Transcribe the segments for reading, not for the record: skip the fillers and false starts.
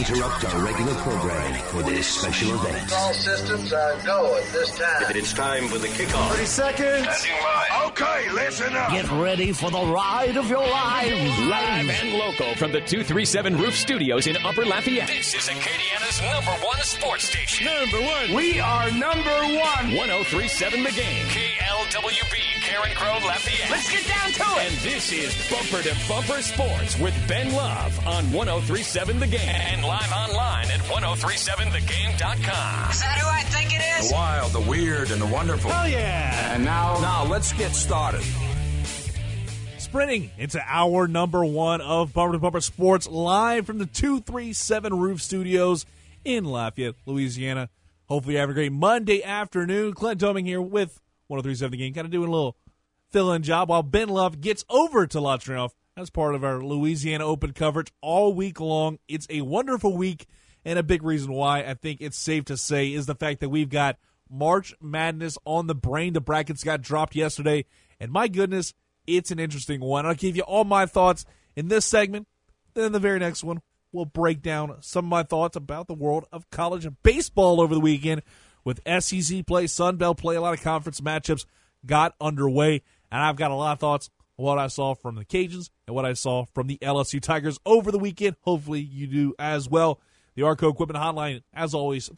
interrupt our regular programming for this special event. All systems are go at this time. It's time for the kickoff. 30 seconds. Okay, listen up. Get ready for the ride of your lives. Live and local from the 237 Roof Studios in Upper Lafayette. This is Acadiana's #1 sports station. Number one. We are number one. 1037 The Game. KLWB, Karen Crow, Lafayette. Let's get down to it. And this is Bumper to Bumper Sports with Ben Love on 1037 The Game. And live online at 1037thegame.com. Is that who I think it is? The wild, the weird, and the wonderful. Oh, yeah. And now let's get started. Sprinting into hour number one of Bumper to Bumper Sports live from the 237 Roof Studios in Lafayette, Louisiana. Hopefully you have a great Monday afternoon. Clint Doming here with 1037 The Game, kind of doing a little fill-in job while Ben Love gets over to La Triomphe as part of our Louisiana Open coverage all week long. It's a wonderful week, and a big reason why I think it's safe to say is the fact that we've got March Madness on the brain. The brackets got dropped yesterday, and my goodness, it's an interesting one. I'll give you all my thoughts in this segment. Then in the very next one, we'll break down some of my thoughts about the world of college baseball over the weekend with SEC play, Sun Belt play, a lot of conference matchups got underway, and I've got a lot of thoughts on what I saw from the Cajuns and what I saw from the LSU Tigers over the weekend. Hopefully you do as well. The Arco Equipment Hotline, as always,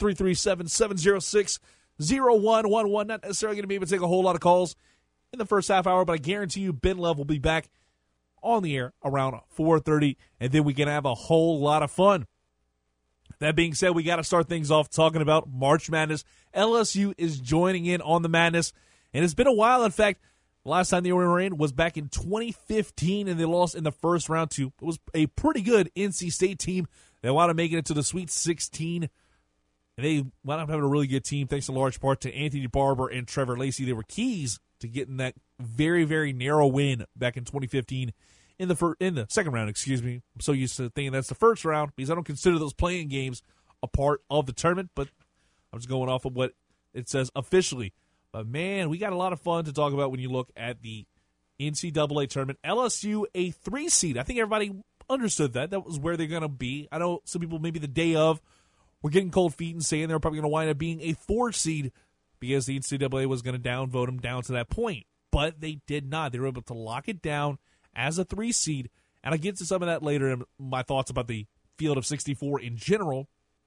337-706-0111. Not necessarily going to be able to take a whole lot of calls in the first half hour, but I guarantee you Ben Love will be back on the air around 4:30, and then we can have a whole lot of fun. That being said, we got to start things off talking about March Madness. LSU is joining in on the madness, and it's been a while. In fact, the last time they were in was back in 2015, and they lost in the first round to it was a pretty good NC State team. They wound up making it to the Sweet 16, and they wound up having a really good team thanks in large part to Anthony Barber and Trevor Lacey. They were keys to getting that very, very narrow win back in 2015 in the second round. Excuse me. I'm so used to thinking that's the first round because I don't consider those playing games a part of the tournament, but I'm just going off of what it says officially. But, man, we got a lot of fun to talk about when you look at the NCAA tournament. LSU, a 3 seed. I think everybody understood that. That was where they're going to be. I know some people maybe the day of were getting cold feet and saying they're probably going to wind up being a 4 seed because the NCAA was going to downvote them down to that point. But they did not. They were able to lock it down as a 3 seed. And I'll get to some of that later in my thoughts about the field of 64 in general.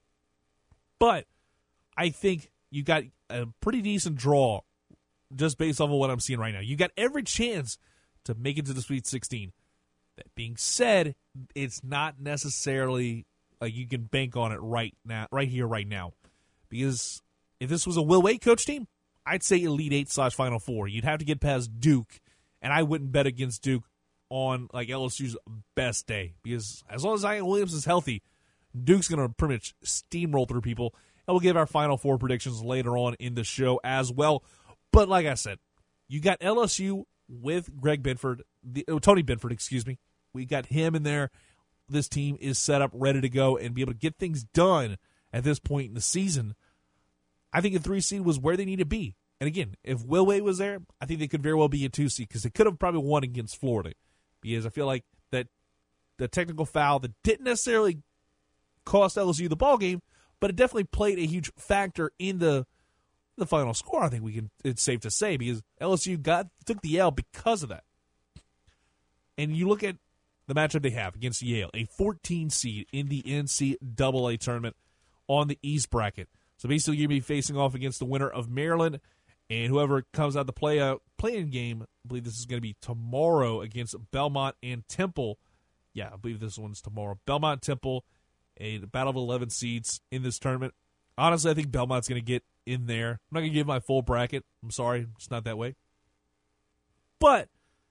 But I think you got a pretty decent draw just based off of what I'm seeing right now. You got every chance to make it to the Sweet 16. That being said, it's not necessarily like you can bank on it right here, right now. Because if this was a Will Wade coach team, I'd say Elite 8/Final 4. You'd have to get past Duke, and I wouldn't bet against Duke on like LSU's best day. Because as long as Zion Williams is healthy, Duke's going to pretty much steamroll through people. And we'll give our Final Four predictions later on in the show as well. But like I said, you got LSU with Tony Benford, excuse me. We got him in there. This team is set up, ready to go, and be able to get things done at this point in the season. I think a 3 seed was where they need to be. And again, if Will Wade was there, I think they could very well be a 2 seed because they could have probably won against Florida. Because I feel like that the technical foul that didn't necessarily cost LSU the ball game, but it definitely played a huge factor in the final score. I think it's safe to say because LSU took the L because of that. And you look at the matchup they have against Yale, a 14 seed in the NCAA tournament on the East bracket. So basically, you're going to be facing off against the winner of Maryland and whoever comes out the play-in game. I believe this is going to be tomorrow against Belmont and Temple. Yeah, I believe this one's tomorrow. Belmont Temple, a battle of 11 seeds in this tournament. Honestly, I think Belmont's going to get in there. I'm not going to give my full bracket. I'm sorry. It's not that way. But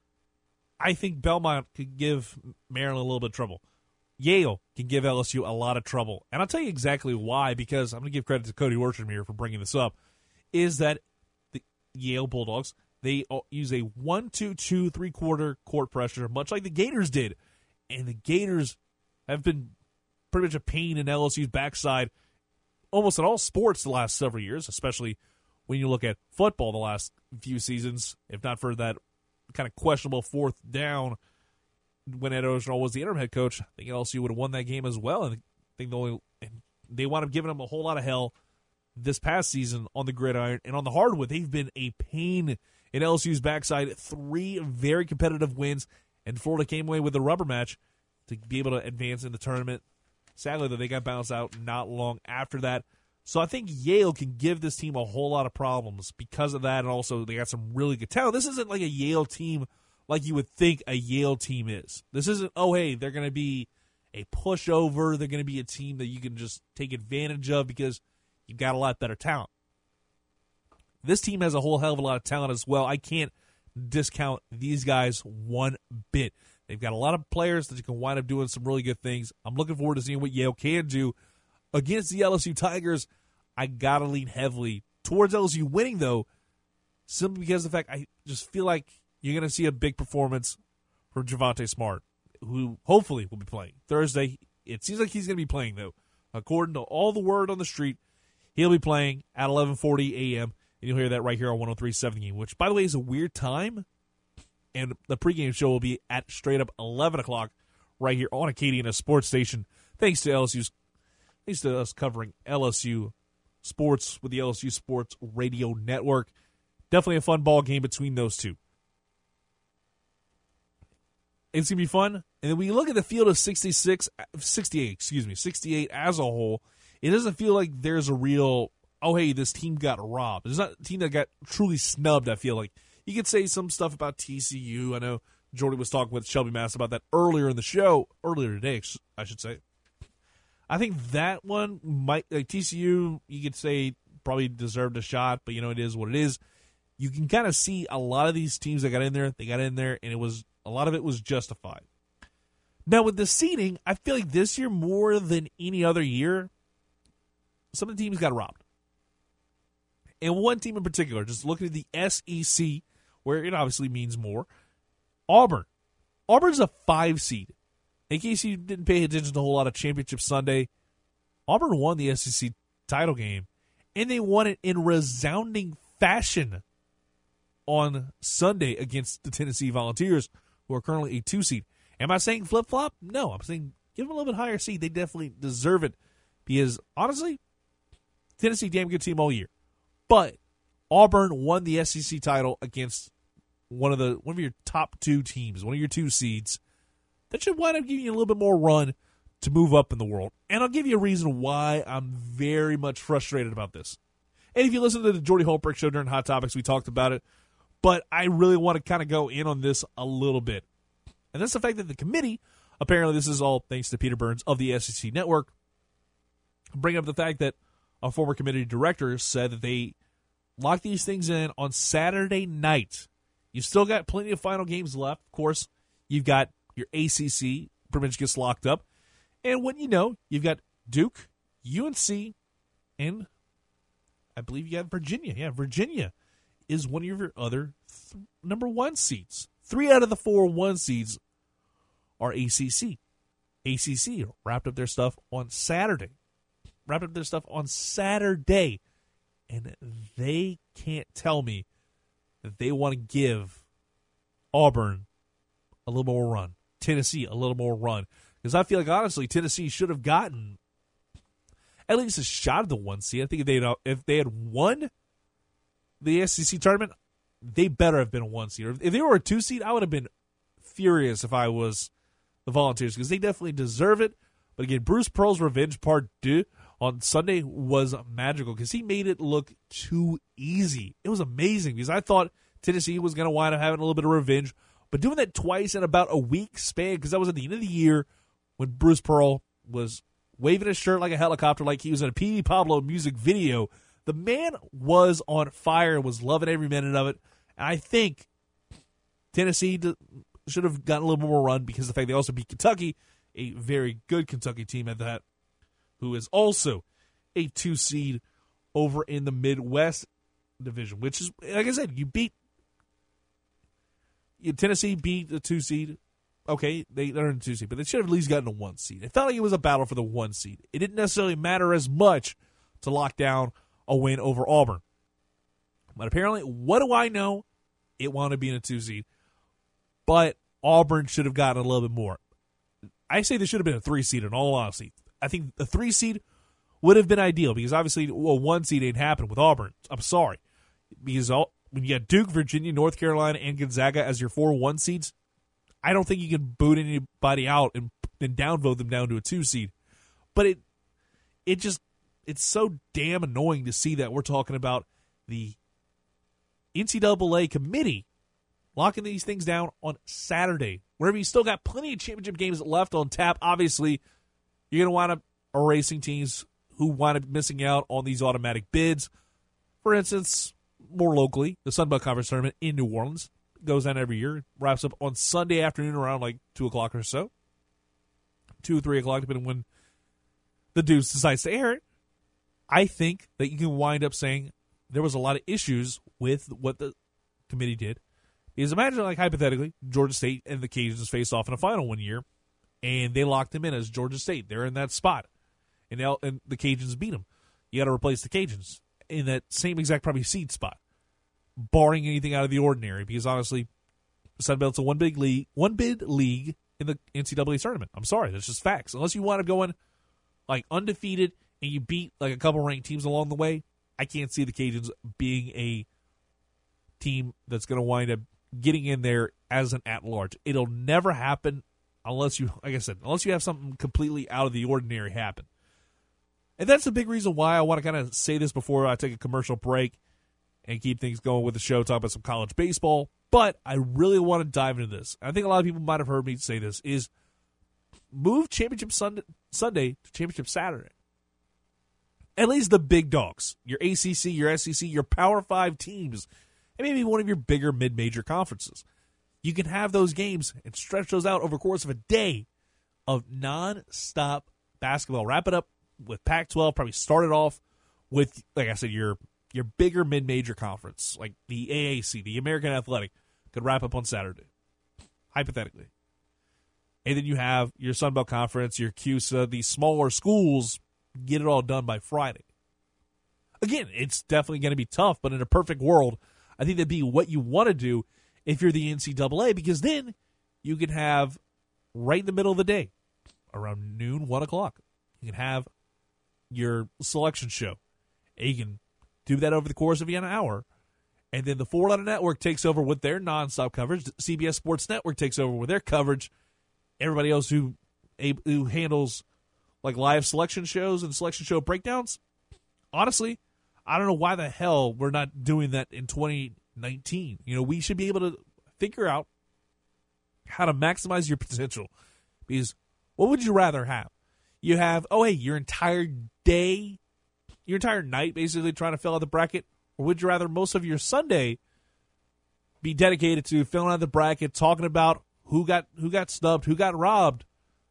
I think Belmont could give Maryland a little bit of trouble. Yale can give LSU a lot of trouble. And I'll tell you exactly why, because I'm going to give credit to Cody Worsham here for bringing this up, is that the Yale Bulldogs, they use a 1-2-2 3/4 court pressure, much like the Gators did. And the Gators have been pretty much a pain in LSU's backside almost in all sports the last several years, especially when you look at football the last few seasons, if not for that kind of questionable 4th down when Ed Ogeron was the interim head coach. I think LSU would have won that game as well, and I think they wound up giving them a whole lot of hell this past season on the gridiron. And on the hardwood, they've been a pain in LSU's backside. 3 very competitive wins, and Florida came away with a rubber match to be able to advance in the tournament. Sadly, though, they got bounced out not long after that. So I think Yale can give this team a whole lot of problems because of that, and also they got some really good talent. This isn't like a Yale team like you would think a Yale team is. This isn't, oh, hey, they're going to be a pushover. They're going to be a team that you can just take advantage of because you've got a lot better talent. This team has a whole hell of a lot of talent as well. I can't discount these guys one bit. They've got a lot of players that you can wind up doing some really good things. I'm looking forward to seeing what Yale can do against the LSU Tigers. I got to lean heavily towards LSU winning, though, simply because of the fact I just feel like you're going to see a big performance from Javonte Smart, who hopefully will be playing Thursday. It seems like he's going to be playing, though. According to all the word on the street, he'll be playing at 11:40 a.m., and you'll hear that right here on 103.7 The Game, which, by the way, is a weird time. And the pregame show will be at straight up 11 o'clock right here on Acadiana Sports Station. Thanks to us covering LSU sports with the LSU Sports Radio Network. Definitely a fun ball game between those two. It's going to be fun. And then when you look at the field of 68 as a whole, it doesn't feel like there's a real, oh, hey, this team got robbed. There's not a team that got truly snubbed, I feel like. You could say some stuff about TCU. I know Jordy was talking with Shelby Mass about that earlier today, I should say. I think that one might, like TCU, you could say probably deserved a shot, but, it is what it is. You can kind of see a lot of these teams that got in there, and a lot of it was justified. Now, with the seeding, I feel like this year, more than any other year, some of the teams got robbed. And one team in particular, just looking at the SEC, where it obviously means more, Auburn. Auburn's a 5 seed. In case you didn't pay attention to a whole lot of Championship Sunday, Auburn won the SEC title game, and they won it in resounding fashion on Sunday against the Tennessee Volunteers, who are currently a 2 seed. Am I saying flip-flop? No, I'm saying give them a little bit higher seed. They definitely deserve it because, honestly, Tennessee, damn good team all year. But Auburn won the SEC title against one of your top 2 teams, one of your 2 seeds. That should wind up giving you a little bit more run to move up in the world. And I'll give you a reason why I'm very much frustrated about this. And if you listen to the Jordy Holbrook show during Hot Topics, we talked about it. But I really want to kind of go in on this a little bit. And that's the fact that the committee, apparently this is all thanks to Peter Burns of the SEC Network, bring up the fact that a former committee director said that they lock these things in on Saturday night. You've still got plenty of final games left. Of course, you've got your ACC pretty much gets locked up. And what you know, you've got Duke, UNC, and I believe you have Virginia. Yeah, Virginia is one of your other number 1 seeds. 3 out of the 4 1 seeds are ACC. ACC wrapped up their stuff on Saturday. And they can't tell me that they want to give Auburn a little more run, Tennessee a little more run. Because I feel like, honestly, Tennessee should have gotten at least a shot at the 1 seed. I think if they had won the SEC tournament, they better have been a 1 seed. If they were a 2 seed, I would have been furious if I was the Volunteers because they definitely deserve it. But again, Bruce Pearl's Revenge Part 2 on Sunday was magical because he made it look too easy. It was amazing because I thought Tennessee was going to wind up having a little bit of revenge. But doing that twice in about a week span, because that was at the end of the year when Bruce Pearl was waving his shirt like a helicopter like he was in a P.D. Pablo music video. The man was on fire and was loving every minute of it. And I think Tennessee should have gotten a little more run because of the fact they also beat Kentucky, a very good Kentucky team at that, who is also a 2 seed over in the Midwest Division, which is, like I said, Tennessee beat the 2 seed. Okay, they earned a 2 seed, but they should have at least gotten a 1 seed. It felt like it was a battle for the 1 seed. It didn't necessarily matter as much to lock down a win over Auburn. But apparently, what do I know? It wound up being a 2 seed. But Auburn should have gotten a little bit more. I say they should have been a 3 seed in all honesty. I think the 3 seed would have been ideal because obviously, 1 seed ain't happened with Auburn. I'm sorry. Because when you got Duke, Virginia, North Carolina, and Gonzaga as your 4 1 seeds, I don't think you can boot anybody out and downvote them down to a 2 seed. But it's so damn annoying to see that we're talking about the NCAA committee locking these things down on Saturday. Wherever you still got plenty of championship games left on tap, obviously you're going to wind up erasing teams who wind up missing out on these automatic bids. For instance, more locally, the Sun Belt Conference Tournament in New Orleans goes on every year. Wraps up on Sunday afternoon around like 2 o'clock or so. 2 or 3 o'clock, depending on when the Deuce decides to air it. I think that you can wind up saying there was a lot of issues with what the committee did. Because imagine, like, hypothetically, Georgia State and the Cajuns faced off in a final one year, and they locked them in as Georgia State. They're in that spot. And the Cajuns beat them. You got to replace the Cajuns in that same exact probably seed spot, barring anything out of the ordinary. Because honestly, Sun Belt's a one bid league in the NCAA tournament. I'm sorry, that's just facts. Unless you wind up going like undefeated and you beat like a couple ranked teams along the way, I can't see the Cajuns being a team that's going to wind up getting in there as an at-large. It'll never happen unless you, like I said, unless you have something completely out of the ordinary happen. And that's the big reason why I want to kind of say this before I take a commercial break and keep things going with the show, talk about some college baseball. But I really want to dive into this. I think a lot of people might have heard me say this, is move Championship Sunday to Championship Saturday. At least the big dogs, your ACC, your SEC, your Power 5 teams, and maybe one of your bigger mid-major conferences. You can have those games and stretch those out over the course of a day of non-stop basketball. Wrap it up with Pac-12, probably start it off with, like I said, your bigger mid-major conference, like the AAC, the American Athletic, could wrap up on Saturday, hypothetically. And then you have your Sun Belt Conference, your CUSA, these smaller schools, get it all done by Friday. Again, it's definitely going to be tough, but in a perfect world, I think that'd be what you want to do if you're the NCAA, because then you can have right in the middle of the day, around noon, 1 o'clock, you can have your selection show. And you can do that over the course of an hour. And then the 4-letter network takes over with their nonstop coverage. CBS Sports Network takes over with their coverage. Everybody else who handles like live selection shows and selection show breakdowns, honestly, I don't know why the hell we're not doing that in 2019. You know, we should be able to figure out how to maximize your potential. Because what would you rather have? You have, your entire day, your entire night basically trying to fill out the bracket? Or would you rather most of your Sunday be dedicated to filling out the bracket, talking about who got snubbed, who got robbed,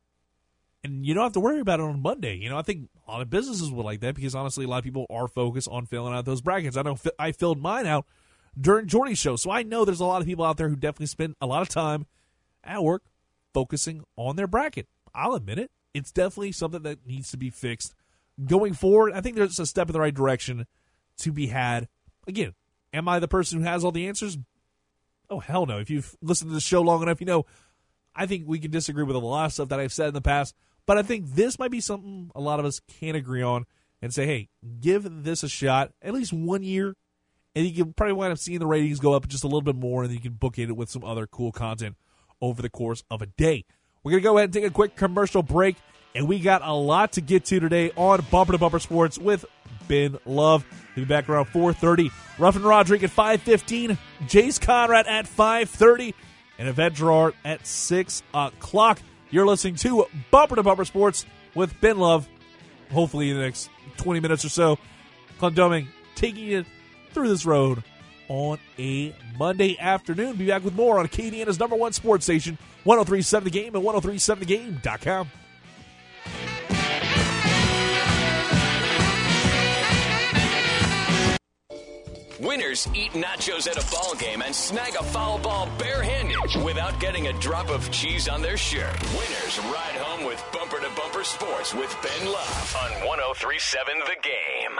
and you don't have to worry about it on Monday? You know, I think a lot of businesses would like that because, honestly, a lot of people are focused on filling out those brackets. I know I filled mine out during Jordy's show, so I know there's a lot of people out there who definitely spend a lot of time at work focusing on their bracket. I'll admit it. It's definitely something that needs to be fixed. Going forward, I think there's a step in the right direction to be had. Again, am I the person who has all the answers? Oh, hell no. If you've listened to the show long enough, you know, I think we can disagree with a lot of stuff that I've said in the past, but I think this might be something a lot of us can agree on and say, hey, give this a shot at least 1 year, and you can probably wind up seeing the ratings go up just a little bit more, and then you can bookend it with some other cool content over the course of a day. We're going to go ahead and take a quick commercial break, and we got a lot to get to today on Bumper to Bumper Sports with Ben Love. We'll be back around 4:30. Ruffin Rodrigue at 5:15. Jace Conrad at 5:30. And Yvette Gerard at 6 o'clock. You're listening to Bumper to Bumper Sports with Ben Love. Hopefully in the next 20 minutes or so. Clint Doming taking you through this road on a Monday afternoon. Be back with more on Acadiana's #1 sports station, 103.7 The Game and 103.7thegame.com. Winners eat nachos at a ball game and snag a foul ball barehanded without getting a drop of cheese on their shirt. Winners ride home with Bumper to Bumper Sports with Ben Love on 103.7 The Game.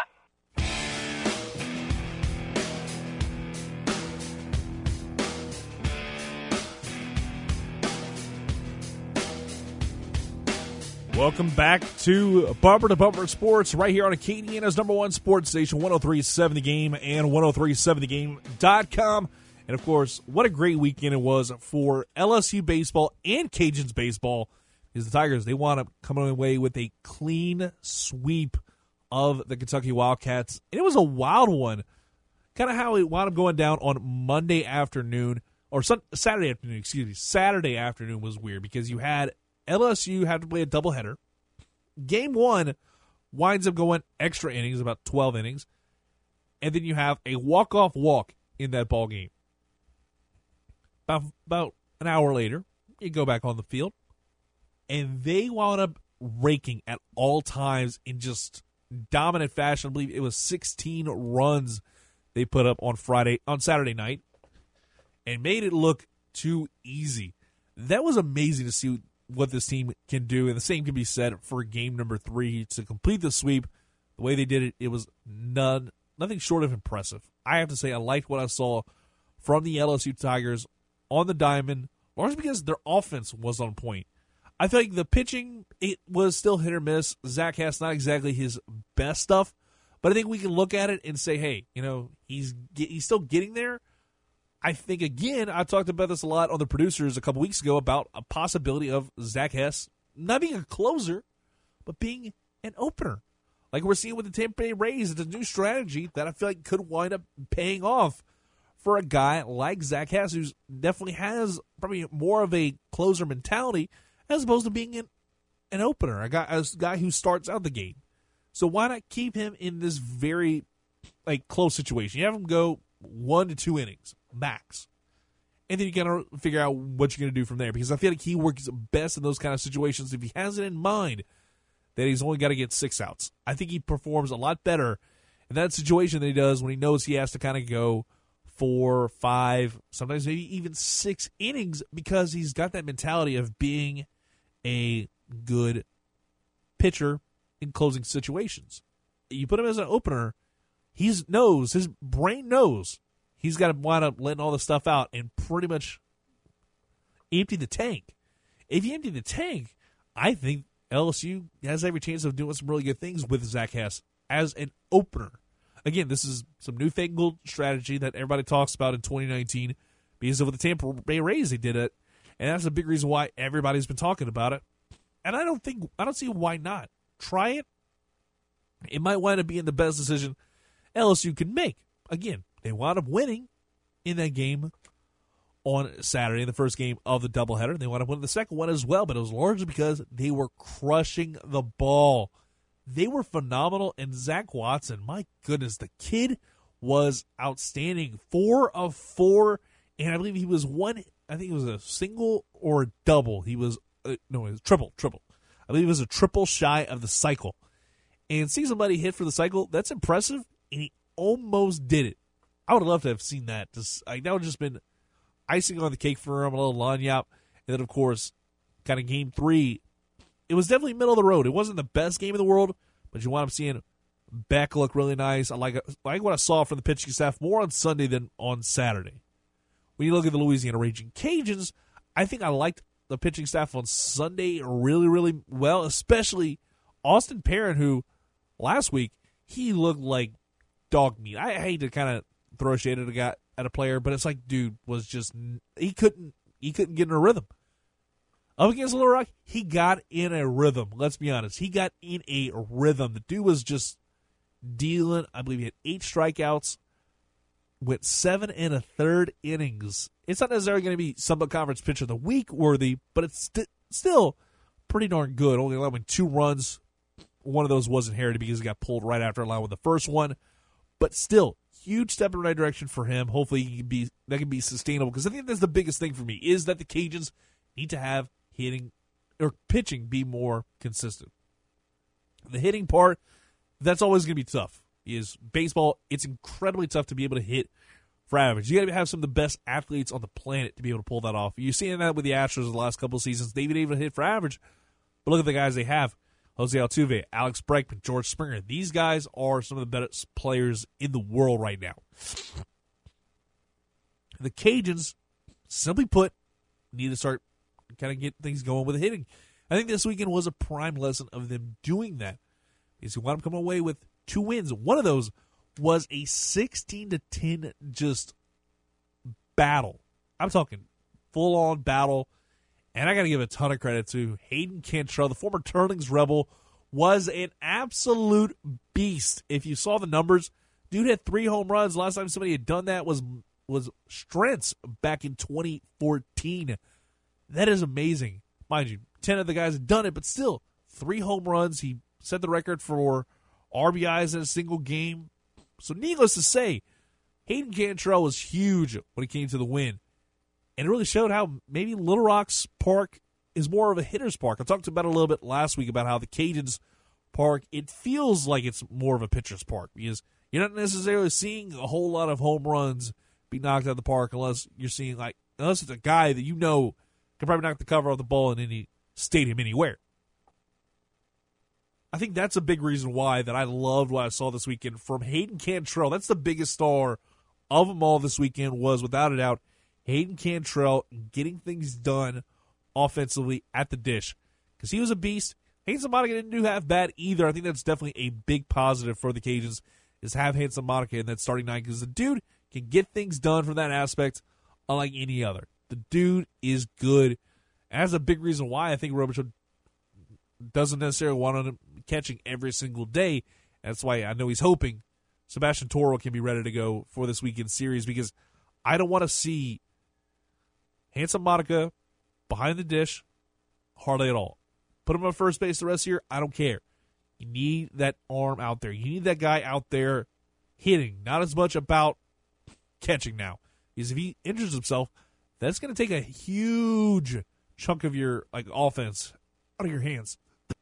Welcome back to Bumper Sports right here on Acadiana's number one sports station, 103.7 The Game and 103.7thegame.com. And, of course, what a great weekend it was for LSU baseball and Cajuns baseball, because the Tigers, they wound up coming away with a clean sweep of the Kentucky Wildcats. And it was a wild one, kind of how it wound up going down on Monday afternoon, or Saturday afternoon, excuse me. Saturday afternoon was weird because you had LSU have to play a doubleheader. Game one winds up going extra innings, about 12 innings, and then you have a walk-off walk in that ball game. About an hour later, you go back on the field, and they wound up raking at all times in just dominant fashion. I believe it was 16 runs they put up on Saturday night, and made it look too easy. That was amazing to see what this team can do, and the same can be said for game number 3 to complete the sweep. The way they did it, it was nothing short of impressive. I have to say, I liked what I saw from the LSU Tigers on the diamond, largely because their offense was on point. I feel like the pitching, it was still hit or miss. Zach Hess, not exactly his best stuff, but I think we can look at it and say, hey, he's still getting there. I think, again, I talked about this a lot on the producers a couple weeks ago about a possibility of Zach Hess not being a closer, but being an opener. Like we're seeing with the Tampa Bay Rays, it's a new strategy that I feel like could wind up paying off for a guy like Zach Hess, who definitely has probably more of a closer mentality as opposed to being an opener, a guy who starts out the game. So why not keep him in this very close situation? You have him go 1 to 2 innings max, and then you got to figure out what you're going to do from there, because I feel like he works best in those kind of situations if he has it in mind that he's only got to get 6 outs. I think he performs a lot better in that situation than he does when he knows he has to kind of go 4, 5, sometimes maybe even 6 innings, because he's got that mentality of being a good pitcher in closing situations. You put him as an opener, his brain knows he's got to wind up letting all the stuff out and pretty much empty the tank. If you empty the tank, I think LSU has every chance of doing some really good things with Zach Hess as an opener. Again, this is some newfangled strategy that everybody talks about in 2019 because of the Tampa Bay Rays, they did it, and that's a big reason why everybody's been talking about it. And I don't see why not. Try it. It might wind up being the best decision LSU can make. Again, they wound up winning in that game on Saturday, in the first game of the doubleheader. They wound up winning the second one as well, but it was largely because they were crushing the ball. They were phenomenal, and Zach Watson, my goodness, the kid was outstanding. 4 of 4, and I believe he was I think it was a single or a double. He was, it was triple. I believe it was a triple shy of the cycle. And see somebody hit for the cycle, that's impressive, and he almost did it. I would love to have seen that. That would have just been icing on the cake for him, a little lanyap. And then, of course, kind of game 3, it was definitely middle of the road. It wasn't the best game in the world, but you wound up seeing Beck look really nice. I like what I saw from the pitching staff more on Sunday than on Saturday. When you look at the Louisiana Raging Cajuns, I think I liked the pitching staff on Sunday really, really well, especially Austin Perrin, who last week he looked like dog meat. I hate to kind of throw shade at a player, but it's like, dude was just he couldn't get in a rhythm. Up against Little Rock, he got in a rhythm. Let's be honest. He got in a rhythm. The dude was just dealing. I believe he had 8 strikeouts, went 7 1/3 innings. It's not necessarily going to be Summit Conference Pitcher of the Week worthy, but it's still pretty darn good. Only allowing 2 runs. One of those was inherited because he got pulled right after allowing the first one. But still, huge step in the right direction for him. Hopefully that can be sustainable, because I think that's the biggest thing for me, is that the Cajuns need to have hitting or pitching be more consistent. The hitting part, that's always going to be tough. Is baseball, it's incredibly tough to be able to hit for average. You got to have some of the best athletes on the planet to be able to pull that off. You're seeing that with the Astros the last couple of seasons. They've been able to hit for average, but look at the guys they have. Jose Altuve, Alex Bregman, George Springer. These guys are some of the best players in the world right now. The Cajuns, simply put, need to start kind of get things going with hitting. I think this weekend was a prime lesson of them doing that. Because he wound up coming away with 2 wins. One of those was a 16-10 just battle. I'm talking full-on battle. And I got to give a ton of credit to Hayden Cantrell, the former Turlings Rebel, was an absolute beast. If you saw the numbers, dude had 3 home runs. Last time somebody had done that was Strentz back in 2014. That is amazing. Mind you, 10 of the guys had done it, but still, 3 home runs. He set the record for RBIs in a single game. So needless to say, Hayden Cantrell was huge when it came to the win. And it really showed how maybe Little Rock's park is more of a hitter's park. I talked about it a little bit last week about how the Cajuns park, it feels like it's more of a pitcher's park because you're not necessarily seeing a whole lot of home runs be knocked out of the park unless it's a guy that you know can probably knock the cover off the ball in any stadium anywhere. I think that's a big reason why that I loved what I saw this weekend from Hayden Cantrell. That's the biggest star of them all this weekend was, without a doubt, Hayden Cantrell getting things done offensively at the dish. Because he was a beast. Hanson Monica didn't do half bad either. I think that's definitely a big positive for the Cajuns is have Hanson Monica in that starting 9 because the dude can get things done from that aspect unlike any other. The dude is good. And that's a big reason why I think Robichaux doesn't necessarily want him catching every single day. That's why I know he's hoping Sebastian Toro can be ready to go for this weekend series because I don't want to see Hanson Monica behind the dish hardly at all. Put him on first base the rest of the year, I don't care. You need that arm out there. You need that guy out there hitting, not as much about catching now. Because if he injures himself, that's going to take a huge chunk of your offense out of your hands.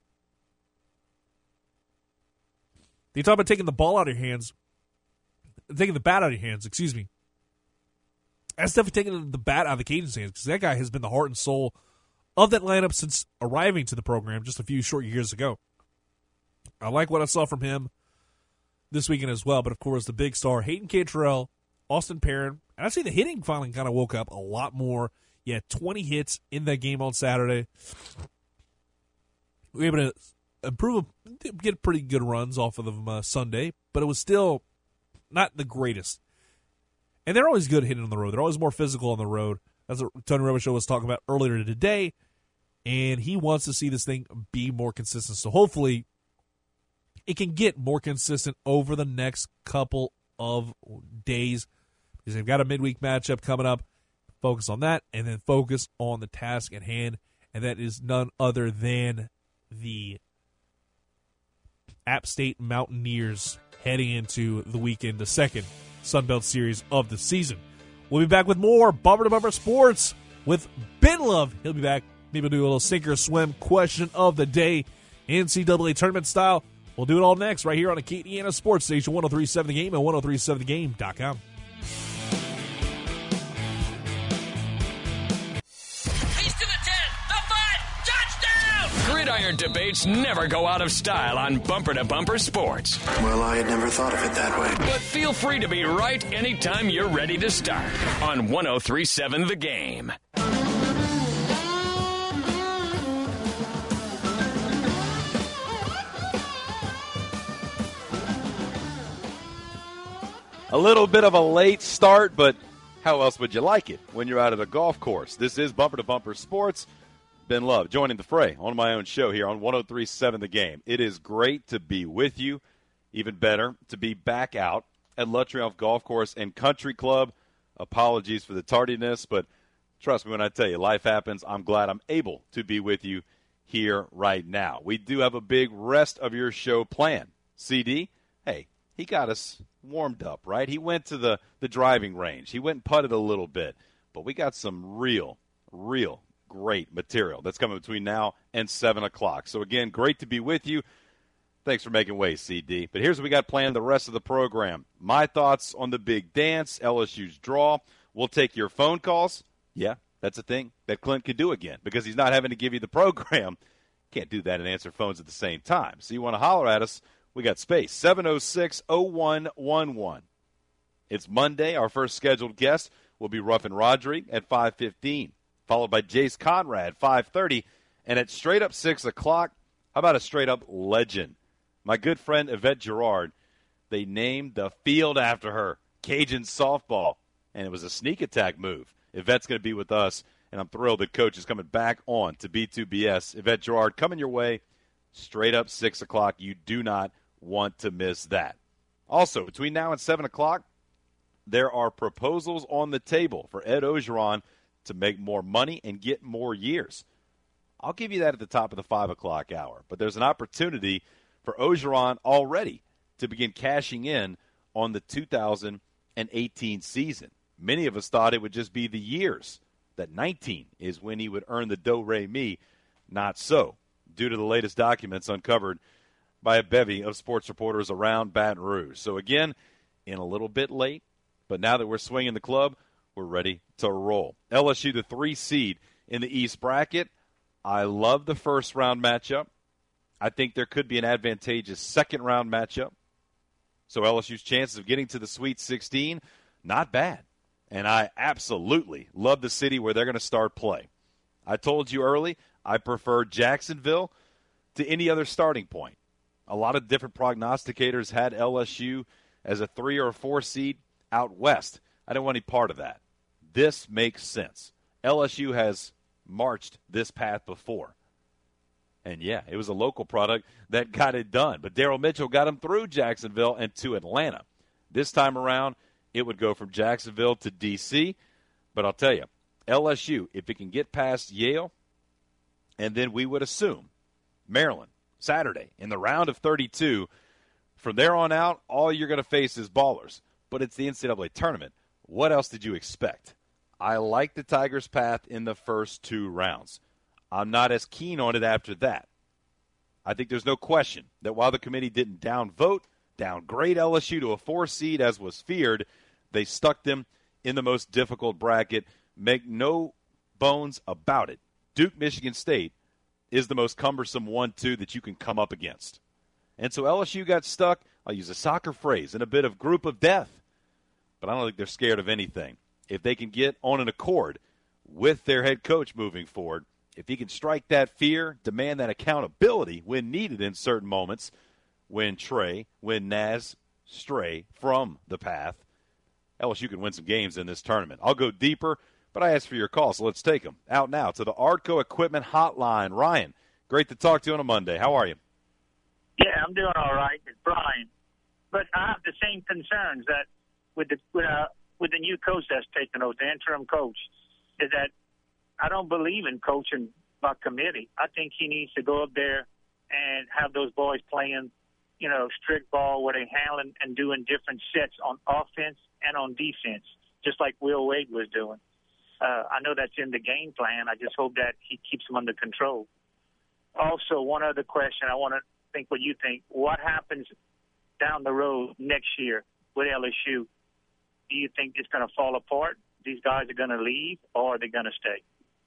You talk about taking the ball out of your hands, taking the bat out of your hands, excuse me. That's definitely taking the bat out of the Cajuns' hands because that guy has been the heart and soul of that lineup since arriving to the program just a few short years ago. I like what I saw from him this weekend as well, but of course the big star, Hayden Cantrell, Austin Perrin, and I see the hitting finally kind of woke up a lot more. He had 20 hits in that game on Saturday. We were able to get pretty good runs off of them Sunday, but it was still not the greatest. And they're always good hitting on the road. They're always more physical on the road. That's what Tony Robichaux was talking about earlier today. And he wants to see this thing be more consistent. So hopefully it can get more consistent over the next couple of days. Because they've got a midweek matchup coming up. Focus on that. And then focus on the task at hand. And that is none other than the App State Mountaineers heading into the weekend, the second Sunbelt Series of the season. We'll be back with more Bumper to Bumper Sports with Ben Love. He'll be back. Maybe we'll do a little sink or swim question of the day, NCAA tournament style. We'll do it all next right here on the Acadiana Sports Station, 103.7 The Game and 103.7thegame.com. Gridiron debates never go out of style on Bumper to Bumper Sports. Well, I had never thought of it that way. But feel free to be right anytime you're ready to start on 103.7 The Game. A little bit of a late start, but how else would you like it when you're out at a golf course? This is Bumper to Bumper Sports. Ben Love joining the fray on my own show here on 103.7 The Game. It is great to be with you. Even better to be back out at Le Triomphe Golf Course and Country Club. Apologies for the tardiness, but trust me when I tell you, life happens. I'm glad I'm able to be with you here right now. We do have a big rest of your show planned. CD, hey, he got us warmed up, right? He went to the driving range. He went and putted a little bit. But we got some real great material that's coming between now and 7 o'clock. So, again, great to be with you. Thanks for making way, CD. But here's what we got planned the rest of the program. My thoughts on the big dance, LSU's draw. We'll take your phone calls. Yeah, that's a thing that Clint could do again because he's not having to give you the program. Can't do that and answer phones at the same time. So you want to holler at us, we got space, 706-0111. It's Monday. Our first scheduled guest will be Ruffin Rodrigue at 5:15. Followed by Jace Conrad, 5:30, And at straight up 6 o'clock, how about a straight up legend? My good friend Yvette Girard, they named the field after her, Cajun softball, and it was a sneak attack move. Yvette's going to be with us, and I'm thrilled that Coach is coming back on to B2BS. Yvette Girard coming your way, straight up 6 o'clock. You do not want to miss that. Also, between now and 7 o'clock, there are proposals on the table for Ed Ogeron to make more money and get more years. I'll give you that at the top of the 5 o'clock hour. But there's an opportunity for Ogeron already to begin cashing in on the 2018 season. Many of us thought it would just be the years, that 19 is when he would earn the do-re-mi. Not so, due to the latest documents uncovered by a bevy of sports reporters around Baton Rouge. So again, in a little bit late, but now that we're swinging the club, we're ready to roll. LSU, the 3 seed in the East bracket. I love the first-round matchup. I think there could be an advantageous second-round matchup. So LSU's chances of getting to the Sweet 16, not bad. And I absolutely love the city where they're going to start play. I told you early, I prefer Jacksonville to any other starting point. A lot of different prognosticators had LSU as a 3 or a 4 seed out west. I don't want any part of that. This makes sense. LSU has marched this path before. And, yeah, it was a local product that got it done. But Daryl Mitchell got them through Jacksonville and to Atlanta. This time around, it would go from Jacksonville to D.C. But I'll tell you, LSU, if it can get past Yale, and then we would assume Maryland, Saturday, in the round of 32, from there on out, all you're going to face is ballers. But it's the NCAA tournament. What else did you expect? I like the Tigers' path in the first 2 rounds. I'm not as keen on it after that. I think there's no question that while the committee didn't downgrade LSU to a 4 seed as was feared, they stuck them in the most difficult bracket. Make no bones about it. Duke, Michigan State is the most cumbersome 1-2 that you can come up against. And so LSU got stuck, I'll use a soccer phrase, in a bit of group of death. But I don't think they're scared of anything. If they can get on an accord with their head coach moving forward, if he can strike that fear, demand that accountability when needed in certain moments, when Naz stray from the path, LSU can win some games in this tournament. I'll go deeper, but I asked for your call, so let's take them. Out now to the Artco Equipment Hotline. Ryan, great to talk to you on a Monday. How are you? Yeah, I'm doing all right. It's Brian. But I have the same concerns that with the new coach that's taken over, the interim coach, is that I don't believe in coaching by committee. I think he needs to go up there and have those boys playing, strict ball where they're handling and doing different sets on offense and on defense, just like Will Wade was doing. I know that's in the game plan. I just hope that he keeps them under control. Also, one other question. I want to think what you think. What happens down the road next year with LSU? Do you think it's going to fall apart? These guys are going to leave, or are they going to stay?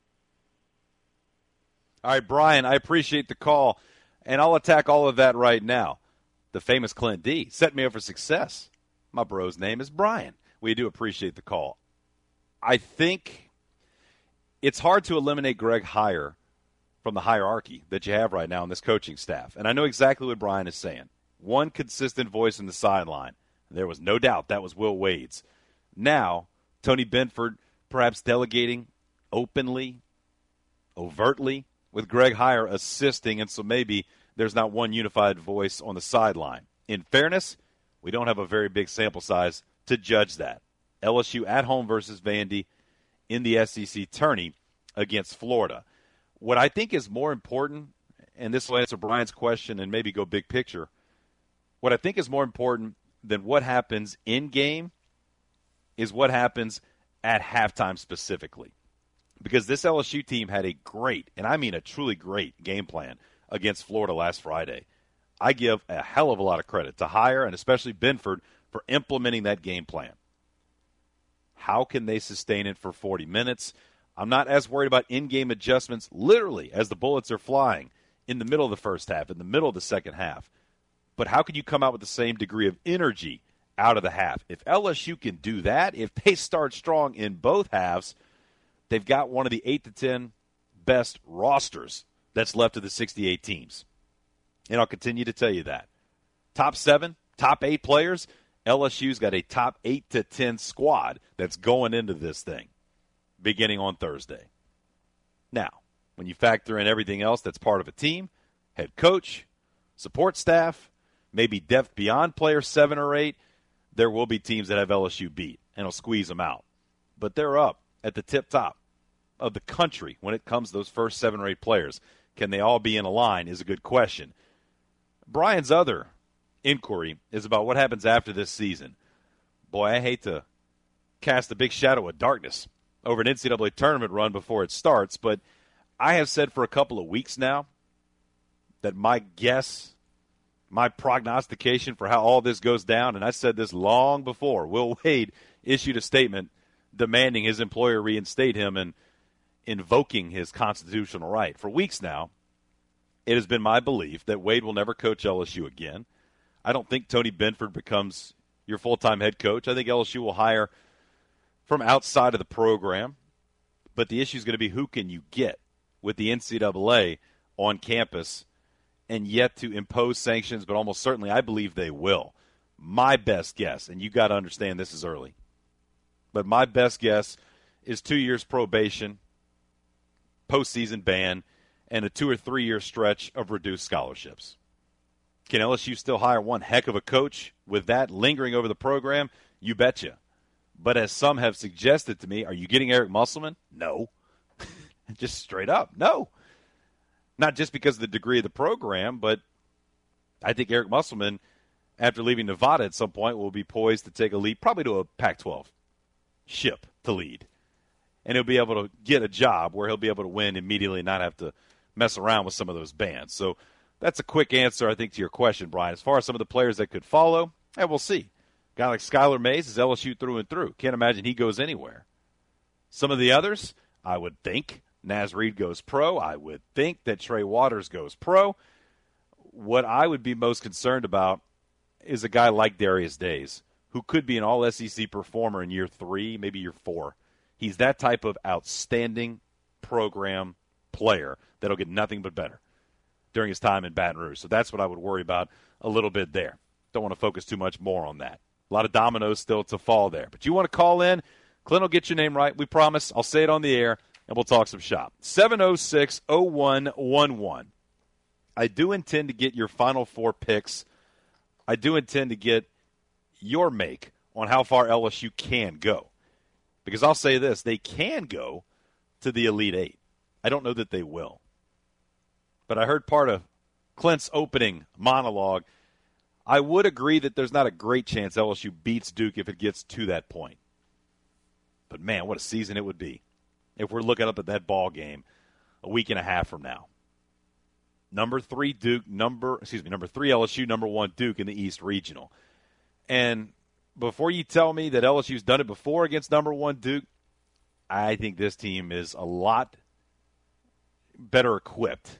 All right, Brian, I appreciate the call, and I'll attack all of that right now. The famous Clint D set me up for success. My bro's name is Brian. We do appreciate the call. I think it's hard to eliminate Greg Heiar from the hierarchy that you have right now in this coaching staff. And I know exactly what Brian is saying. One consistent voice in the sideline. There was no doubt that was Will Wade's. Now, Tony Benford perhaps delegating openly, overtly, with Greg Heiar assisting, and so maybe there's not one unified voice on the sideline. In fairness, we don't have a very big sample size to judge that. LSU at home versus Vandy in the SEC tourney against Florida. What I think is more important, and this will answer Brian's question and maybe go big picture, what I think is more important than what happens in-game is what happens at halftime specifically. Because this LSU team had a great, and I mean a truly great game plan against Florida last Friday. I give a hell of a lot of credit to Heiar and especially Benford for implementing that game plan. How can they sustain it for 40 minutes? I'm not as worried about in-game adjustments literally as the bullets are flying in the middle of the first half, in the middle of the second half. But how can you come out with the same degree of energy out of the half? If LSU can do that, if they start strong in both halves, they've got one of the 8 to 10 best rosters that's left of the 68 teams. And I'll continue to tell you that. Top 7, top 8 players, LSU's got a top 8 to 10 squad that's going into this thing beginning on Thursday. Now, when you factor in everything else that's part of a team, head coach, support staff, maybe depth beyond players 7 or 8, there will be teams that have LSU beat and will squeeze them out. But they're up at the tip top of the country when it comes to those first 7 or 8 players. Can they all be in a line is a good question. Brian's other inquiry is about what happens after this season. Boy, I hate to cast a big shadow of darkness over an NCAA tournament run before it starts, but I have said for a couple of weeks now that my guess, my prognostication for how all this goes down, and I said this long before Will Wade issued a statement demanding his employer reinstate him and invoking his constitutional right. For weeks now, it has been my belief that Wade will never coach LSU again. I don't think Tony Benford becomes your full-time head coach. I think LSU will hire from outside of the program. But the issue is going to be who can you get with the NCAA on campus and yet to impose sanctions, but almost certainly I believe they will. My best guess, and you got to understand this is early, but my best guess is 2 years probation, postseason ban, and a 2 or 3 year stretch of reduced scholarships. Can LSU still hire one heck of a coach with that lingering over the program? You betcha. But as some have suggested to me, are you getting Eric Musselman? No. Just straight up, no. Not just because of the degree of the program, but I think Eric Musselman, after leaving Nevada at some point, will be poised to take a leap, probably to a Pac-12 ship to lead. And he'll be able to get a job where he'll be able to win immediately and not have to mess around with some of those bans. So that's a quick answer, I think, to your question, Brian. As far as some of the players that could follow, we'll see. A guy like Skylar Mays is LSU through and through. Can't imagine he goes anywhere. Some of the others, I would think Naz Reid goes pro. I would think that Trey Waters goes pro. What I would be most concerned about is a guy like Darius Days, who could be an all-SEC performer in year 3, maybe year 4. He's that type of outstanding program player that'll get nothing but better during his time in Baton Rouge. So that's what I would worry about a little bit there. Don't want to focus too much more on that. A lot of dominoes still to fall there. But you want to call in, Clint will get your name right. We promise. I'll say it on the air, and we'll talk some shop. 706-0111. I do intend to get your Final Four picks. I do intend to get your make on how far LSU can go. Because I'll say this, they can go to the Elite Eight. I don't know that they will. But I heard part of Clint's opening monologue. I would agree that there's not a great chance LSU beats Duke if it gets to that point. But, man, what a season it would be if we're looking up at that ball game a week and a half from now. Number 3 LSU, number 1 Duke in the East Regional. And before you tell me that LSU's done it before against number 1 Duke, I think this team is a lot better equipped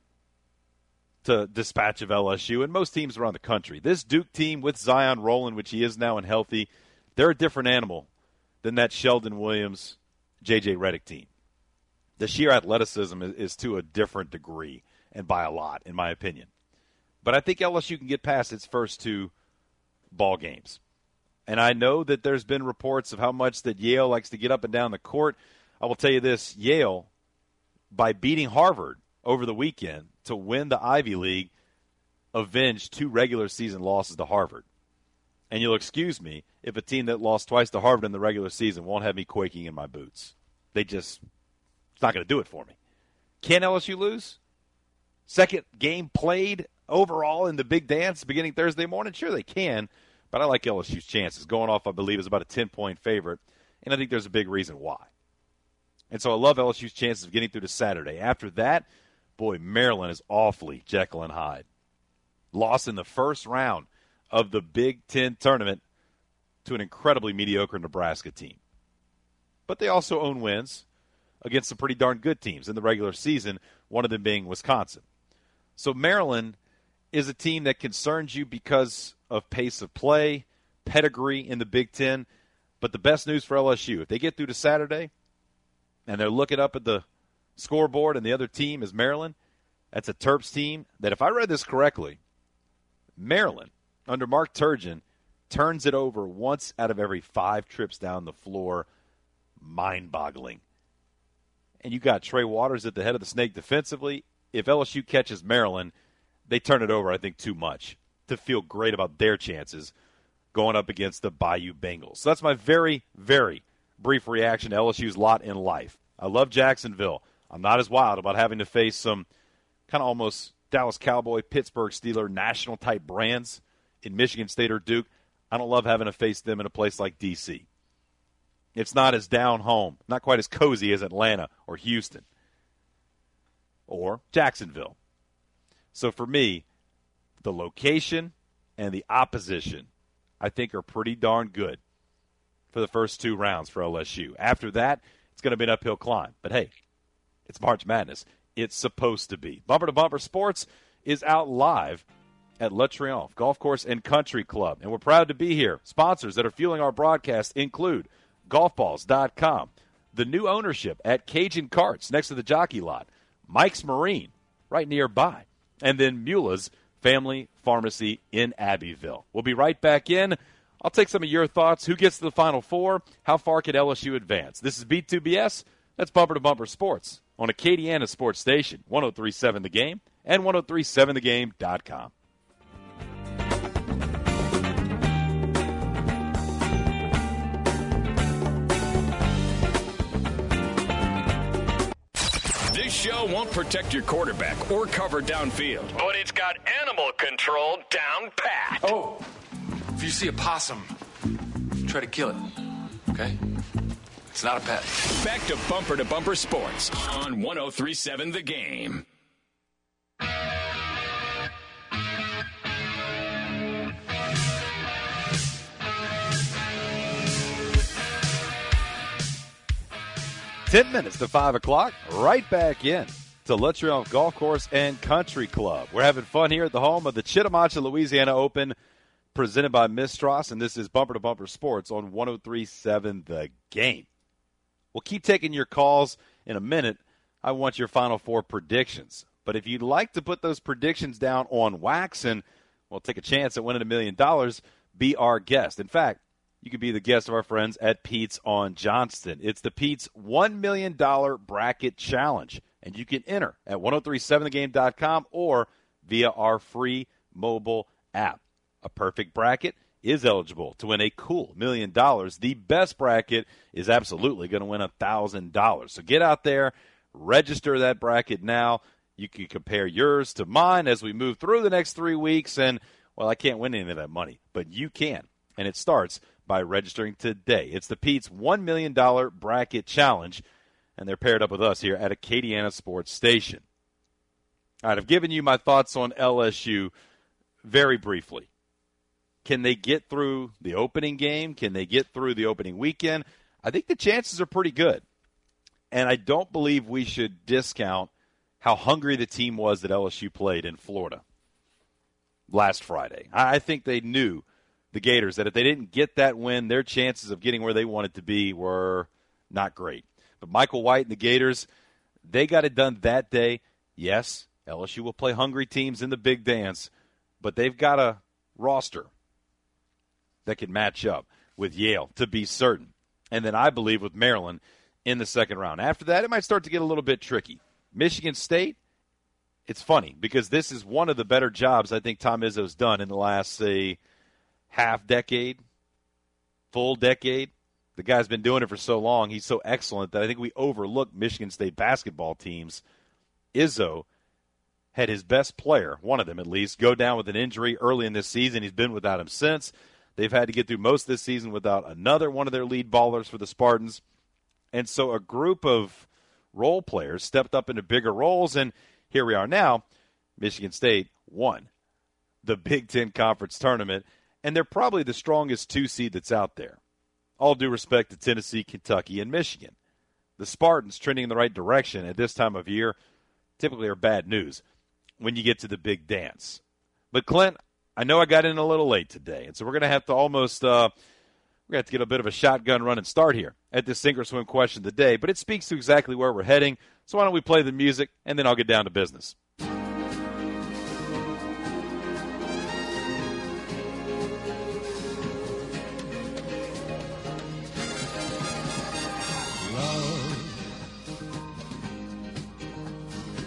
to dispatch of LSU and most teams around the country. This Duke team with Zion Rowland, which he is now and healthy, they're a different animal than that Sheldon Williams, J.J. Redick team. The sheer athleticism is to a different degree and by a lot, in my opinion. But I think LSU can get past its first 2 ball games. And I know that there's been reports of how much that Yale likes to get up and down the court. I will tell you this, Yale, by beating Harvard over the weekend to win the Ivy League, avenged 2 regular season losses to Harvard. And you'll excuse me if a team that lost twice to Harvard in the regular season won't have me quaking in my boots. It's not going to do it for me. Can LSU lose? Second game played overall in the big dance beginning Thursday morning? Sure they can, but I like LSU's chances. Going off, I believe, is about a 10-point favorite, and I think there's a big reason why. And so I love LSU's chances of getting through to Saturday. After that, boy, Maryland is awfully Jekyll and Hyde. Lost in the first round of the Big Ten tournament to an incredibly mediocre Nebraska team. But they also own wins against some pretty darn good teams in the regular season, one of them being Wisconsin. So Maryland is a team that concerns you because of pace of play, pedigree in the Big Ten. But the best news for LSU, if they get through to Saturday and they're looking up at the scoreboard and the other team is Maryland, That's a Terps team that, if I read this correctly, Maryland, under Mark Turgeon, turns it over once out of every 5 trips down the floor. Mind-boggling. And you got Trey Waters at the head of the snake defensively. If LSU catches Maryland, they turn it over, I think, too much to feel great about their chances going up against the Bayou Bengals. So that's my very, very brief reaction to LSU's lot in life. I love Jacksonville. I'm not as wild about having to face some kind of almost Dallas Cowboy, Pittsburgh Steeler, national-type brands in Michigan State or Duke. I don't love having to face them in a place like D.C. It's not as down home, not quite as cozy as Atlanta or Houston or Jacksonville. So for me, the location and the opposition, I think, are pretty darn good for the first 2 rounds for LSU. After that, it's going to be an uphill climb. But, hey, it's March Madness. It's supposed to be. Bumper to Bumper Sports is out live at Le Triomphe Golf Course and Country Club. And we're proud to be here. Sponsors that are fueling our broadcast include golfballs.com, the new ownership at Cajun Carts next to the Jockey Lot, Mike's Marine right nearby, and then Mueller's Family Pharmacy in Abbeville. We'll be right back in. I'll take some of your thoughts. Who gets to the Final Four? How far can LSU advance? This is B2BS. That's Bumper to Bumper Sports on Acadiana Sports Station, 103.7 The Game and 103.7thegame.com. This show won't protect your quarterback or cover downfield, but it's got animal control down pat. Oh, if you see a possum, try to kill it, okay? It's not a pet. Back to Bumper Sports on 103.7 The Game. Ten minutes to 5 o'clock, right back in to Le Triomphe Golf Course and Country Club. We're having fun here at the home of the Chittimacha, Louisiana Open, presented by Mistras, and this is Bumper to Bumper Sports on 103.7 The Game. We'll keep taking your calls in a minute. I want your Final Four predictions. But if you'd like to put those predictions down on wax and, well, take a chance at winning $1 million, be our guest. In fact, you could be the guest of our friends at Pete's on Johnston. It's the Pete's $1 million Bracket Challenge, and you can enter at 1037thegame.com or via our free mobile app. A perfect bracket is eligible to win a cool $1 million. The best bracket is absolutely going to win $1,000. So get out there, register that bracket now. You can compare yours to mine as we move through the next 3 weeks. And, well, I can't win any of that money, but you can. And it starts by registering today. It's the Pete's $1 million Bracket Challenge, and they're paired up with us here at Acadiana Sports Station. All right, I've given you my thoughts on LSU very briefly. Can they get through the opening game? Can they get through the opening weekend? I think the chances are pretty good. And I don't believe we should discount how hungry the team was that LSU played in Florida last Friday. I think they knew, the Gators, that if they didn't get that win, their chances of getting where they wanted to be were not great. But Michael White and the Gators, they got it done that day. Yes, LSU will play hungry teams in the big dance, but they've got a roster that can match up with Yale to be certain. And then I believe with Maryland in the second round. After that, it might start to get a little bit tricky. Michigan State, it's funny because this is one of the better jobs I think Tom Izzo's done in the last, say, half decade, full decade. The guy's been doing it for so long. He's so excellent that I think we overlook Michigan State basketball teams. Izzo had his best player, one of them at least, go down with an injury early in this season. He's been without him since. They've had to get through most of this season without another one of their lead ballers for the Spartans. And so a group of role players stepped up into bigger roles, and here we are now. Michigan State won the Big Ten Conference Tournament, and they're probably the strongest 2 seed that's out there. All due respect to Tennessee, Kentucky, and Michigan. The Spartans trending in the right direction at this time of year typically are bad news when you get to the big dance. But, Clint, I know I got in a little late today, and so we're going to have to almost we're going to have to get a bit of a shotgun run and start here at this Sink or Swim question of the day, but it speaks to exactly where we're heading. So why don't we play the music, and then I'll get down to business.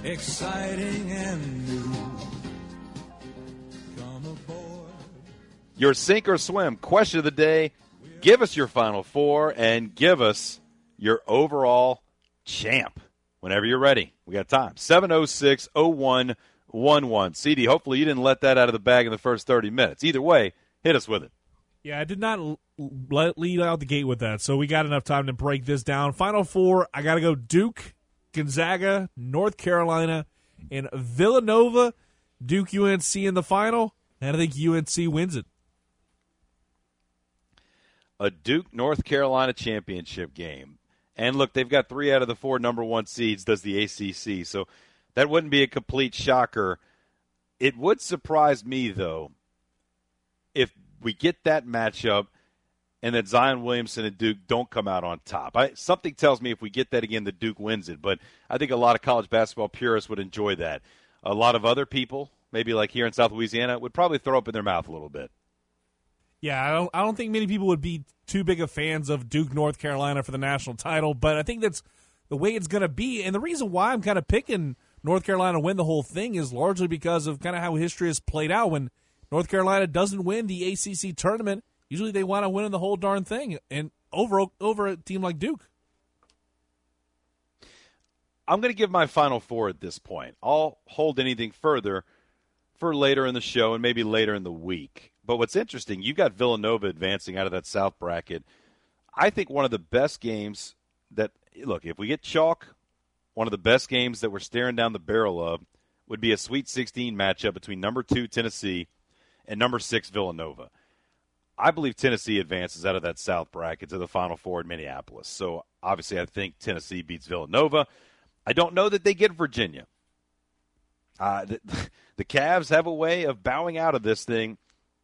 exciting and new. Come aboard. Your sink or swim question of the day. Give us your Final Four and give us your overall champ whenever you're ready. We got time. 706-0111. CD, hopefully you didn't let that out of the bag in the first 30 minutes. Either way, hit us with it. Yeah, I did not lead out the gate with that, so we got enough time to break this down. Final Four, I got to go Duke, Gonzaga, North Carolina, and Villanova. Duke, UNC in the final, and I think UNC wins it. A Duke-North Carolina championship game. And look, they've got 3 out of the 4 number 1 seeds, does the ACC, so that wouldn't be a complete shocker. It would surprise me, though, if we get that matchup and that Zion Williamson and Duke don't come out on top. Something tells me if we get that again, that Duke wins it, but I think a lot of college basketball purists would enjoy that. A lot of other people, maybe like here in South Louisiana, would probably throw up in their mouth a little bit. Yeah, I don't think many people would be too big of fans of Duke, North Carolina for the national title, but I think that's the way it's going to be. And the reason why I'm kind of picking North Carolina to win the whole thing is largely because of kind of how history has played out. When North Carolina doesn't win the ACC tournament, usually they want to win the whole darn thing, and over a team like Duke. I'm going to give my Final Four at this point. I'll hold anything further for later in the show and maybe later in the week. But what's interesting, you got Villanova advancing out of that South bracket. I think one of the best games that, look, if we get chalk, one of the best games that we're staring down the barrel of would be a Sweet 16 matchup between number 2 Tennessee and number 6 Villanova. I believe Tennessee advances out of that South bracket to the Final Four in Minneapolis. So obviously I think Tennessee beats Villanova. I don't know that they get Virginia. The Cavs have a way of bowing out of this thing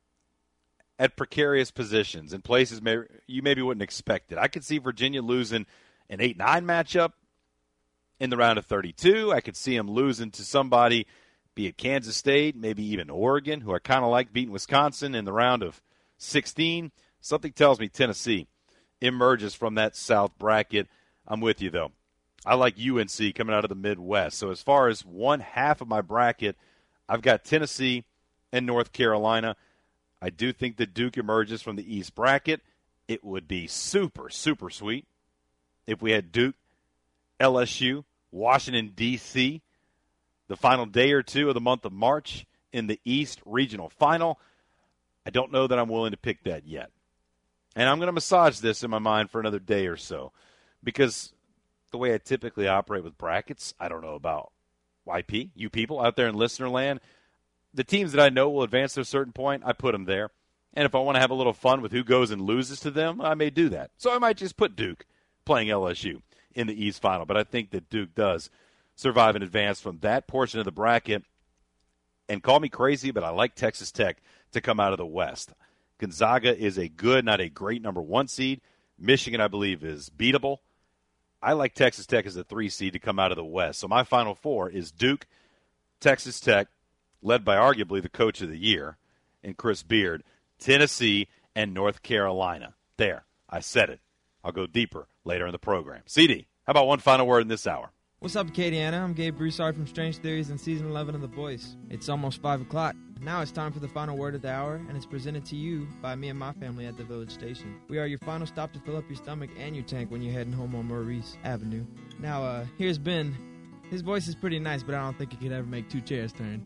at precarious positions in places you maybe wouldn't expect it. I could see Virginia losing an 8-9 matchup in the round of 32. I could see them losing to somebody, be it Kansas State, maybe even Oregon, who I kind of like beating Wisconsin in the round of 16. Something tells me Tennessee emerges from that South bracket. I'm with you, though. I like UNC coming out of the Midwest. So as far as one half of my bracket, I've got Tennessee and North Carolina. I do think that Duke emerges from the East bracket. It would be super, super sweet if we had Duke, LSU, Washington, D.C., the final day or two of the month of March in the East Regional Final. I don't know that I'm willing to pick that yet. And I'm going to massage this in my mind for another day or so because the way I typically operate with brackets, I don't know about YP, you people out there in listener land. The teams that I know will advance to a certain point, I put them there. And if I want to have a little fun with who goes and loses to them, I may do that. So I might just put Duke playing LSU in the East Final. But I think that Duke does survive and advance from that portion of the bracket. And call me crazy, but I like Texas Tech to come out of the West. Gonzaga is a good, not a great number 1 seed. Michigan, I believe, is beatable. I like Texas Tech as a 3 seed to come out of the West. So my Final Four is Duke, Texas Tech, led by arguably the coach of the year in Chris Beard, Tennessee, and North Carolina. There, I said it. I'll go deeper later in the program. CD, how about one final word in this hour? What's up, Acadiana? I'm Gabe Broussard from Strange Theories and Season 11 of The Voice. It's almost 5 o'clock. Now it's time for the final word of the hour, and it's presented to you by me and my family at the Village Station. We are your final stop to fill up your stomach and your tank when you're heading home on Maurice Avenue. Now, here's Ben. His voice is pretty nice, but I don't think he could ever make 2 chairs turn.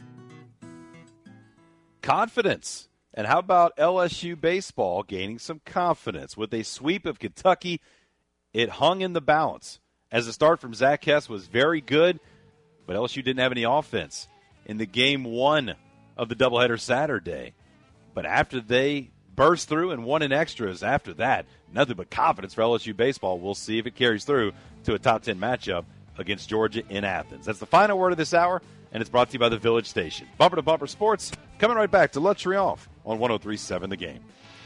Confidence. And how about LSU baseball gaining some confidence? With a sweep of Kentucky, it hung in the balance. As the start from Zach Hess was very good, but LSU didn't have any offense in the game 1 of the doubleheader Saturday. But after they burst through and won in extras, after that, nothing but confidence for LSU baseball. We'll see if it carries through to a top 10 matchup against Georgia in Athens. That's the final word of this hour, and it's brought to you by the Village Station. Bumper to Bumper Sports, coming right back to Le Triomphe on 103.7 The Game.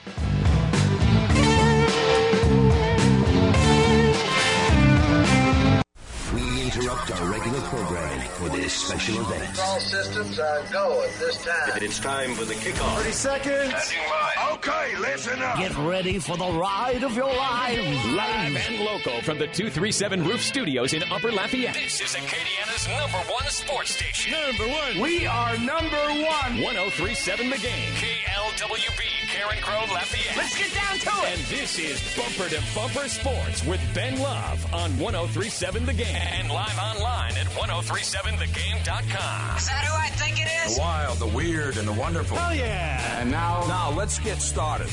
We interrupt our regular programming for this special event. All systems are go at this time. It's time for the kickoff. 30 seconds. Passing by. Okay, listen up. Get ready for the ride of your lives. Live and local from the 237 Roof Studios in Upper Lafayette. This is Acadiana's #1 sports station. #1. We are #1. 1037 The Game. KLWB, Karen Crow, Lafayette. Let's get down to it. And this is Bumper to Bumper Sports with Ben Love on 1037 The Game. And live online at 1037thegame.com. Is that who I think it is? The wild, the weird, and the wonderful. Oh, yeah. And now let's get started.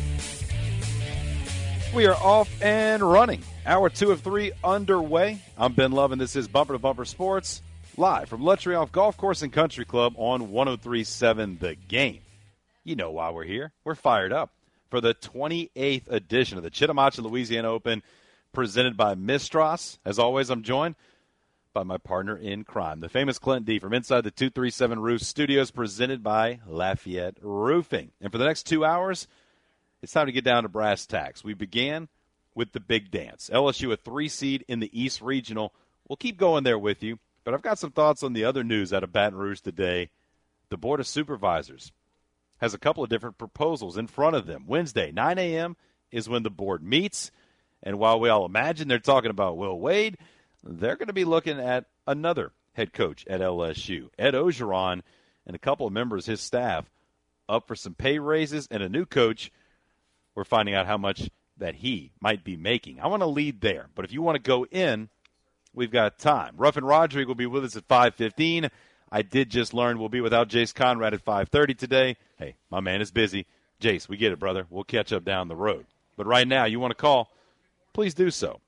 We are off and running. Hour 2 of 3 underway. I'm Ben Love, and this is Bumper to Bumper Sports, live from Lettrioff Golf Course and Country Club on 1037 The Game. You know why we're here. We're fired up for the 28th edition of the Chitimacha, Louisiana Open, presented by Mistras. As always, I'm joined by my partner in crime, the famous Clint D from inside the 237 Roof Studios, presented by Lafayette Roofing. And for the next 2 hours, it's time to get down to brass tacks. We began with the big dance. LSU, a 3 seed in the East Regional. We'll keep going there with you, but I've got some thoughts on the other news out of Baton Rouge today. The Board of Supervisors has a couple of different proposals in front of them. Wednesday, 9 a.m. is when the board meets. And while we all imagine they're talking about Will Wade, they're going to be looking at another head coach at LSU, Ed Ogeron, and a couple of members of his staff up for some pay raises, and a new coach. We're finding out how much that he might be making. I want to lead there, but if you want to go in, we've got time. Ruffin Rodrigue will be with us at 5:15. I did just learn we'll be without Jace Conrad at 5:30 today. Hey, my man is busy. Jace, we get it, brother. We'll catch up down the road. But right now, you want to call, please do so.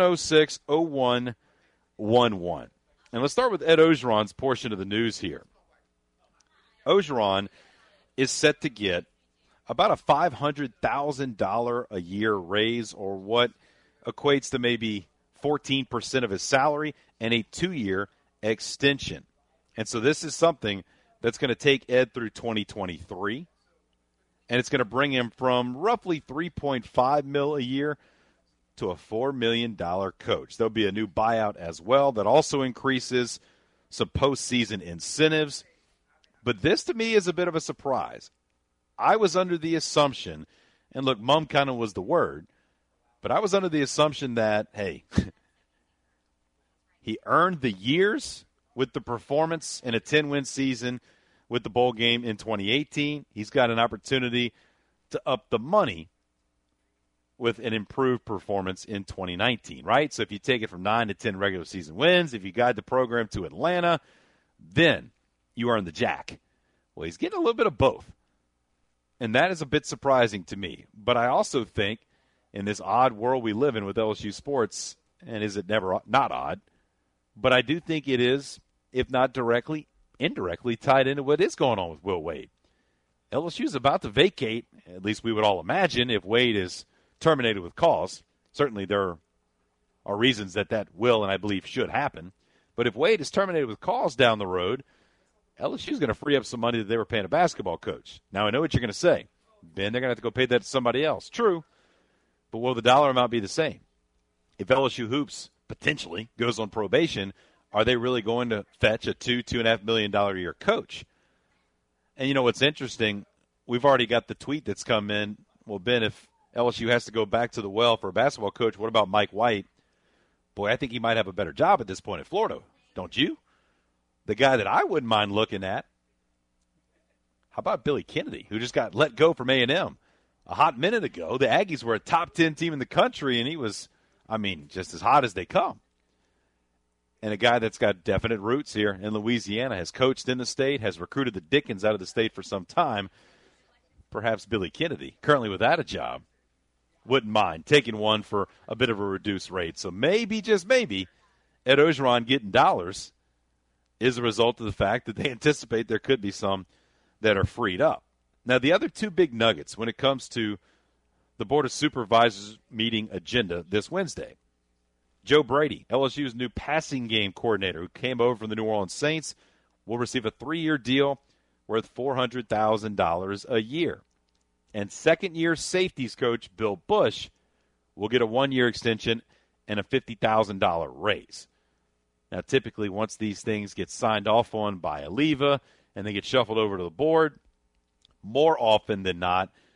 706-0111. And let's start with Ed Ogeron's portion of the news here. Ogeron is set to get about a $500,000 a year raise, or what equates to maybe 14% of his salary, and a 2-year extension. And so this is something that's going to take Ed through 2023, and it's going to bring him from roughly $3.5 million a year to a $4 million coach. There'll be a new buyout as well that also increases some postseason incentives. But this, to me, is a bit of a surprise. I was under the assumption, and look, mum kind of was the word, but I was under the assumption that, hey, he earned the years with the performance in a 10-win season with the bowl game in 2018. He's got an opportunity to up the money with an improved performance in 2019, right? So if you take it from 9 to 10 regular season wins, if you guide the program to Atlanta, then you earn the jack. Well, he's getting a little bit of both. And that is a bit surprising to me. But I also think in this odd world we live in with LSU sports, and is it never not odd, but I do think it is, if not directly, indirectly tied into what is going on with Will Wade. LSU is about to vacate, at least we would all imagine, if Wade is terminated with cause. Certainly there are reasons that will and I believe should happen. But if Wade is terminated with cause down the road, LSU is going to free up some money that they were paying a basketball coach. Now, I know what you're going to say. Ben, they're going to have to go pay that to somebody else. True. But will the dollar amount be the same? If LSU Hoops potentially goes on probation, are they really going to fetch a $2.5 million a year coach? And you know what's interesting? We've already got the tweet that's come in. Well, Ben, if LSU has to go back to the well for a basketball coach, what about Mike White? Boy, I think he might have a better job at this point at Florida. Don't you? The guy that I wouldn't mind looking at, how about Billy Kennedy, who just got let go from A&M a hot minute ago? The Aggies were a top 10 team in the country, and he was, just as hot as they come. And a guy that's got definite roots here in Louisiana, has coached in the state, has recruited the Dickens out of the state for some time. Perhaps Billy Kennedy, currently without a job, wouldn't mind taking one for a bit of a reduced rate. So maybe, just maybe, Ed Ogeron getting dollars is a result of the fact that they anticipate there could be some that are freed up. Now, the other two big nuggets when it comes to the Board of Supervisors meeting agenda this Wednesday. Joe Brady, LSU's new passing game coordinator who came over from the New Orleans Saints, will receive a 3-year deal worth $400,000 a year. And second-year safeties coach Bill Bush will get a 1-year extension and a $50,000 raise. Now, typically, once these things get signed off on by Aliva and they get shuffled over to the board, more often than not,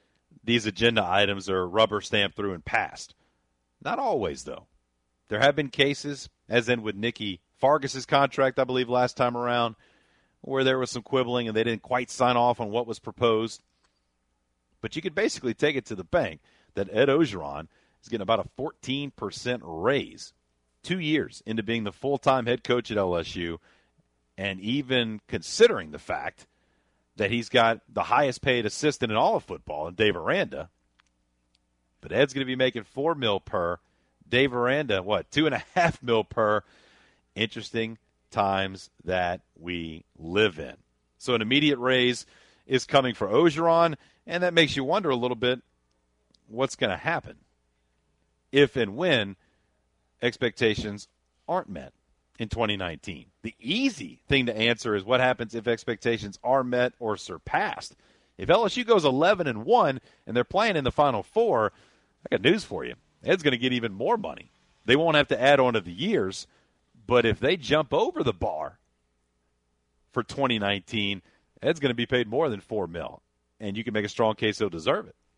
these agenda items are rubber stamped through and passed. Not always, though. There have been cases, as in with Nikki Fargas's contract, I believe, last time around, where there was some quibbling and they didn't quite sign off on what was proposed. But you could basically take it to the bank that Ed Orgeron is getting about a 14% raise 2 years into being the full-time head coach at LSU, and even considering the fact that he's got the highest-paid assistant in all of football, in Dave Aranda. But Ed's going to be making $4 million per. Dave Aranda, $2.5 million per. Interesting times that we live in. So an immediate raise is coming for Orgeron, and that makes you wonder a little bit what's going to happen if and when expectations aren't met in 2019. The easy thing to answer is what happens if expectations are met or surpassed. If LSU goes 11-1 and they're playing in the Final Four, I got news for you. Ed's going to get even more money. They won't have to add on to the years, but if they jump over the bar for 2019, Ed's going to be paid more than $4 million, and you can make a strong case he'll deserve it.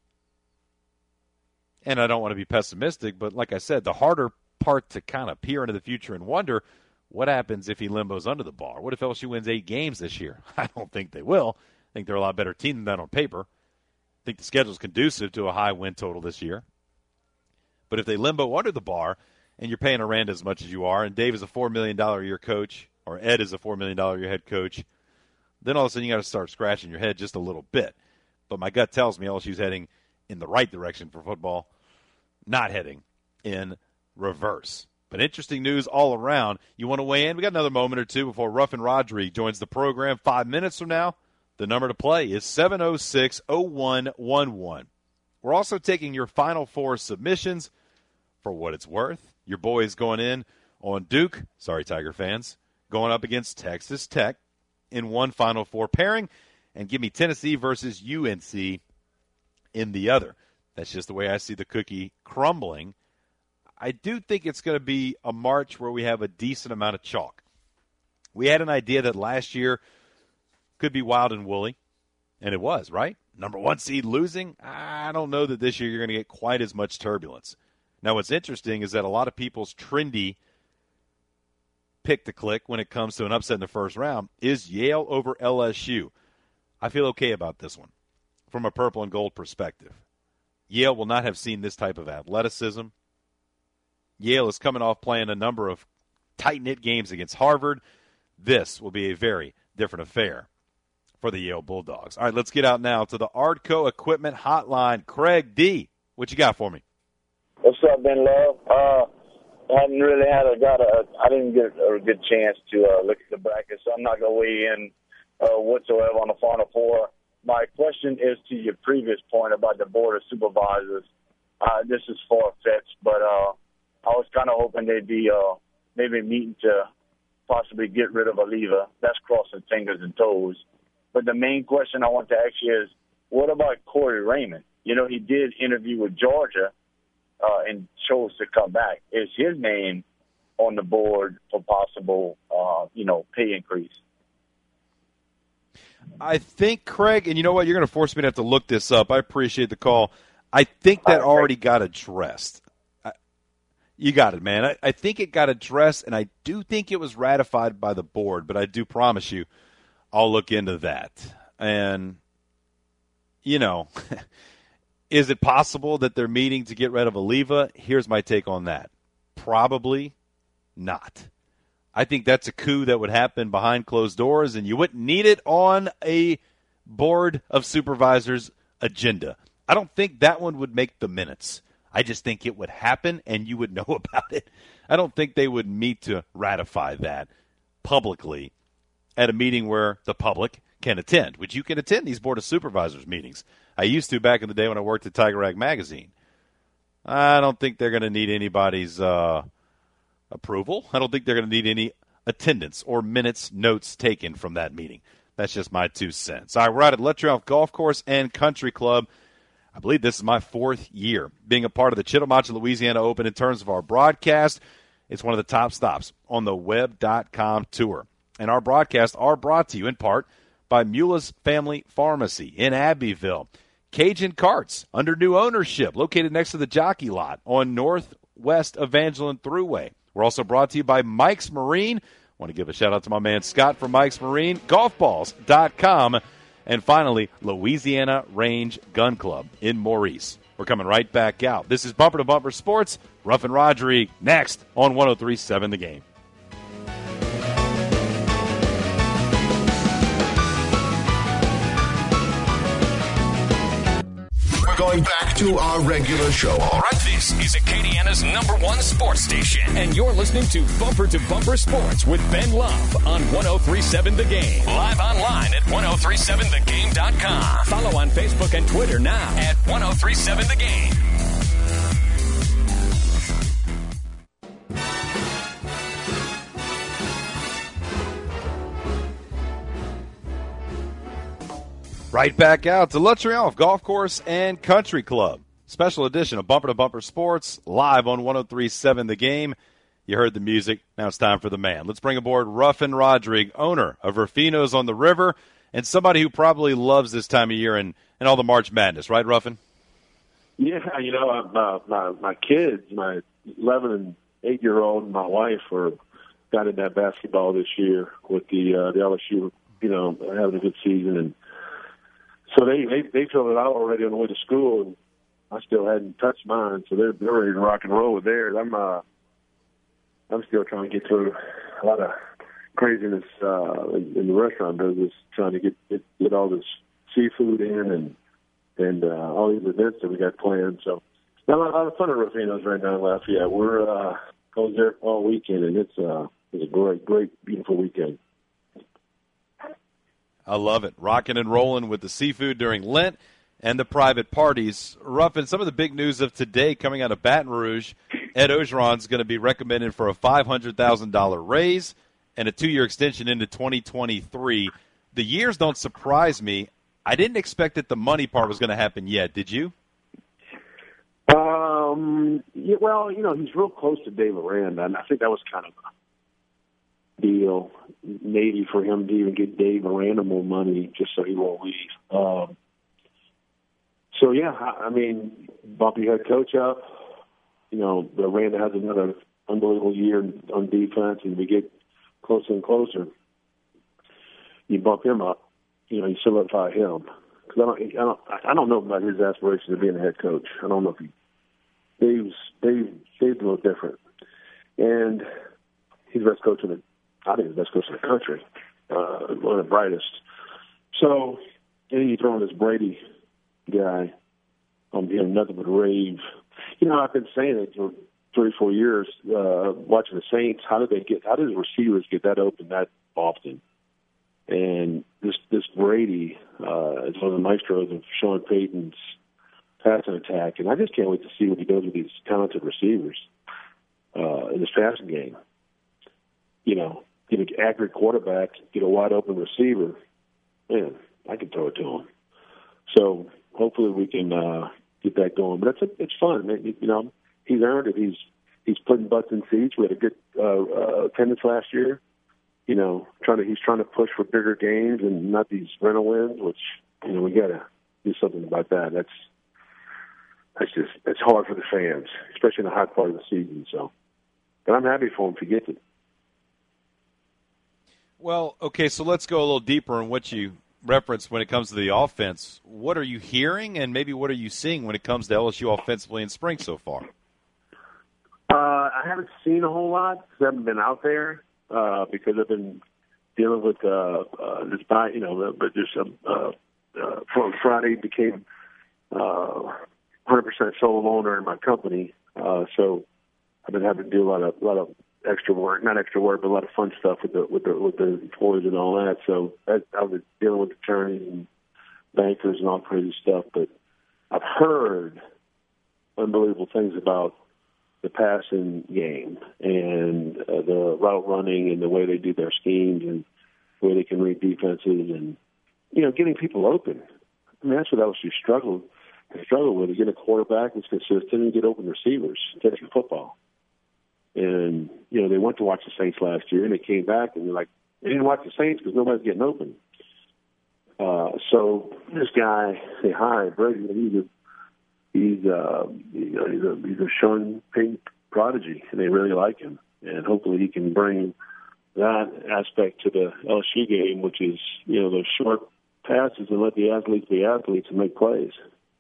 And I don't want to be pessimistic, but like I said, the harder part to kind of peer into the future and wonder what happens if he limbos under the bar. What if LSU wins 8 games this year? I don't think they will. I think they're a lot better team than that on paper. I think the schedule's conducive to a high win total this year. But if they limbo under the bar and you're paying Aranda as much as you are, and Dave is a $4 million a year coach, or Ed is a $4 million a year head coach, then all of a sudden you got to start scratching your head just a little bit. But my gut tells me LSU's heading in the right direction for football, not heading in reverse. But interesting news all around. You want to weigh in? We got another moment or two before Ruffin Rodrigue joins the program. 5 minutes from now, the number to play is 706-0111. We're also taking your Final Four submissions for what it's worth. Your boys going in on Duke, sorry Tiger fans, going up against Texas Tech in one Final Four pairing, and give me Tennessee versus UNC in the other. That's just the way I see the cookie crumbling. I do think it's going to be a March where we have a decent amount of chalk. We had an idea that last year could be wild and woolly, and it was, right? Number 1 seed losing, I don't know that this year you're going to get quite as much turbulence. Now, what's interesting is that a lot of people's trendy pick to click when it comes to an upset in the first round is Yale over LSU. I feel okay about this one from a purple and gold perspective. Yale will not have seen this type of athleticism. Yale is coming off playing a number of tight-knit games against Harvard. This will be a very different affair for the Yale Bulldogs. All right, let's get out now to the Ardco Equipment Hotline. Craig D., what you got for me? What's up, Ben Love? I didn't get a good chance to look at the bracket, so I'm not going to weigh in whatsoever on the Final Four. My question is to your previous point about the Board of Supervisors. This is far-fetched, but I was kind of hoping they'd be maybe meeting to possibly get rid of Oliva. That's crossing fingers and toes. But the main question I want to ask you is, what about Corey Raymond? You know, he did interview with Georgia and chose to come back. Is his name on the board for possible, pay increase? I think, Craig, and you know what? You're going to force me to have to look this up. I appreciate the call. I think that already got addressed. You got it, man. I think it got addressed, and I do think it was ratified by the board, but I do promise you I'll look into that. And, is it possible that they're meeting to get rid of Oliva? Here's my take on that. Probably not. I think that's a coup that would happen behind closed doors, and you wouldn't need it on a board of supervisors agenda. I don't think that one would make the minutes. I just think it would happen, and you would know about it. I don't think they would meet to ratify that publicly at a meeting where the public can attend, which you can attend these Board of Supervisors meetings. I used to back in the day when I worked at Tiger Rag Magazine. I don't think they're going to need anybody's approval. I don't think they're going to need any attendance or notes taken from that meeting. That's just my 2 cents. All right, we're out at Lettrioff Golf Course and Country Club. I believe this is my 4th year being a part of the Chittimacha, Louisiana Open in terms of our broadcast. It's one of the top stops on the web.com tour. And our broadcasts are brought to you in part by Mueller's Family Pharmacy in Abbeville. Cajun Carts, under new ownership, located next to the Jockey Lot on Northwest Evangeline Thruway. We're also brought to you by Mike's Marine. Want to give a shout-out to my man Scott from Mike's Marine, golfballs.com. And finally, Louisiana Range Gun Club in Maurice. We're coming right back out. This is Bumper to Bumper Sports. Ruff and Rodrigue next on 103.7 The Game. Going back to our regular show. All right, this is Acadiana's #1 sports station, and you're listening to Bumper Sports with Ben Love on 103.7 The Game. Live online at 1037thegame.com. Follow on Facebook and Twitter now at 1037 The Game. Right back out to Le Triomphe Golf Course and Country Club. Special edition of Bumper to Bumper Sports, live on 103.7 The Game. You heard the music. Now it's time for the man. Let's bring aboard Ruffin Rodrigue, owner of Ruffino's on the River, and somebody who probably loves this time of year and all the March Madness. Right, Ruffin? Yeah, my kids, my 11 and 8-year-old and my wife got into that basketball this year with the LSU, having a good season, and so they filled it out already on the way to school, and I still hadn't touched mine, so they're ready to rock and roll with theirs. I'm still trying to get through a lot of craziness in the restaurant business, trying to get all this seafood in and all these events that we got planned. So a lot of fun at Ruffino's right now in Lafayette. We're I was there all weekend, and it's a great, beautiful weekend. I love it. Rocking and rolling with the seafood during Lent and the private parties. Ruffin, some of the big news of today coming out of Baton Rouge, Ed Ogeron's going to be recommended for a $500,000 raise and a 2-year extension into 2023. The years don't surprise me. I didn't expect that the money part was going to happen yet. Did you? Yeah, well, he's real close to Dave Aranda, and I think that was kind of a deal, maybe for him to even get Dave Aranda more money just so he won't leave. So, yeah, I mean, bump your head coach up. Aranda has another unbelievable year on defense, and we get closer and closer. You bump him up. You solidify him. Because I don't know about his aspirations of being a head coach. I don't know if Dave's a little different. And he's the best coach I think he's the best coach in the country. One of the brightest. So, and you throw in this Brady guy, nothing but rave. I've been saying it for 3 or 4 years, watching the Saints. How did the receivers get that open that often? And this Brady is one of the maestros of Sean Payton's passing attack, and I just can't wait to see what he does with these talented receivers in this passing game. Get an accurate quarterback, get a wide open receiver. Man, I can throw it to him. So hopefully we can get that going. But it's fun. He's earned it. He's putting butts in seats. We had a good attendance last year. He's trying to push for bigger games and not these rental wins, which we got to do something about that. It's hard for the fans, especially in the hot part of the season. So, but I'm happy for him if he gets it. Well, okay, so let's go a little deeper in what you referenced when it comes to the offense. What are you hearing, and maybe what are you seeing when it comes to LSU offensively in spring so far? I haven't seen a whole lot because I haven't been out there because I've been dealing with this buy. But from Friday became 100% solo owner in my company, so I've been having to do a lot of extra work, not extra work, but a lot of fun stuff with the employees and all that. So I was dealing with attorneys and bankers and all crazy stuff. But I've heard unbelievable things about the passing game and the route running and the way they do their schemes and the way they can read defenses and getting people open. I mean, that's what LSU struggled with: is get a quarterback that's consistent and get open receivers, catching football. And, they went to watch the Saints last year, and they came back, and they're like, they didn't watch the Saints because nobody's getting open. So this guy they hired, Brady, he's a Sean Payton prodigy, and they really like him. And hopefully he can bring that aspect to the LSU game, which is, those short passes and let the athletes be athletes and make plays.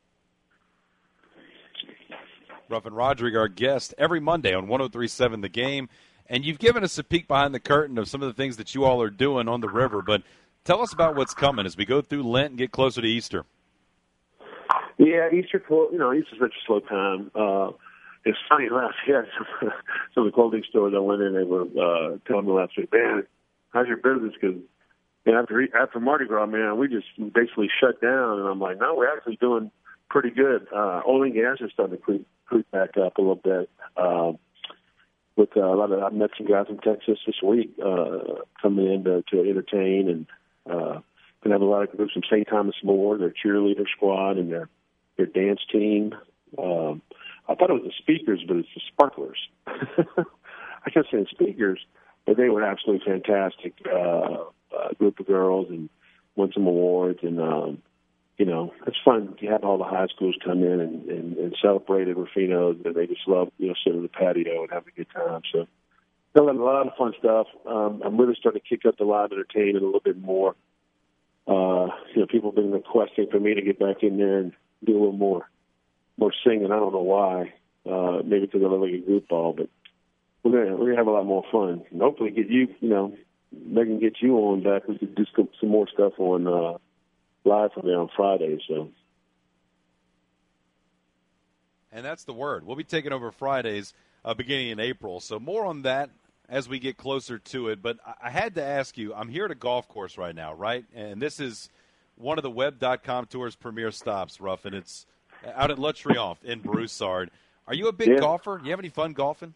Ruffin Rodrigue, our guest, every Monday on 103.7 The Game. And you've given us a peek behind the curtain of some of the things that you all are doing on the river. But tell us about what's coming as we go through Lent and get closer to Easter. Yeah, Easter's such a slow time. It's funny, last year, some of the clothing stores I went in, they were telling me last week, man, how's your business? Because after Mardi Gras, man, we just basically shut down. And I'm like, no, we're actually doing pretty good. Oil and gas is starting to creep back up a little bit. With a lot of, I met some guys in Texas this week coming in to entertain, and going to have a lot of groups from St. Thomas More, their cheerleader squad, and their dance team. I thought it was the speakers, but it's the sparklers. I kept saying speakers, but they were absolutely fantastic. Group of girls and won some awards, and it's fun to have all the high schools come in and celebrate at Rufino's. They just love sitting on the patio and having a good time. So a lot of fun stuff. I'm really starting to kick up the live entertainment a little bit more. People have been requesting for me to get back in there and do a little more singing. I don't know why. Maybe because I love like a group ball, but we're gonna have a lot more fun. And hopefully get you, Megan, get you on back. We could do some more stuff on live from there on Friday. So. And that's the word. We'll be taking over Fridays beginning in April. So more on that as we get closer to it. But I had to ask you, I'm here at a golf course right now, right? And this is one of the Web.com Tour's premier stops, Ruffin. It's out at Le Triomphe in Broussard. Are you a big golfer? Do you have any fun golfing?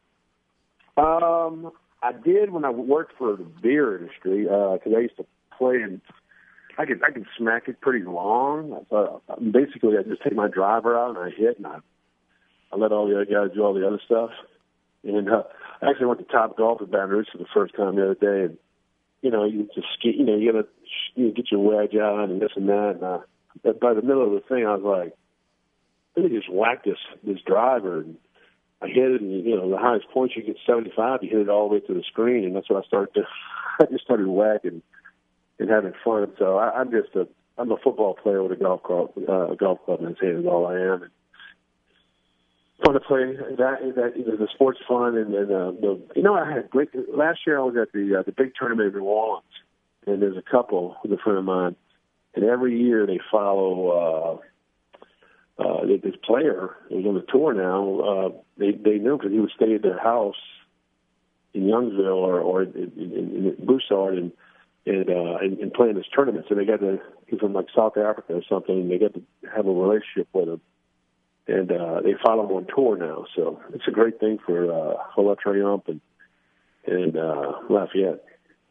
I did when I worked for the beer industry because I used to play, and I could smack it pretty long. Basically, I just take my driver out and I hit, and I let all the other guys do all the other stuff. And I actually went to Top Golf at Baton Rouge for the first time the other day, and you just ski, you gotta get your wedge on and this and that. And by the middle of the thing, I was like, let me just whack this driver. And I hit it, and the highest point you get 75. You hit it all the way to the screen, and that's what I started to. I just started whacking and having fun. So I'm a football player with a golf club in his hand is all I am. And fun to play. The sport's fun, and I had great. Last year I was at the big tournament in New Orleans, and there's a couple with a friend of mine, and every year they follow. This player who's on the tour now, they knew because he would stay at their house in Youngsville or in Broussard and play in this tournament. So they got he's from like South Africa or something, and they got to have a relationship with him. And they follow him on tour now. So it's a great thing for Le Triomphe and Lafayette.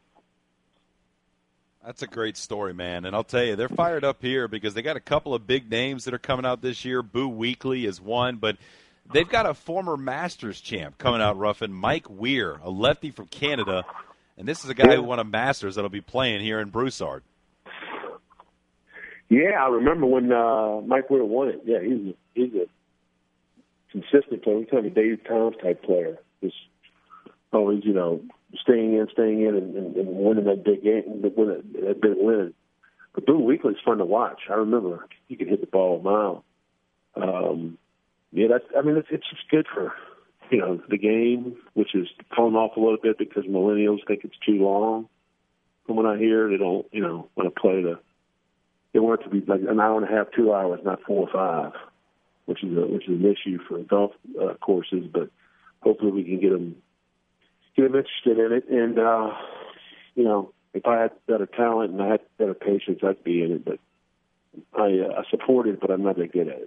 That's a great story, man. And I'll tell you, they're fired up here because they got a couple of big names that are coming out this year. Boo Weekley is one, but they've got a former Masters champ coming out, Ruffin, Mike Weir, a lefty from Canada. And this is a guy who won a Masters that'll be playing here in Broussard. Yeah, I remember when Mike Weir won it. Yeah, he's a consistent player. He's kind of a Dave Toms type player. Just always, staying in and winning that big game, that big win. But Boo Weekley's fun to watch. I remember he could hit the ball a mile. It's just good for the game, which is falling off a little bit because millennials think it's too long. From what I hear, they don't want to play they want it to be like an hour and a half, 2 hours, not 4 or 5, which is an issue for golf courses. But hopefully we can get them interested in it. And if I had better talent and I had better patience, I'd be in it. But I support it, but I'm not that good at it.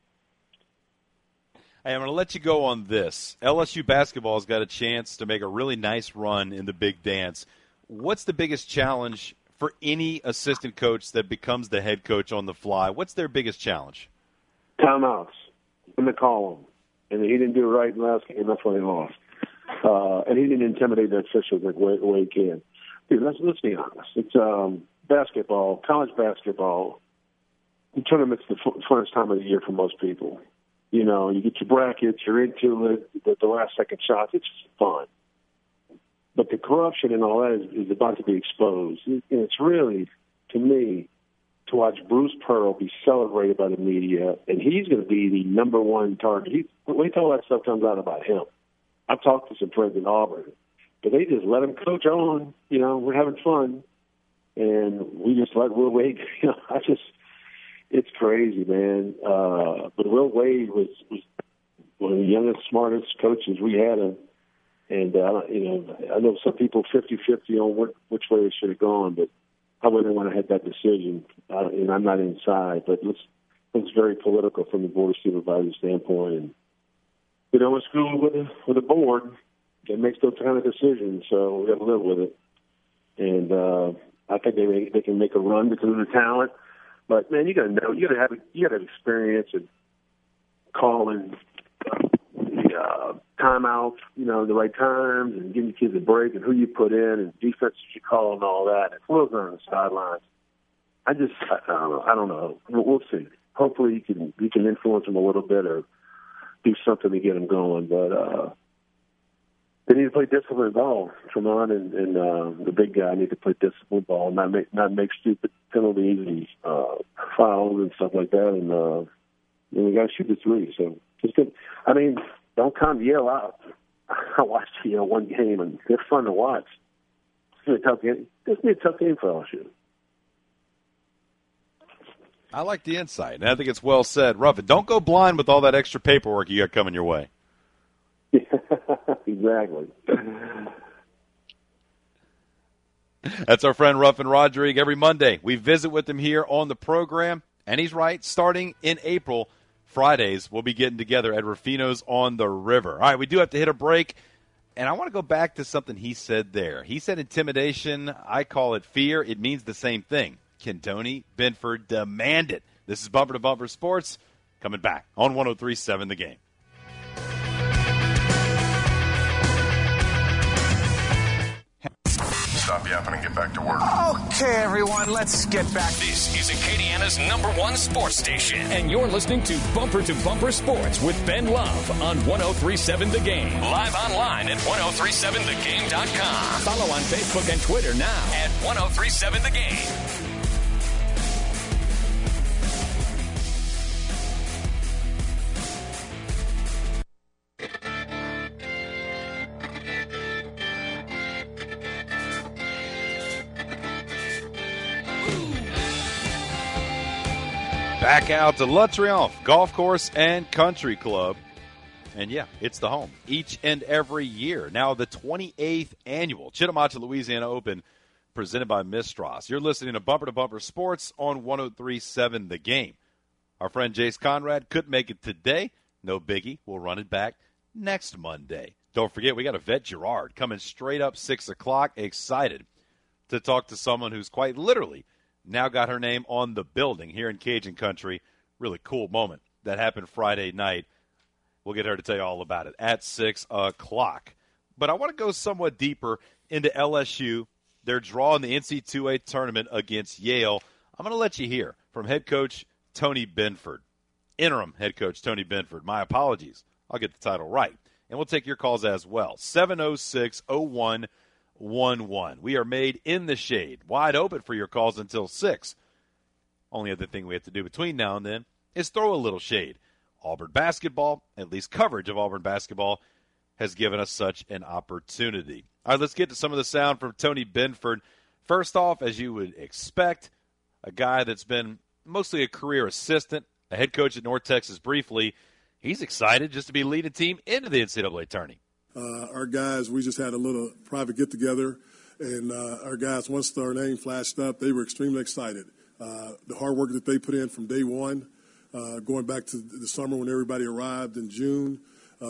Hey, I'm going to let you go on this. LSU basketball has got a chance to make a really nice run in the big dance. What's the biggest challenge for any assistant coach that becomes the head coach on the fly? What's their biggest challenge? Timeouts. I'm going to call him. And he didn't do it right in the last game. That's why they lost. And he didn't intimidate the officials the way he can. Dude, let's be honest. It's basketball, college basketball, the tournament's the funnest time of the year for most people. You know, you get your brackets, you're into it, the last-second shots. It's fun. But the corruption and all that is about to be exposed. And it's really, to me, to watch Bruce Pearl be celebrated by the media, and he's going to be the number one target. Wait till all that stuff comes out about him. I've talked to some friends in Auburn, but they just let him coach on. You know, we're having fun, and we just let Will Wade. You know, it's crazy, man. But Will Wade was one of the youngest, smartest coaches we had, and you know, I know some people 50-50 on which way it should have gone, but I wouldn't want to have that decision, and I'm not inside. But it's very political from the board of supervisors standpoint, and you know, in school with a board that makes those kind of decisions, so we have to live with it. And I think they can make a run because of the talent. But man, you got to have experience in calling timeouts, you know, the right times, and giving kids a break, and who you put in, and defenses you call, and all that. And Will's on the sidelines. I don't know. We'll see. Hopefully, you can influence them a little bit, or do something to get them going. But they need to play disciplined ball. Tremont and the big guy need to play disciplined ball, not make stupid penalties and fouls and stuff like that. And we got to shoot the three. So just good. I mean, don't come yell out. I watched one game, and they're fun to watch. It's gonna be a tough game. It's gonna be a tough game for LSU. I like the insight, and I think it's well said. Ruffin, don't go blind with all that extra paperwork you got coming your way. Exactly. That's our friend Ruffin Rodrigue. Every Monday, we visit with him here on the program, and he's right. Starting in April, Fridays, we'll be getting together at Ruffino's on the River. All right, we do have to hit a break, and I want to go back to something he said there. He said intimidation. I call it fear. It means the same thing. Can Tony Benford demand it? This is Bumper to Bumper Sports, coming back on 103.7 The Game. Stop yapping and get back to work. Okay, everyone, let's get back. This is Acadiana's #1 sports station. And you're listening to Bumper Sports with Ben Love on 103.7 The Game. Live online at 1037thegame.com. Follow on Facebook and Twitter now at 1037 The Game. Back out to Le Triomphe Golf Course and Country Club. And, yeah, it's the home each and every year. Now the 28th annual Chittimacha, Louisiana Open presented by Mistras. You're listening to Bumper to Bumper Sports on 103.7 The Game. Our friend Jace Conrad couldn't make it today. No biggie. We'll run it back next Monday. Don't forget, we got Yvette Girard coming straight up 6 o'clock. Excited to talk to someone who's quite literally now got her name on the building here in Cajun Country. Really cool moment that happened Friday night. We'll get her to tell you all about it at 6 o'clock. But I want to go somewhat deeper into LSU. They're drawing the NC2A tournament against Yale. I'm going to let you hear from head coach Tony Benford, interim head coach Tony Benford. My apologies. I'll get the title right. And we'll take your calls as well. 706-0111. We are made in the shade, wide open for your calls until 6. Only other thing we have to do between now and then is throw a little shade. Auburn basketball, at least coverage of Auburn basketball, has given us such an opportunity. All right, let's get to some of the sound from Tony Benford. First off, as you would expect, a guy that's been mostly a career assistant, a head coach at North Texas briefly. He's excited just to be leading a team into the NCAA tourney. Our guys, we just had a little private get-together, and our guys, once our name flashed up, they were extremely excited. The hard work that they put in from day one, going back to the summer when everybody arrived in June,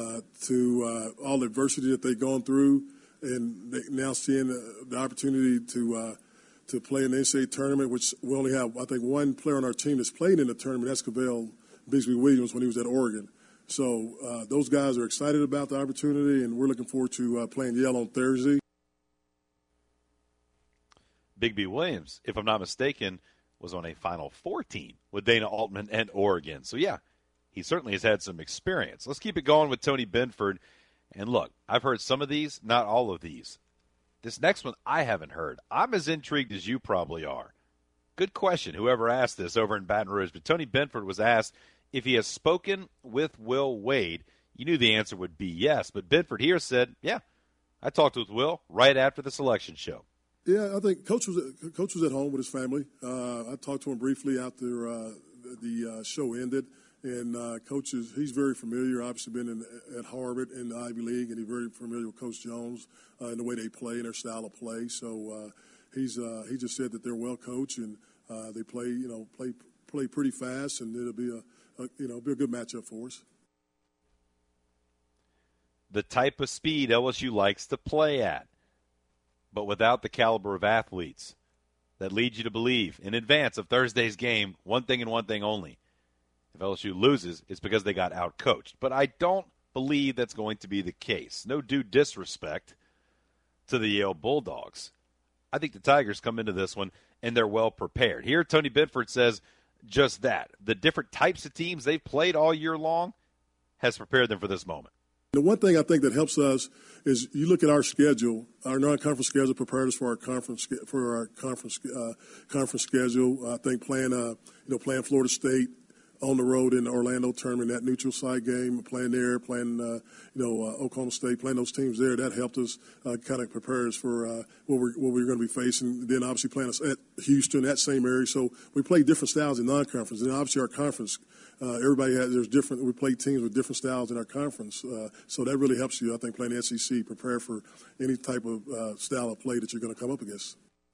to all the adversity that they've gone through, and they now seeing the opportunity to play in the NCAA tournament, which we only have, I think, one player on our team that's played in the tournament. That's Cavell Bigsby-Williams when he was at Oregon. So those guys are excited about the opportunity, and we're looking forward to playing Yale on Thursday. Big B Williams, if I'm not mistaken, was on a Final Four team with Dana Altman and Oregon. So, yeah, he certainly has had some experience. Let's keep it going with Tony Benford. And, look, I've heard some of these, not all of these. This next one I haven't heard. I'm as intrigued as you probably are. Good question, whoever asked this over in Baton Rouge. But Tony Benford was asked if he has spoken with Will Wade. You knew the answer would be yes. But Benford here said, yeah, I talked with Will right after the selection show. Yeah, I think Coach was at home with his family. I talked to him briefly after the show ended. And Coach he's very familiar, obviously been at Harvard in the Ivy League, and he's very familiar with Coach Jones and the way they play and their style of play. So he just said that they're well coached and they play pretty fast, and it'll be a good matchup for us. The type of speed LSU likes to play at, but without the caliber of athletes that lead you to believe in advance of Thursday's game, one thing and one thing only. If LSU loses, it's because they got out-coached. But I don't believe that's going to be the case. No due disrespect to the Yale Bulldogs. I think the Tigers come into this one, and they're well prepared. Here, Tony Benford says just that. The different types of teams they've played all year long has prepared them for this moment. The one thing I think that helps us is you look at our schedule. Our non-conference schedule prepared us for our conference schedule. I think playing Florida State on the road in the Orlando tournament, that neutral site game, playing there, playing Oklahoma State, playing those teams there, that helped us kind of prepare us for what we're going to be facing. Then obviously playing us at Houston, that same area. So we play different styles in non-conference. And obviously our conference, we play teams with different styles in our conference. So that really helps you, I think, playing the SEC, prepare for any type of style of play that you're going to come up against.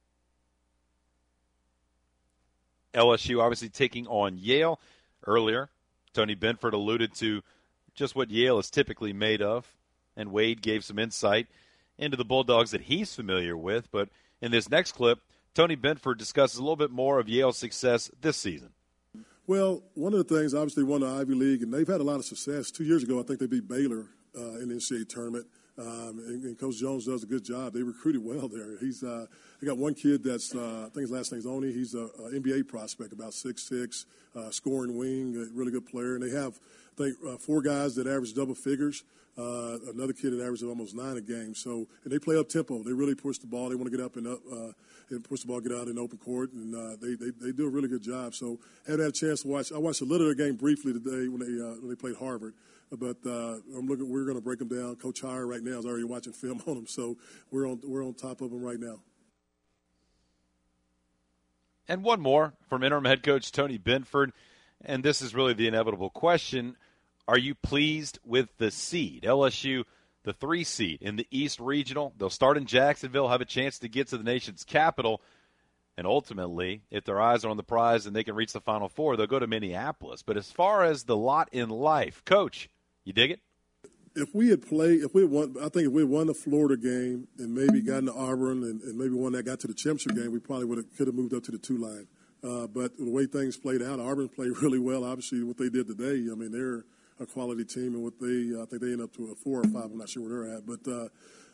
LSU obviously taking on Yale. Earlier, Tony Benford alluded to just what Yale is typically made of, and Wade gave some insight into the Bulldogs that he's familiar with. But in this next clip, Tony Benford discusses a little bit more of Yale's success this season. Well, one of the things, obviously, won the Ivy League, and they've had a lot of success. 2 years ago, I think they beat Baylor in the NCAA tournament. And Coach Jones does a good job. They recruited well there. They got one kid that's, I think his last name's Oni. He's an NBA prospect, about 6'6", scoring wing, a really good player. And they have, I think, 4 guys that average double figures. Another kid that averages almost 9 a game. So, and they play up tempo. They really push the ball. They want to get up and push the ball, get out in open court, and they do a really good job. So, I haven't had a chance to watch. I watched a little of their game briefly today when they played Harvard. But we're going to break them down. Coach Heyer right now is already watching film on them, so we're on top of them right now. And one more from interim head coach Tony Benford, and this is really the inevitable question. Are you pleased with the seed? LSU, the 3 seed in the East Regional. They'll start in Jacksonville, have a chance to get to the nation's capital. And ultimately, if their eyes are on the prize and they can reach the Final Four, they'll go to Minneapolis. But as far as the lot in life, Coach, you dig it? If we had won the Florida game and maybe gotten to Auburn and maybe one that got to the championship game, we probably could have moved up to the 2 line. But the way things played out, Auburn played really well. Obviously, what they did today, I mean, they're a quality team, and I think they ended up to a 4 or 5. I'm not sure where they're at, but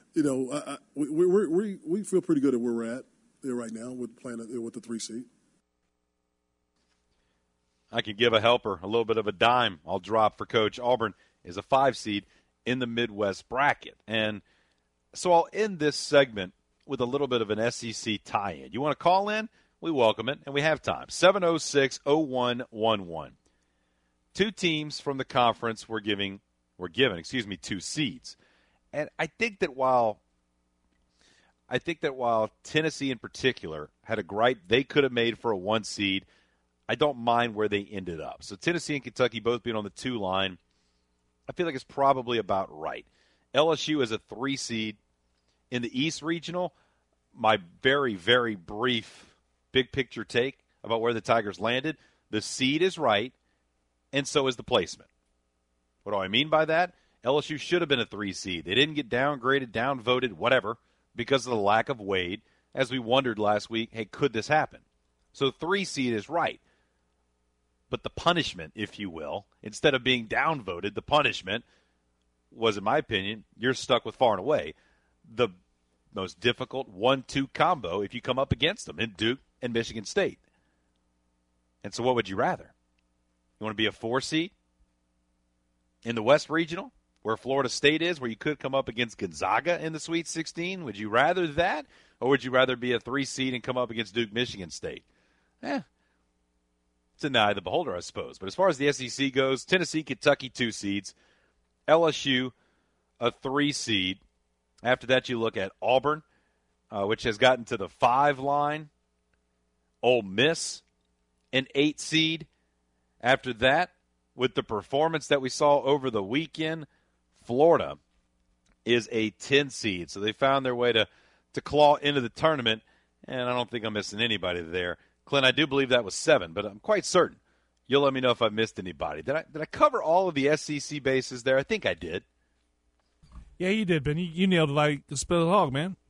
we feel pretty good at where we're at there right now with playing with the 3 seed. I could give a helper a little bit of a dime. I'll drop for Coach. Auburn is a 5 seed in the Midwest bracket. And so I'll end this segment with a little bit of an SEC tie-in. You want to call in? We welcome it, and we have time. 706-0111. 2 teams from the conference were given 2 seeds. And I think that while Tennessee in particular had a gripe they could have made for a 1 seed, I don't mind where they ended up. So Tennessee and Kentucky both being on the 2 line, I feel like it's probably about right. LSU is a 3 seed in the East Regional. My very, very brief big picture take about where the Tigers landed, the seed is right, and so is the placement. What do I mean by that? LSU should have been a 3 seed. They didn't get downgraded, downvoted, whatever, because of the lack of Wade, as we wondered last week, hey, could this happen? So 3 seed is right. But the punishment, if you will, instead of being downvoted, the punishment was, in my opinion, you're stuck with far and away the most difficult 1-2 combo if you come up against them in Duke and Michigan State. And so what would you rather? You want to be a 4 seed in the West Regional, where Florida State is, where you could come up against Gonzaga in the Sweet 16? Would you rather that, or would you rather be a 3 seed and come up against Duke, Michigan State? It's an eye of the beholder, I suppose. But as far as the SEC goes, Tennessee, Kentucky, 2 seeds. LSU, a 3 seed. After that, you look at Auburn, which has gotten to the 5 line. Ole Miss, an 8 seed. After that, with the performance that we saw over the weekend, Florida is a 10 seed. So they found their way to claw into the tournament, and I don't think I'm missing anybody there. Clint, I do believe that was 7, but I'm quite certain. You'll let me know if I missed anybody. Did I cover all of the SEC bases there? I think I did. Yeah, you did, Ben. You nailed it like the spit of the hog, man.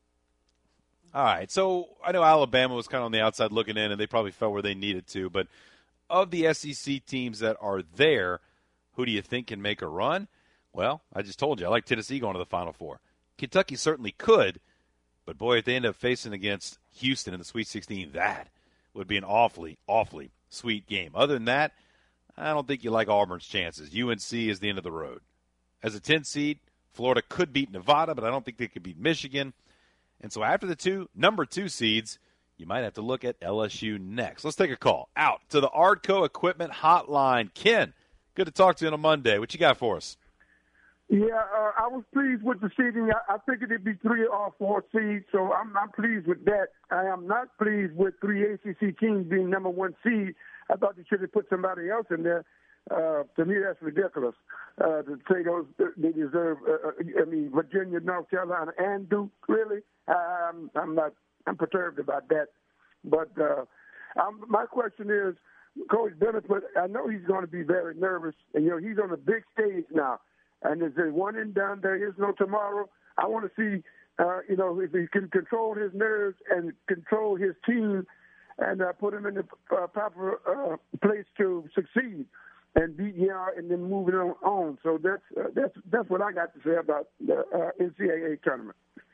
All right, so I know Alabama was kind of on the outside looking in, and they probably fell where they needed to. But of the SEC teams that are there, who do you think can make a run? Well, I just told you, I like Tennessee going to the Final Four. Kentucky certainly could, but boy, if they end up facing against Houston in the Sweet 16, that would be an awfully, awfully sweet game. Other than that, I don't think you like Auburn's chances. UNC is the end of the road. As a 10 seed, Florida could beat Nevada, but I don't think they could beat Michigan. And so after the number 2 seeds, you might have to look at LSU next. Let's take a call. Out to the Ardco Equipment Hotline. Ken, good to talk to you on a Monday. What you got for us? Yeah, I was pleased with the seeding. I figured it'd be 3 or 4 seeds, so I'm pleased with that. I am not pleased with 3 ACC teams being number 1 seed. I thought they should have put somebody else in there. To me, that's ridiculous. To say they deserve. Virginia, North Carolina, and Duke. Really, I'm perturbed about that. But my question is, Coach Benefit, I know he's going to be very nervous, and he's on a big stage now. And there's a one and done. There is no tomorrow. I want to see, if he can control his nerves and control his team, and put him in the proper place to succeed and beat Yale and then moving on. So that's what I got to say about the NCAA tournament.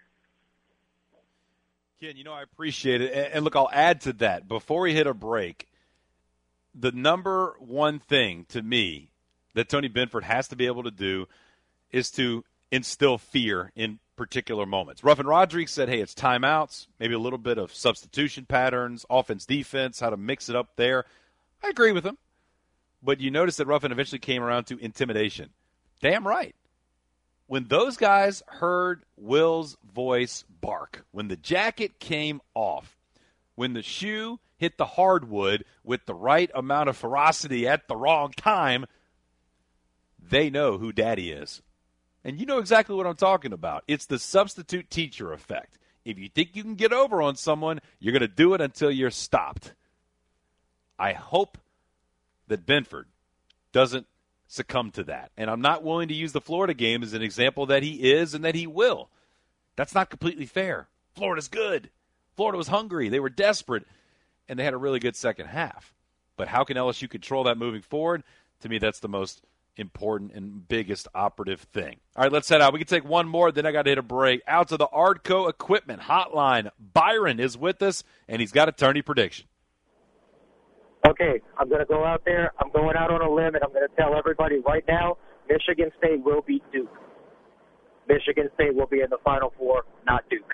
Ken, I appreciate it. And look, I'll add to that. Before we hit a break, the number one thing to me that Tony Benford has to be able to do is to instill fear in particular moments. Ruffin Rodriguez said, hey, it's timeouts, maybe a little bit of substitution patterns, offense, defense, how to mix it up there. I agree with him. But you notice that Ruffin eventually came around to intimidation. Damn right. When those guys heard Will's voice bark, when the jacket came off, when the shoe hit the hardwood with the right amount of ferocity at the wrong time, they know who daddy is. And you know exactly what I'm talking about. It's the substitute teacher effect. If you think you can get over on someone, you're going to do it until you're stopped. I hope that Benford doesn't succumb to that. And I'm not willing to use the Florida game as an example that he is and that he will. That's not completely fair. Florida's good. Florida was hungry. They were desperate. And they had a really good second half. But how can LSU control that moving forward? To me, that's the most important and biggest operative thing. All right, let's head out. We can take one more, then I got to hit a break. Out to the Ardco Equipment Hotline. Byron is with us, and he's got a tourney prediction. Okay, I'm going to go out there. I'm going out on a limb, and I'm going to tell everybody right now, Michigan State will beat Duke. Michigan State will be in the Final Four, not Duke.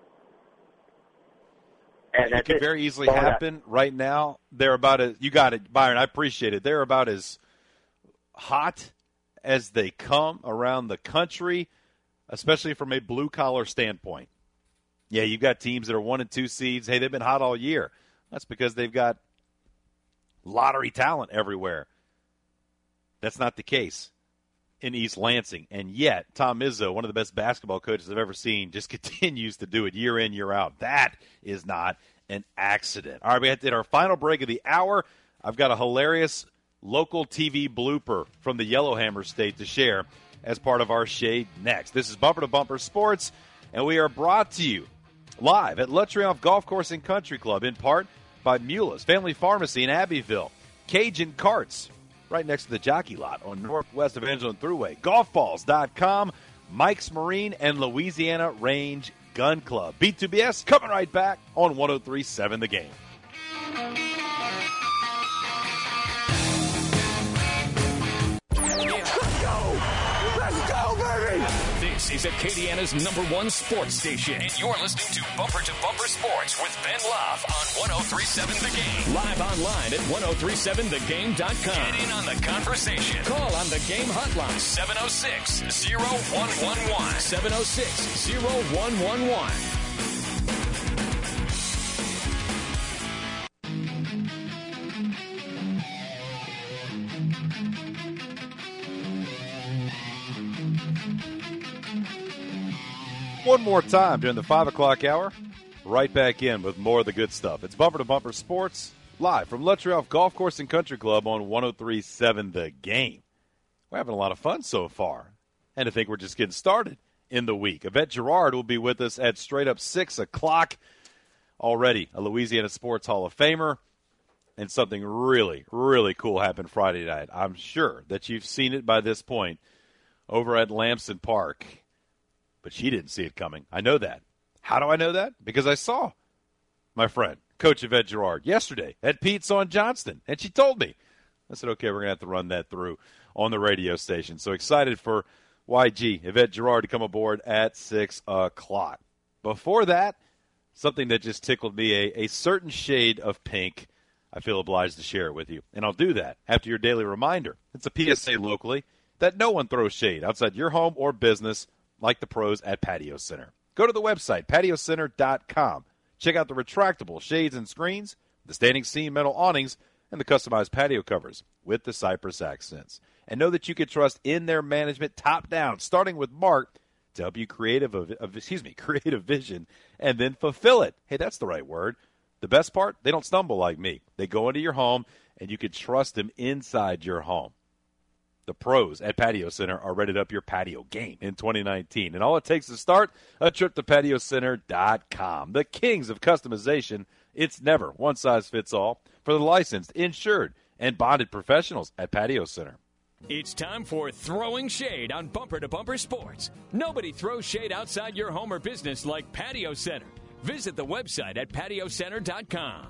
And it could very easily happen right now. They're about as, you got it, Byron, I appreciate it. They're about as hot as they come around the country, especially from a blue-collar standpoint. Yeah, you've got teams that are 1 and 2 seeds. Hey, they've been hot all year. That's because they've got lottery talent everywhere. That's not the case in East Lansing. And yet, Tom Izzo, one of the best basketball coaches I've ever seen, just continues to do it year in, year out. That is not an accident. All right, we hit our final break of the hour. I've got a hilarious local TV blooper from the Yellowhammer State to share as part of our Shade next. This is Bumper to Bumper Sports, and we are brought to you live at Le Triomphe Golf Course and Country Club, in part by Mueller's Family Pharmacy in Abbeville, Cajun Carts, right next to the Jockey Lot on Northwest Evangeline Thruway, golfballs.com, Mike's Marine, and Louisiana Range Gun Club. B2BS coming right back on 103.7 The Game. Let's go, baby! This is Acadiana's #1 sports station, and you're listening to Bumper to Bumper Sports with Ben Love on 103.7 The Game. Live online at 1037thegame.com. Get in on the conversation. Call on the game hotline 706-0111. 706-0111. One more time during the 5 o'clock hour. Right back in with more of the good stuff. It's Bumper to Bumper Sports, live from Luttrell Golf Course and Country Club on 103.7 The Game. We're having a lot of fun so far, and I think we're just getting started in the week. Yvette Girard will be with us at straight up 6 o'clock. Already a Louisiana Sports Hall of Famer, and something really, really cool happened Friday night. I'm sure that you've seen it by this point over at Lamson Park. But she didn't see it coming. I know that. How do I know that? Because I saw my friend, Coach Yvette Girard, yesterday at Pete's on Johnston, and she told me. I said, okay, we're going to have to run that through on the radio station. So excited for YG, Yvette Girard, to come aboard at 6 o'clock. Before that, something that just tickled me, a certain shade of pink, I feel obliged to share it with you. And I'll do that after your daily reminder. It's a PSA locally that no one throws shade outside your home or business like the pros at Patio Center. Go to the website, patiocenter.com. Check out the retractable shades and screens, the standing seam metal awnings, and the customized patio covers with the Cypress accents. And know that you can trust in their management top down, starting with Mark, to help you creative vision and then fulfill it. Hey, that's the right word. The best part, they don't stumble like me. They go into your home, and you can trust them inside your home. The pros at Patio Center are ready to up your patio game in 2019. And all it takes to start, a trip to patiocenter.com. The kings of customization. It's never one size fits all for the licensed, insured, and bonded professionals at Patio Center. It's time for Throwing Shade on Bumper to Bumper Sports. Nobody throws shade outside your home or business like Patio Center. Visit the website at patiocenter.com.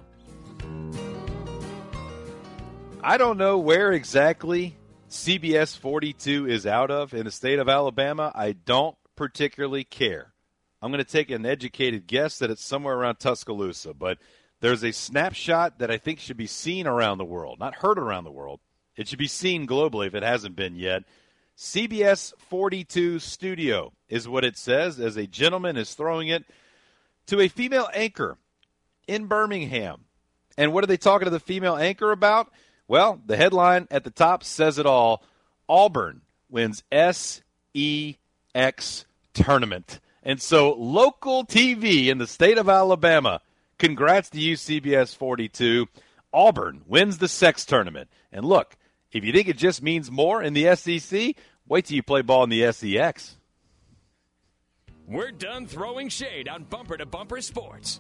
I don't know where exactly CBS 42 is out of in the state of Alabama. I don't particularly care. I'm going to take an educated guess that it's somewhere around Tuscaloosa, but there's a snapshot that I think should be seen around the world, not heard around the world. It should be seen globally if it hasn't been yet. CBS 42 studio is what it says, as a gentleman is throwing it to a female anchor in Birmingham. And what are they talking to the female anchor about? Well, the headline at the top says it all. Auburn wins SEX tournament. And so local TV in the state of Alabama, congrats to you, CBS 42. Auburn wins the sex tournament. And look, if you think it just means more in the SEC, wait till you play ball in the SEX. We're done throwing shade on Bumper to Bumper Sports.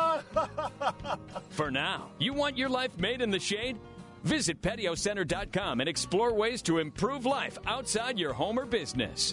For now, you want your life made in the shade? Visit patiocenter.com and explore ways to improve life outside your home or business.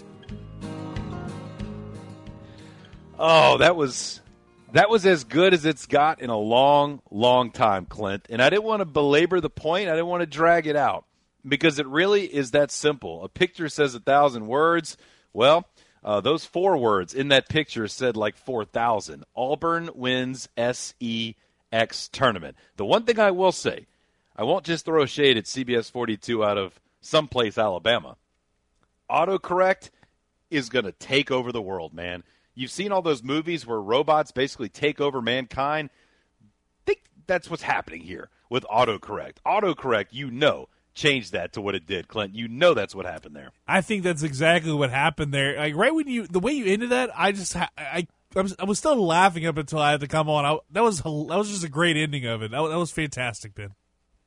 Oh, that was as good as it's got in a long, long time, Clint. And I didn't want to belabor the point. I didn't want to drag it out because it really is that simple. A picture says 1,000 words. Well, those 4 words in that picture said like 4,000. Auburn wins SEX tournament. The one thing I will say, I won't just throw shade at CBS 42 out of someplace Alabama. Autocorrect is going to take over the world, man. You've seen all those movies where robots basically take over mankind. I think that's what's happening here with autocorrect. Autocorrect, changed that to what it did, Clint. That's what happened there. I think that's exactly what happened there. Like right when the way you ended that, I was still laughing up until I had to come on. That was just a great ending of it. That was fantastic, Ben.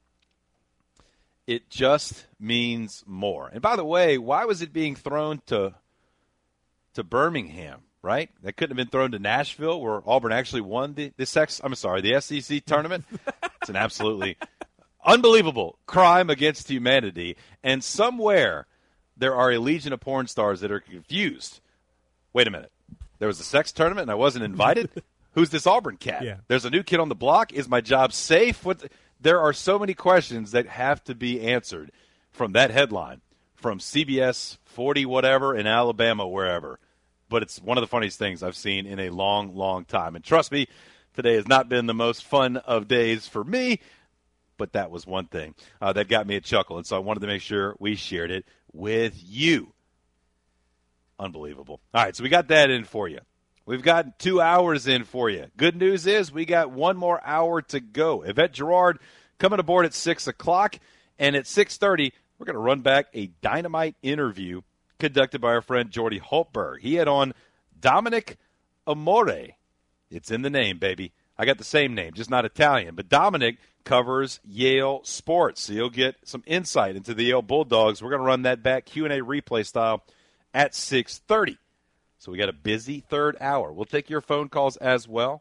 It just means more. And by the way, why was it being thrown to Birmingham, right? That couldn't have been thrown to Nashville where Auburn actually won the SEC tournament. It's an absolutely unbelievable crime against humanity. And somewhere there are a legion of porn stars that are confused. Wait a minute. There was a sex tournament and I wasn't invited. Who's this Auburn cat? Yeah. There's a new kid on the block. Is my job safe? There are so many questions that have to be answered from that headline, from CBS 40 whatever in Alabama, wherever. But it's one of the funniest things I've seen in a long, long time. And trust me, today has not been the most fun of days for me, but that was one thing that got me a chuckle. And so I wanted to make sure we shared it with you. Unbelievable. All right, so we got that in for you. We've got 2 hours in for you. Good news is we got one more hour to go. Yvette Girard coming aboard at 6 o'clock, and at 6:30, we're going to run back a dynamite interview conducted by our friend Jordy Holtberg. He had on Dominic Amore. It's in the name, baby. I got the same name, just not Italian. But Dominic covers Yale sports, so you'll get some insight into the Yale Bulldogs. We're going to run that back Q&A replay style at 6:30. So we got a busy third hour. We'll take your phone calls as well,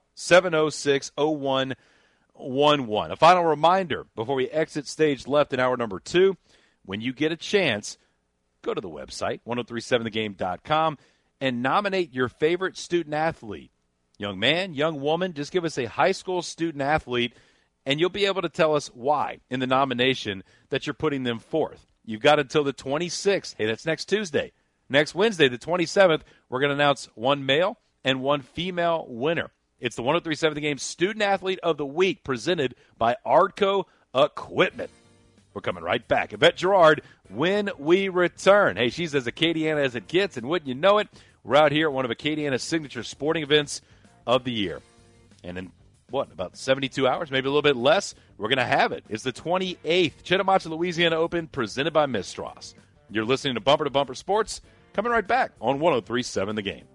706-0111. A final reminder before we exit stage left in hour number 2, when you get a chance, go to the website, 1037thegame.com, and nominate your favorite student-athlete. Young man, young woman, just give us a high school student-athlete, and you'll be able to tell us why in the nomination that you're putting them forth. You've got until the 26th. Hey, that's next Tuesday. Next Wednesday, the 27th, we're going to announce one male and one female winner. It's the 1037 The Game Student Athlete of the Week presented by Ardco Equipment. We're coming right back. Yvette Girard when we return. Hey, she's as Acadiana as it gets, and wouldn't you know it, we're out here at one of Acadiana's signature sporting events of the year. And in, about 72 hours, maybe a little bit less, we're going to have it. It's the 28th Chittimacha, Louisiana Open presented by Mistras. You're listening to Bumper to Bumper Sports. Coming right back on 1037 The Game.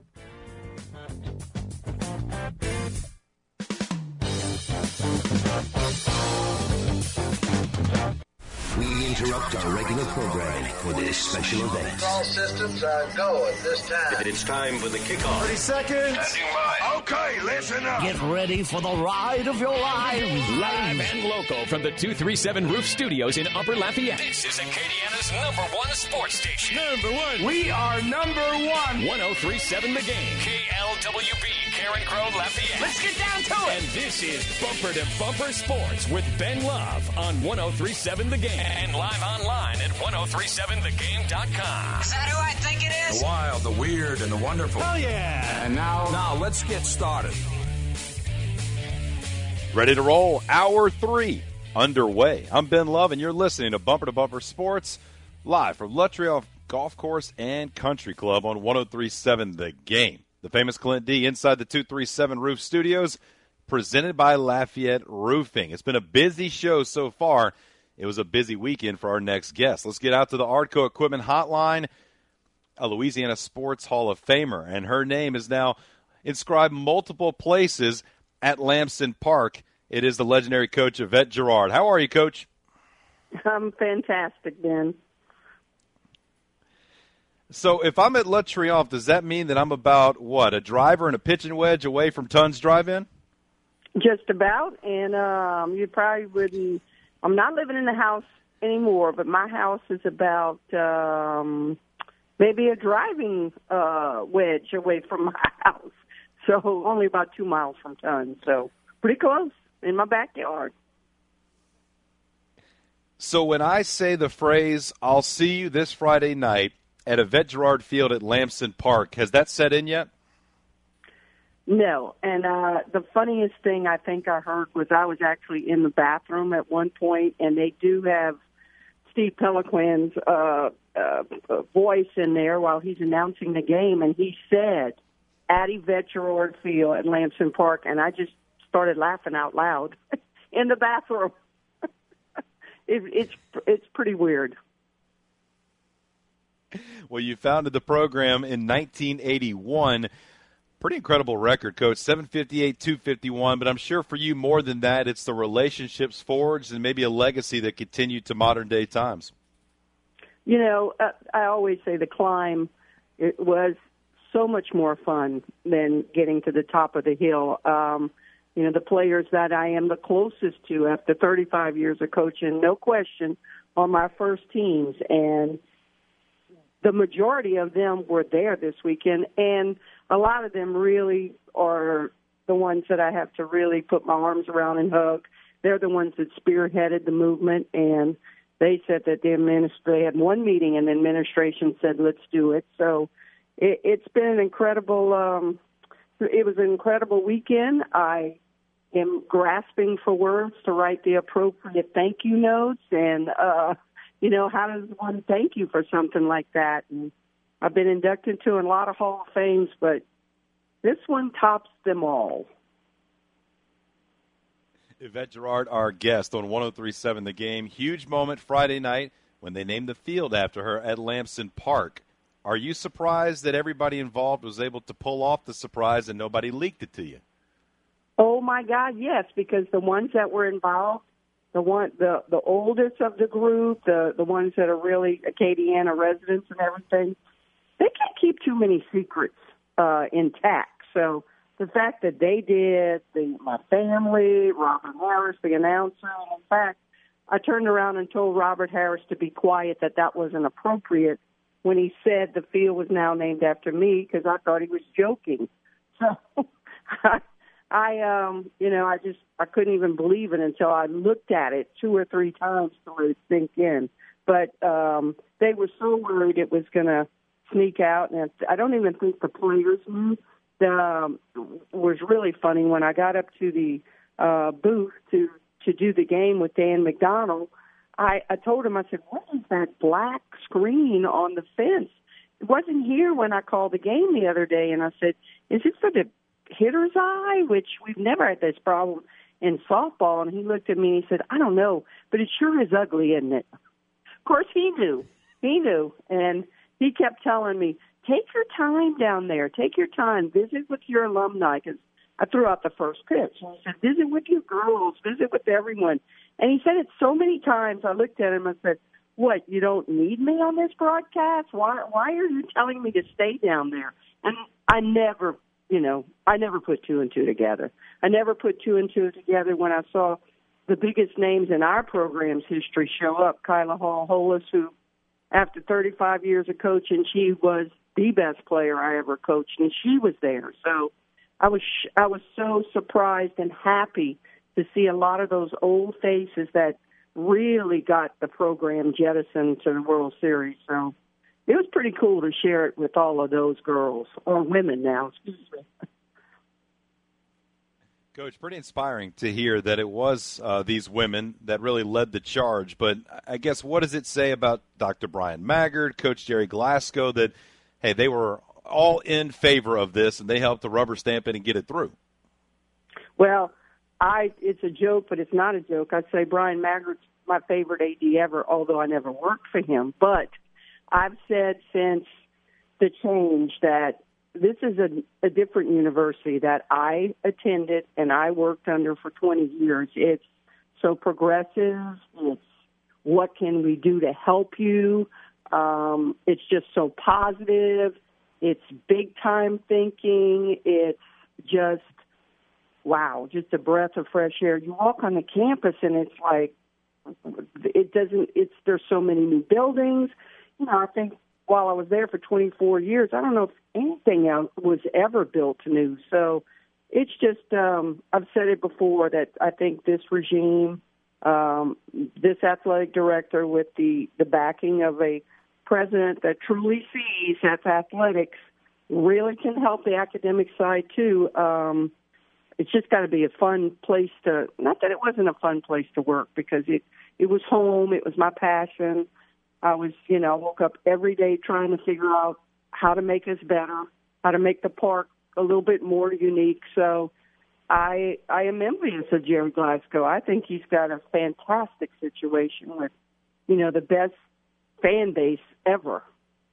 We interrupt our regular program for this special event. All systems go at this time. It's time for the kickoff. 30 seconds. Okay, listen up. Get ready for the ride of your lives. Live and local from the 237 Roof Studios in Upper Lafayette. This is Acadiana's #1 sports station. #1. We are #1. 1037 The Game. KLWB, Karen Crow, Lafayette. Let's get down to it. And this is Bumper to Bumper Sports with Ben Love on 1037 The Game. And live online at 1037thegame.com. Is that who I think it is? The wild, the weird, and the wonderful. Hell yeah. And now let's get started. Ready to roll. Hour 3 underway. I'm Ben Love, and you're listening to Bumper Sports live from Luttrell Golf Course and Country Club on 1037 The Game. The famous Clint D inside the 237 Roof Studios, presented by Lafayette Roofing. It's been a busy show so far. It was a busy weekend for our next guest. Let's get out to the Ardco Equipment Hotline, a Louisiana Sports Hall of Famer, and her name is now inscribed multiple places at Lamson Park. It is the legendary coach, Yvette Girard. How are you, Coach? I'm fantastic, Ben. So if I'm at Le Triomphe, does that mean that I'm about, a driver and a pitching wedge away from Tunn's Drive-In? Just about, and you probably wouldn't. I'm not living in the house anymore, but my house is about maybe a driving wedge away from my house. So only about 2 miles from Tunn's. So pretty close in my backyard. So when I say the phrase, I'll see you this Friday night at Yvette Girard Field at Lamson Park, has that set in yet? No, and the funniest thing I think I heard was I was actually in the bathroom at one point, and they do have Steve Peliquin's voice in there while he's announcing the game, and he said, at Yvette Girard Field at Lamson Park, and I just started laughing out loud in the bathroom. It's pretty weird. Well, you founded the program in 1981. Pretty incredible record, Coach, 758, 251, but I'm sure for you more than that, it's the relationships forged and maybe a legacy that continued to modern-day times. You know, I always say the climb, it was so much more fun than getting to the top of the hill. You know, the players that I am the closest to after 35 years of coaching, no question, on my first teams. And the majority of them were there this weekend, and a lot of them really are the ones that I have to really put my arms around and hug. They're the ones that spearheaded the movement, and they said that they had one meeting and the administration said, let's do it. So it's been an incredible, it was an incredible weekend. I am grasping for words to write the appropriate thank you notes, and, how does one thank you for something like that? And I've been inducted to a lot of Hall of Fames, but this one tops them all. Yvette Girard, our guest on 103.7 The Game. Huge moment Friday night when they named the field after her at Lamson Park. Are you surprised that everybody involved was able to pull off the surprise and nobody leaked it to you? Oh, my God, yes, because the ones that were involved, the oldest of the group, the ones that are really Acadiana residents and everything, they can't keep too many secrets intact. So the fact that they did, my family, Robert Harris, the announcer, and in fact, I turned around and told Robert Harris to be quiet, that wasn't appropriate when he said the field was now named after me, because I thought he was joking. So I couldn't even believe it until I looked at it 2 or 3 times to let it sink in. But they were so worried it was going to sneak out, and I don't even think the players knew. Was really funny when I got up to the booth to do the game with Dan McDonald. I told him, I said, what is that black screen on the fence? It wasn't here when I called the game the other day, and I said, is it for the hitter's eye, which we've never had this problem in softball? And he looked at me and he said, I don't know, but it sure is ugly, isn't it? Of course, he knew, and he kept telling me, take your time down there. Take your time. Visit with your alumni, because I threw out the first pitch. And he said, visit with your girls. Visit with everyone. And he said it so many times. I looked at him and said, what, you don't need me on this broadcast? Why are you telling me to stay down there? And I never put 2 and 2 together. I never put 2 and 2 together when I saw the biggest names in our program's history show up. Kyla Hall-Hollis, who, after 35 years of coaching, she was the best player I ever coached, and she was there. So I was so surprised and happy to see a lot of those old faces that really got the program jettisoned to the World Series. So it was pretty cool to share it with all of those girls, or women now, excuse me. Coach, pretty inspiring to hear that it was these women that really led the charge. But I guess what does it say about Dr. Brian Maggard, Coach Jerry Glasgow, that, hey, they were all in favor of this and they helped to rubber stamp it and get it through? Well, it's a joke, but it's not a joke. I'd say Brian Maggard's my favorite AD ever, although I never worked for him. But I've said since the change that this is a different university that I attended and I worked under for 20 years. It's so progressive. It's what can we do to help you? It's just so positive. It's big-time thinking. It's just, wow, just a breath of fresh air. You walk on the campus and it's like, there's so many new buildings. I think while I was there for 24 years, I don't know if anything else was ever built new. So it's just, I've said it before that I think this regime, this athletic director with the backing of a president that truly sees that athletics really can help the academic side too. It's just got to be a fun place to, not that it wasn't a fun place to work, because it was home. It was my passion. I was, woke up every day trying to figure out how to make us better, how to make the park a little bit more unique. So I am envious of Jerry Glasgow. I think he's got a fantastic situation with, the best fan base ever.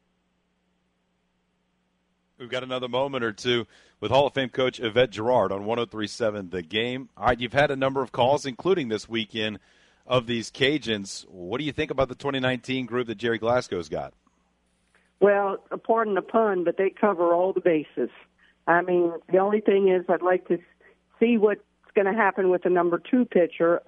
We've got another moment or two with Hall of Fame coach Yvette Girard on 103.7 The Game. All right, you've had a number of calls, including this weekend, of these Cajuns. What do you think about the 2019 group that Jerry Glasgow's got? Well, pardon the pun, but they cover all the bases. I mean, the only thing is I'd like to see what's going to happen with the number 2 pitcher.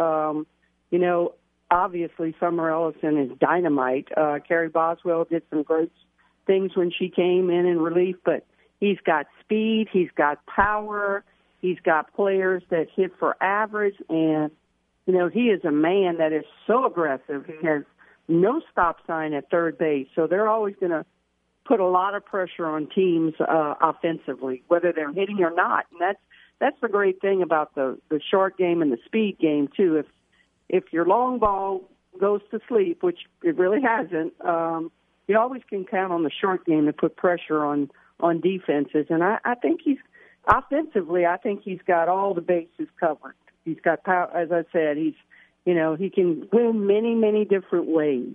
Obviously Summer Ellison is dynamite. Carrie Boswell did some great things when she came in relief, but he's got speed, he's got power, he's got players that hit for average, and, you know, he is a man that is so aggressive. He has no stop sign at third base, so they're always going to put a lot of pressure on teams offensively, whether they're hitting or not. And that's the great thing about the short game and the speed game, too. If your long ball goes to sleep, which it really hasn't, you always can count on the short game to put pressure on defenses. And I think offensively, I think he's got all the bases covered. He's got power, as I said, he can win many, many different ways.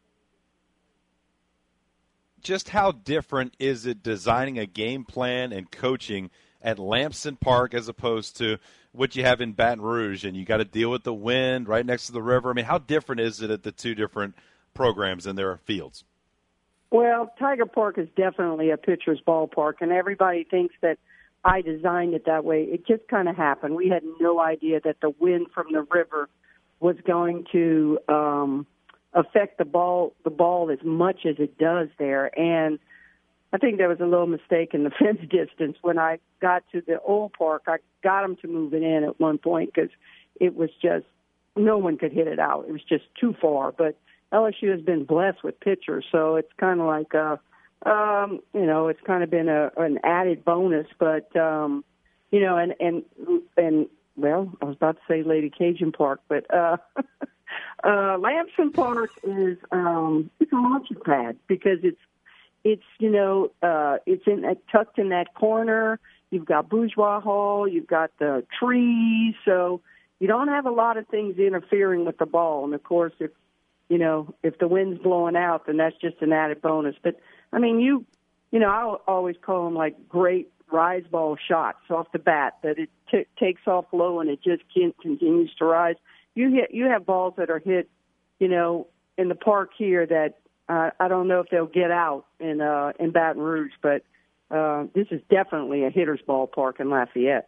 Just how different is it designing a game plan and coaching at Lamson Park as opposed to what you have in Baton Rouge, and you got to deal with the wind right next to the river? I mean, how different is it at the two different programs in their fields? Well, Tiger Park is definitely a pitcher's ballpark, and everybody thinks that I designed it that way. It just kind of happened. We had no idea that the wind from the river was going to affect the ball as much as it does there. And I think there was a little mistake in the fence distance. When I got to the old park, I got them to move it in at one point because it was just, no one could hit it out. It was just too far. But LSU has been blessed with pitchers, so it's kind of like, it's kind of been an added bonus. But, well, I was about to say Lady Cajun Park, but Lamson Park is it's a launching pad because it's tucked in that corner. You've got Bourgeois Hall, you've got the trees, so you don't have a lot of things interfering with the ball. And of course, if the wind's blowing out, then that's just an added bonus. But I mean, I always call them like great rise ball shots off the bat, that it takes off low and it just continues to rise. You have balls that are hit, in the park here that I don't know if they'll get out in Baton Rouge, but this is definitely a hitter's ballpark in Lafayette.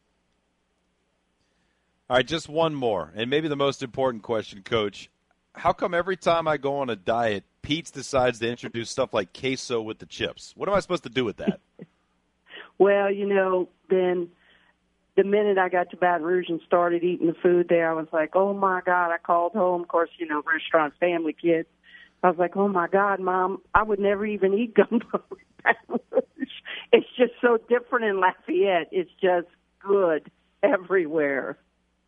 All right, just one more, and maybe the most important question, Coach. How come every time I go on a diet, Pete's decides to introduce stuff like queso with the chips? What am I supposed to do with that? Well, Ben, the minute I got to Baton Rouge and started eating the food there, I was like, oh, my God. I called home. Of course, restaurant family kids. I was like, oh, my God, Mom, I would never even eat gumbo in Baton Rouge. It's just so different in Lafayette. It's just good everywhere.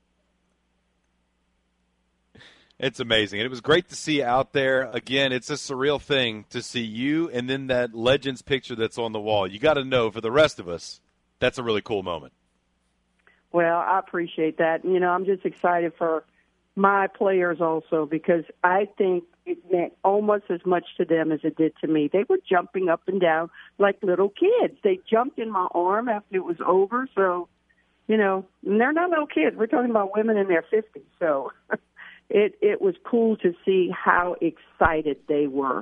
It's amazing. And it was great to see you out there. Again, it's a surreal thing to see you and then that Legends picture that's on the wall. You got to know, for the rest of us, that's a really cool moment. Well, I appreciate that. I'm just excited for my players also because I think it meant almost as much to them as it did to me. They were jumping up and down like little kids. They jumped in my arm after it was over. So, and they're not little kids. We're talking about women in their 50s. So it was cool to see how excited they were.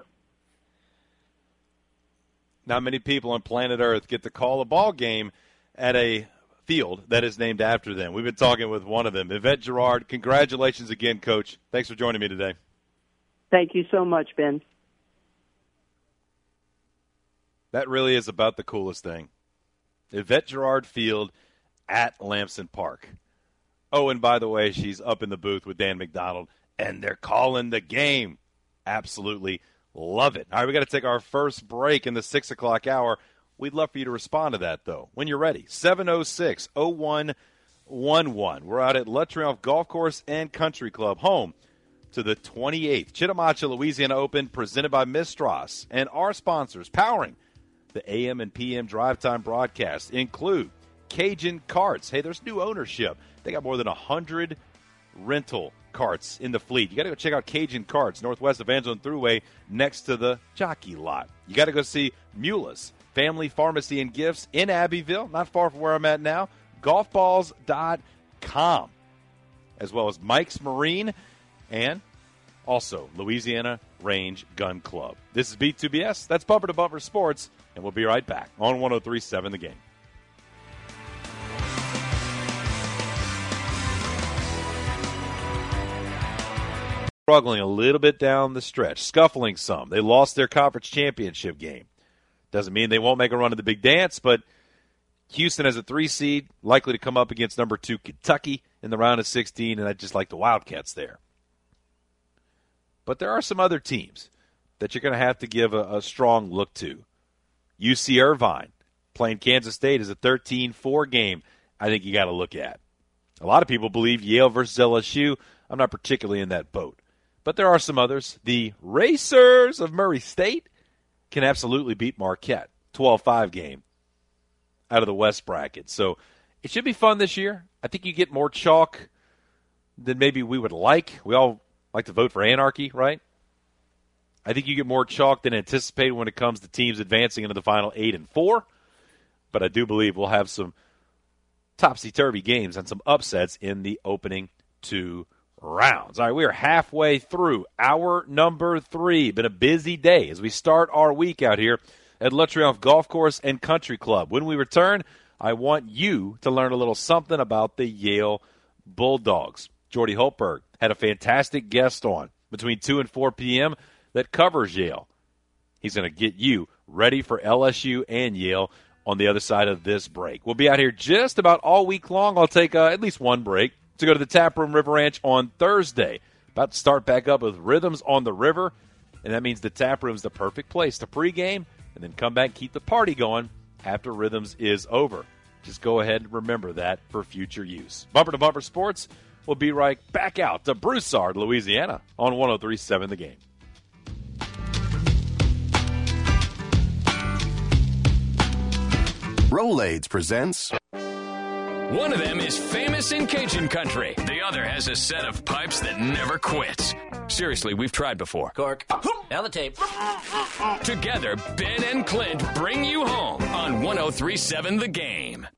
Not many people on planet Earth get to call a ball game at a field that is named after them. We've been talking with one of them, Yvette Girard. Congratulations again, Coach. Thanks for joining me today. Thank you so much, Ben. That really is about the coolest thing. Yvette Girard Field at Lamson Park. Oh, and by the way, she's up in the booth with Dan McDonald, and they're calling the game. Absolutely love it. All right, we got to take our first break in the 6 o'clock hour. We'd love for you to respond to that, though, when you're ready. 706-0111. We're out at Le Triomphe Golf Course and Country Club, home to the 28th Chitimacha, Louisiana Open, presented by Ms. Strauss. And our sponsors powering the AM and PM Drive Time broadcast include Cajun Carts. Hey, there's new ownership. They got more than 100 rental carts in the fleet. You got to go check out Cajun Carts, northwest of Angelin Thruway, next to the Jockey Lot. You got to go see Mula's Family Pharmacy and Gifts in Abbeville, not far from where I'm at now, golfballs.com, as well as Mike's Marine and also Louisiana Range Gun Club. This is B2BS. That's Bumper to Bumper Sports, and we'll be right back on 103.7 The Game. struggling a little bit down the stretch, scuffling some. They lost their conference championship game. Doesn't mean they won't make a run to the big dance, but Houston has a 3 seed, likely to come up against number 2 Kentucky in the round of 16, and I just like the Wildcats there. But there are some other teams that you're going to have to give a strong look to. UC Irvine playing Kansas State is a 13-4 game I think you got to look at. A lot of people believe Yale versus LSU. I'm not particularly in that boat. But there are some others. The Racers of Murray State can absolutely beat Marquette. 12-5 game out of the West bracket. So it should be fun this year. I think you get more chalk than maybe we would like. We all like to vote for anarchy, right? I think you get more chalk than anticipated when it comes to teams advancing into the final 8 and 4. But I do believe we'll have some topsy-turvy games and some upsets in the opening 2 rounds. All right, we are halfway through hour number 3. Been a busy day as we start our week out here at Le Triomphe Golf Course and Country Club. When we return, I want you to learn a little something about the Yale Bulldogs. Jordy Holtberg had a fantastic guest on between 2 and 4 p.m. that covers Yale. He's going to get you ready for LSU and Yale on the other side of this break. We'll be out here just about all week long. I'll take at least one break to go to the Tap Room River Ranch on Thursday. About to start back up with Rhythms on the River, and that means the Tap Room's the perfect place to pregame and then come back and keep the party going after Rhythms is over. Just go ahead and remember that for future use. Bumper to Bumper Sports will be right back out to Broussard, Louisiana on 103.7 The Game. Rolaids presents. One of them is famous in Cajun country. The other has a set of pipes that never quits. Seriously, we've tried before. Cork. Now the tape. Together, Ben and Clint bring you home on 103.7 The Game.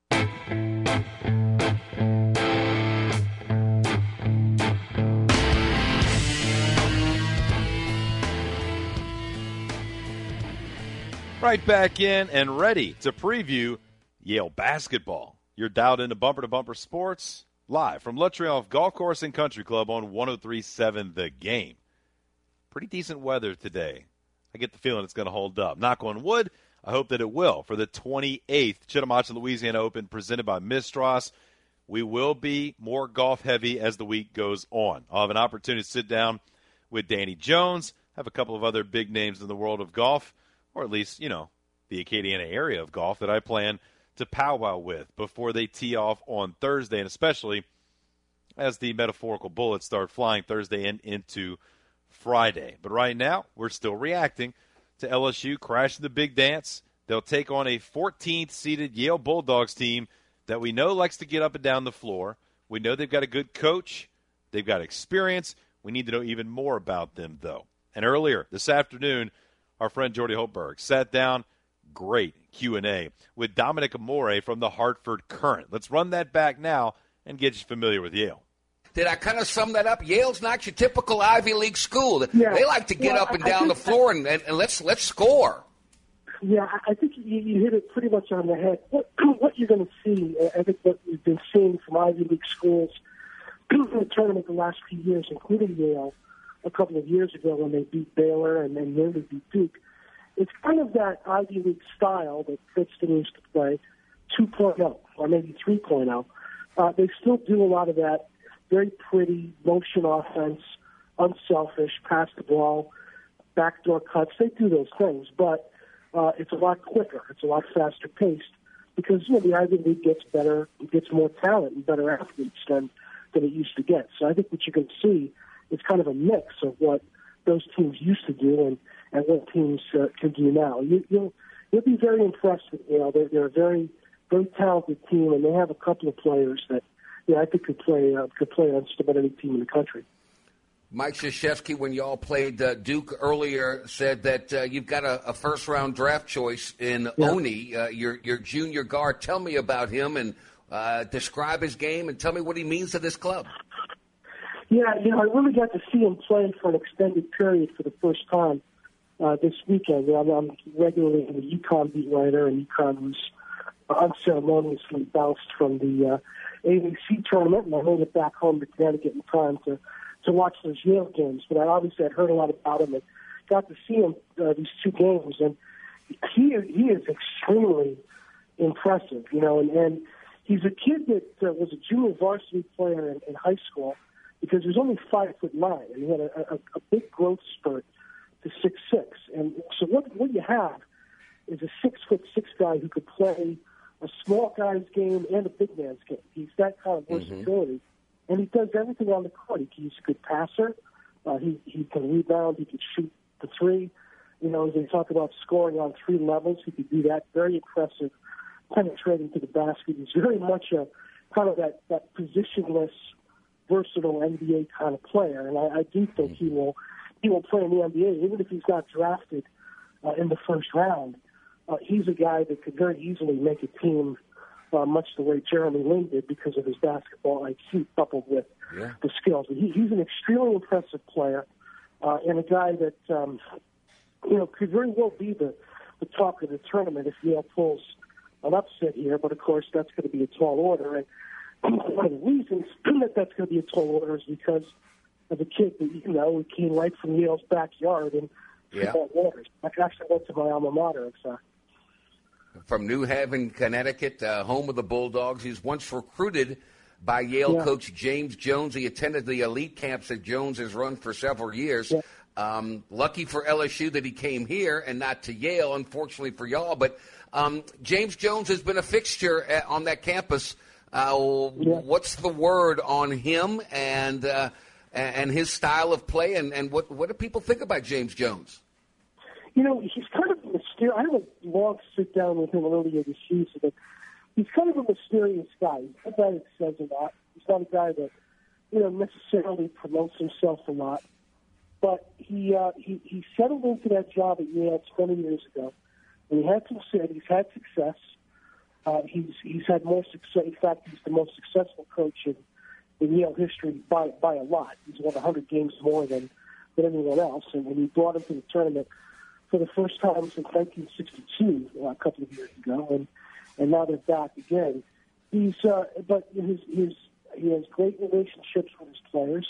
Right back in and ready to preview Yale basketball. You're dialed into Bumper to Bumper Sports, live from Le Triomphe Golf Course and Country Club on 103.7 The Game. Pretty decent weather today. I get the feeling it's going to hold up. Knock on wood, I hope that it will. For the 28th Chitimacha, Louisiana Open presented by Mistras, we will be more golf-heavy as the week goes on. I'll have an opportunity to sit down with Danny Jones, have a couple of other big names in the world of golf, or at least, the Acadiana area of golf that I plan to powwow with before they tee off on Thursday, and especially as the metaphorical bullets start flying Thursday and into Friday. But right now, we're still reacting to LSU crashing the big dance. They'll take on a 14th-seeded Yale Bulldogs team that we know likes to get up and down the floor. We know they've got a good coach. They've got experience. We need to know even more about them, though. And earlier this afternoon, our friend Jordy Holtberg sat down, great Q&A, with Dominic Amore from the Hartford Courant. Let's run that back now and get you familiar with Yale. Did I kind of sum that up? Yale's not your typical Ivy League school. Yeah. They like to get up and down the floor and let's score. Yeah, I think you hit it pretty much on the head. What you're going to see, I think what we've been seeing from Ivy League schools in the tournament the last few years, including Yale, a couple of years ago when they beat Baylor and then nearly beat Duke. It's kind of that Ivy League style that Princeton used to play 2.0 or maybe 3.0. They still do a lot of that very pretty motion offense, unselfish, pass the ball, backdoor cuts. They do those things, but it's a lot quicker. It's a lot faster paced because the Ivy League gets better, it gets more talent and better athletes than it used to get. So I think what you can see is kind of a mix of what those teams used to do and what teams can do now. You'll be very impressed with Yale. They're a very, very talented team, and they have a couple of players that I think could play on just about any team in the country. Mike Krzyzewski, when y'all played Duke earlier, said that you've got a first-round draft choice in Oni, your junior guard. Tell me about him and describe his game and tell me what he means to this club. Yeah, I really got to see him play for an extended period for the first time this weekend. I'm regularly in the UConn beat writer, and UConn was unceremoniously bounced from the AAC tournament, and I made it back home to Connecticut in time to to watch those Yale games, but I obviously had heard a lot about him and got to see him these 2 games, and he is extremely impressive, and he's a kid that was a junior varsity player in high school because he was only 5'9", and he had a big growth spurt to 6'6", and so what you have is a 6'6" guy who could play a small guy's game and a big man's game. He's that kind of versatility, and he does everything on the court. He's a good passer. He can rebound. He can shoot the 3. As they talk about scoring on 3 levels, he could do that. Very impressive, penetrating to the basket. He's very much a kind of that positionless, versatile NBA kind of player, and I do think he will play in the NBA, even if he's not drafted in the first round. He's a guy that could very easily make a team, much the way Jeremy Lin did, because of his basketball IQ coupled with the skills. But he's an extremely impressive player, and a guy that could very well be the talk of the tournament if Yale pulls an upset here. But of course, that's going to be a tall order, and one of the reasons that that's going to be a tall order is because of a kid that who came right from Yale's backyard and football waters. I actually went to my alma mater. From New Haven, Connecticut, home of the Bulldogs. He's once recruited by Yale coach James Jones. He attended the elite camps that Jones has run for several years. Lucky for LSU that he came here and not to Yale, unfortunately for y'all. But James Jones has been a fixture on that campus. What's the word on him and his style of play, and what do people think about James Jones? He's kind of mysterious. I had a long sit down with him earlier this season, but he's kind of a mysterious guy. He's not a guy that says a lot. He's not a guy that necessarily promotes himself a lot. But he settled into that job at Yale 20 years ago, and he's had success. He's had more success. In fact, he's the most successful coach in Yale history by a lot. He's won 100 games more than anyone else. And when he brought him to the tournament for the first time since 1962, a couple of years ago, and now they're back again. He has great relationships with his players.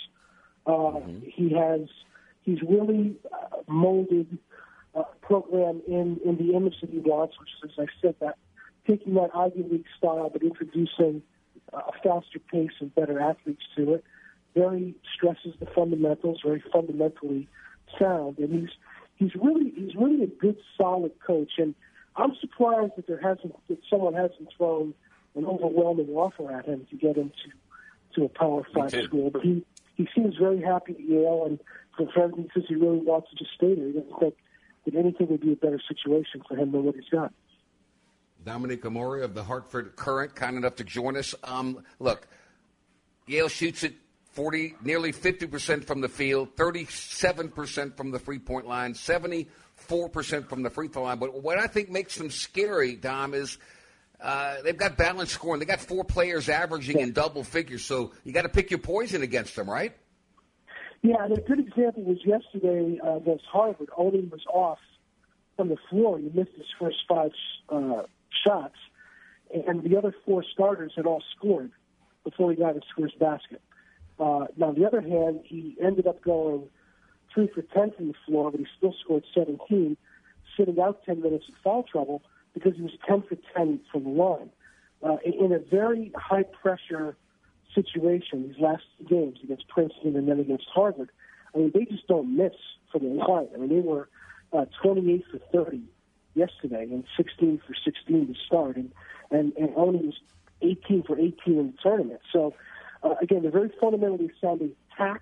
He's really molded a program in the image that he wants, which is, as I said, that taking that Ivy League style but introducing a faster pace and better athletes to it. Very stresses the fundamentals, very fundamentally sound, and he's really a good, solid coach. And I'm surprised that someone hasn't thrown an overwhelming offer at him to get him to a Power 5 school. But he seems very happy at Yale, and for everything he says he really wants to just stay there. He doesn't think that anything would be a better situation for him than what he's got. Dominic Amore of the Hartford Courant, kind enough to join us. Look, Yale shoots it nearly 50% from the field, 37% from the three-point line, 74% from the free throw line. But what I think makes them scary, Dom, is they've got balanced scoring. They got 4 players averaging in double figures, so you got to pick your poison against them, right? Yeah, and a good example was yesterday against Harvard. Oni was off from the floor. He missed his first 5 shots, and the other 4 starters had all scored before he got his first basket. Now, on the other hand, he ended up going 3 for 10 from the floor, but he still scored 17, sitting out 10 minutes in foul trouble because he was 10 for 10 from the line. In a very high-pressure situation, these last 2 games against Princeton and then against Harvard, I mean, they just don't miss from the line. I mean, they were 28 for 30 yesterday and 16 for 16 to start, and Oni was 18 for 18 in the tournament. So, again, they're very fundamentally sounding attack,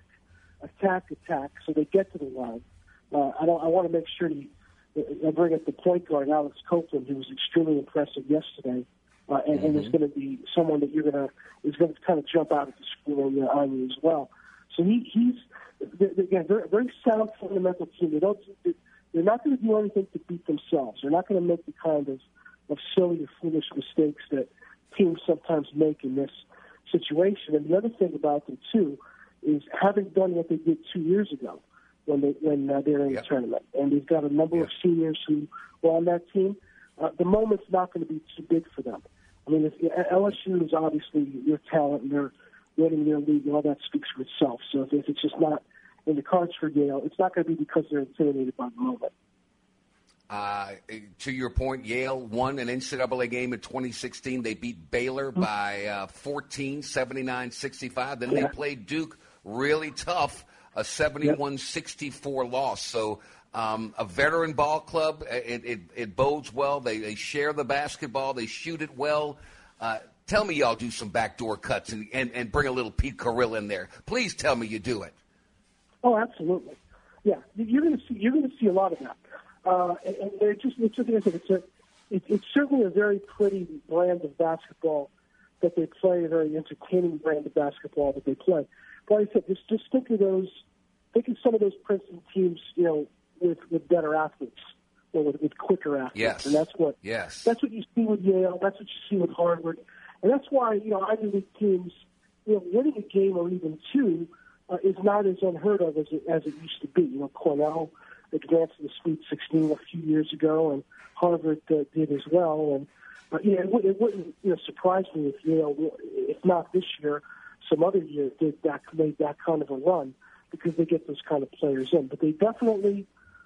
so they get to the line. I want to make sure I bring up the point guard, Alex Copeland, who was extremely impressive yesterday, and is going to be someone that is going to kind of jump out at the school on you as well. So he's again very sound fundamental team. They're not going to do anything to beat themselves. They're not going to make the kind of silly or foolish mistakes that teams sometimes make in this situation. And the other thing about them too is having done what they did 2 years ago when they're in the tournament, and they've got a number of seniors who were on that team. The moment's not going to be too big for them. I mean, LSU is obviously their talent and they're winning their league, and all that speaks for itself. So if it's just not in the cards for Yale, it's not going to be because they're intimidated by the moment. To your point, Yale won an NCAA game in 2016. They beat Baylor by 14, 79-65. Then they played Duke really tough, a 71-64 loss. So a veteran ball club, it bodes well. They share the basketball. They shoot it well. Tell me y'all do some backdoor cuts and bring a little Pete Carril in there. Please tell me you do it. Oh, absolutely. Yeah, you're going to see a lot of that. And it's certainly a very pretty brand of basketball that they play, a very entertaining brand of basketball that they play. But like I said, just think of some of those Princeton teams, with better athletes, or with quicker athletes. Yes. And that's what you see with Yale. That's what you see with Harvard. And that's why, Ivy League teams, winning a game or even two is not as unheard of as it used to be. Cornell advanced to the Sweet 16 a few years ago, and Harvard did as well. And it wouldn't surprise me if Yale, if not this year, some other year made that kind of a run, because they get those kind of players in. But they definitely,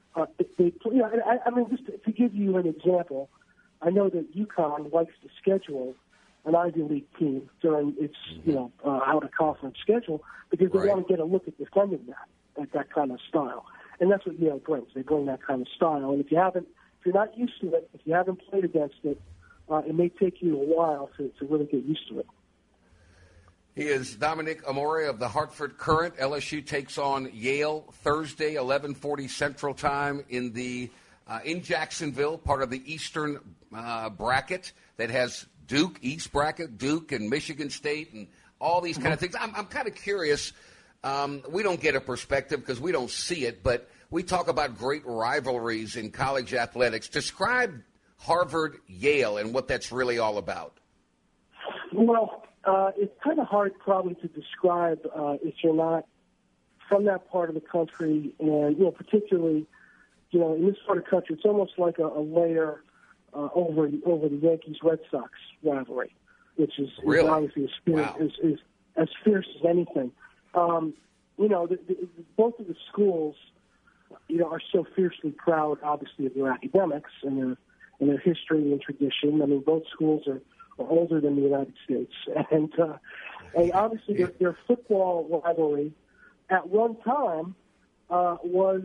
just to give you an example, I know that UConn likes to schedule an Ivy League team during its out of conference schedule, because they want to get a look at defending that kind of style. And that's what Yale brings. They bring that kind of style. And if you're not used to it, if you haven't played against it, it may take you a while to really get used to it. He is Dominic Amore of the Hartford Courant. LSU takes on Yale Thursday, 11:40 Central Time in Jacksonville, part of the Eastern bracket that has Duke, East bracket, Duke and Michigan State and all these kind of things. I'm kind of curious. We don't get a perspective because we don't see it, but we talk about great rivalries in college athletics. Describe Harvard-Yale and what that's really all about. Well, it's kind of hard probably to describe if you're not from that part of the country, and particularly, in this part of the country, it's almost like a layer over the Yankees-Red Sox rivalry, which is obviously is as fierce as anything. Both of the schools, are so fiercely proud, obviously, of their academics and their history and tradition. I mean, both schools are older than the United States, and obviously their football rivalry at one time was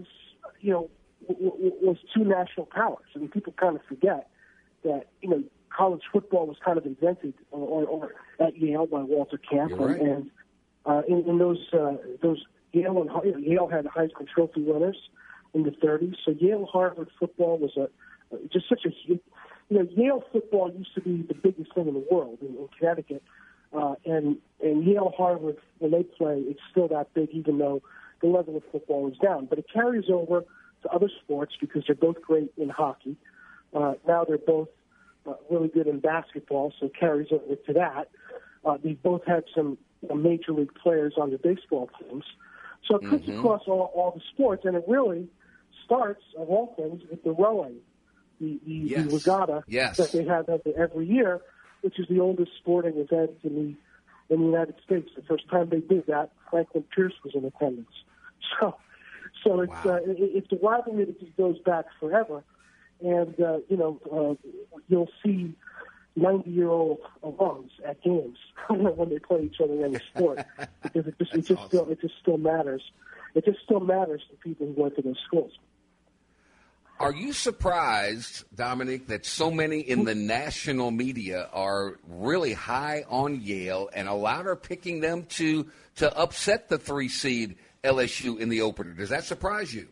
two national powers. I mean, people kind of forget that college football was kind of invented or at Yale by Walter Camp, and in those Yale had Heisman Trophy winners in the 30s. So Yale-Harvard football was just such a huge. Yale football used to be the biggest thing in the world in Connecticut, and Yale-Harvard, when they play, it's still that big, even though the level of football is down. But it carries over to other sports because they're both great in hockey. Now they're both really good in basketball, so it carries over to that. They've both had some major league players on their baseball teams. So it cuts across all the sports, and it really starts, of all things, with the rowing, the regatta that they have every year, which is the oldest sporting event in the United States. The first time they did that, Franklin Pierce was in attendance. So it's a rivalry that just goes back forever, and you'll see 90-year-old alums at games when they play each other in the sport, because it just still matters. It just still matters to people who went to those schools. Are you surprised, Dominic, that so many in the national media are really high on Yale, and a lot are picking them to upset the 3-seed LSU in the opener? Does that surprise you?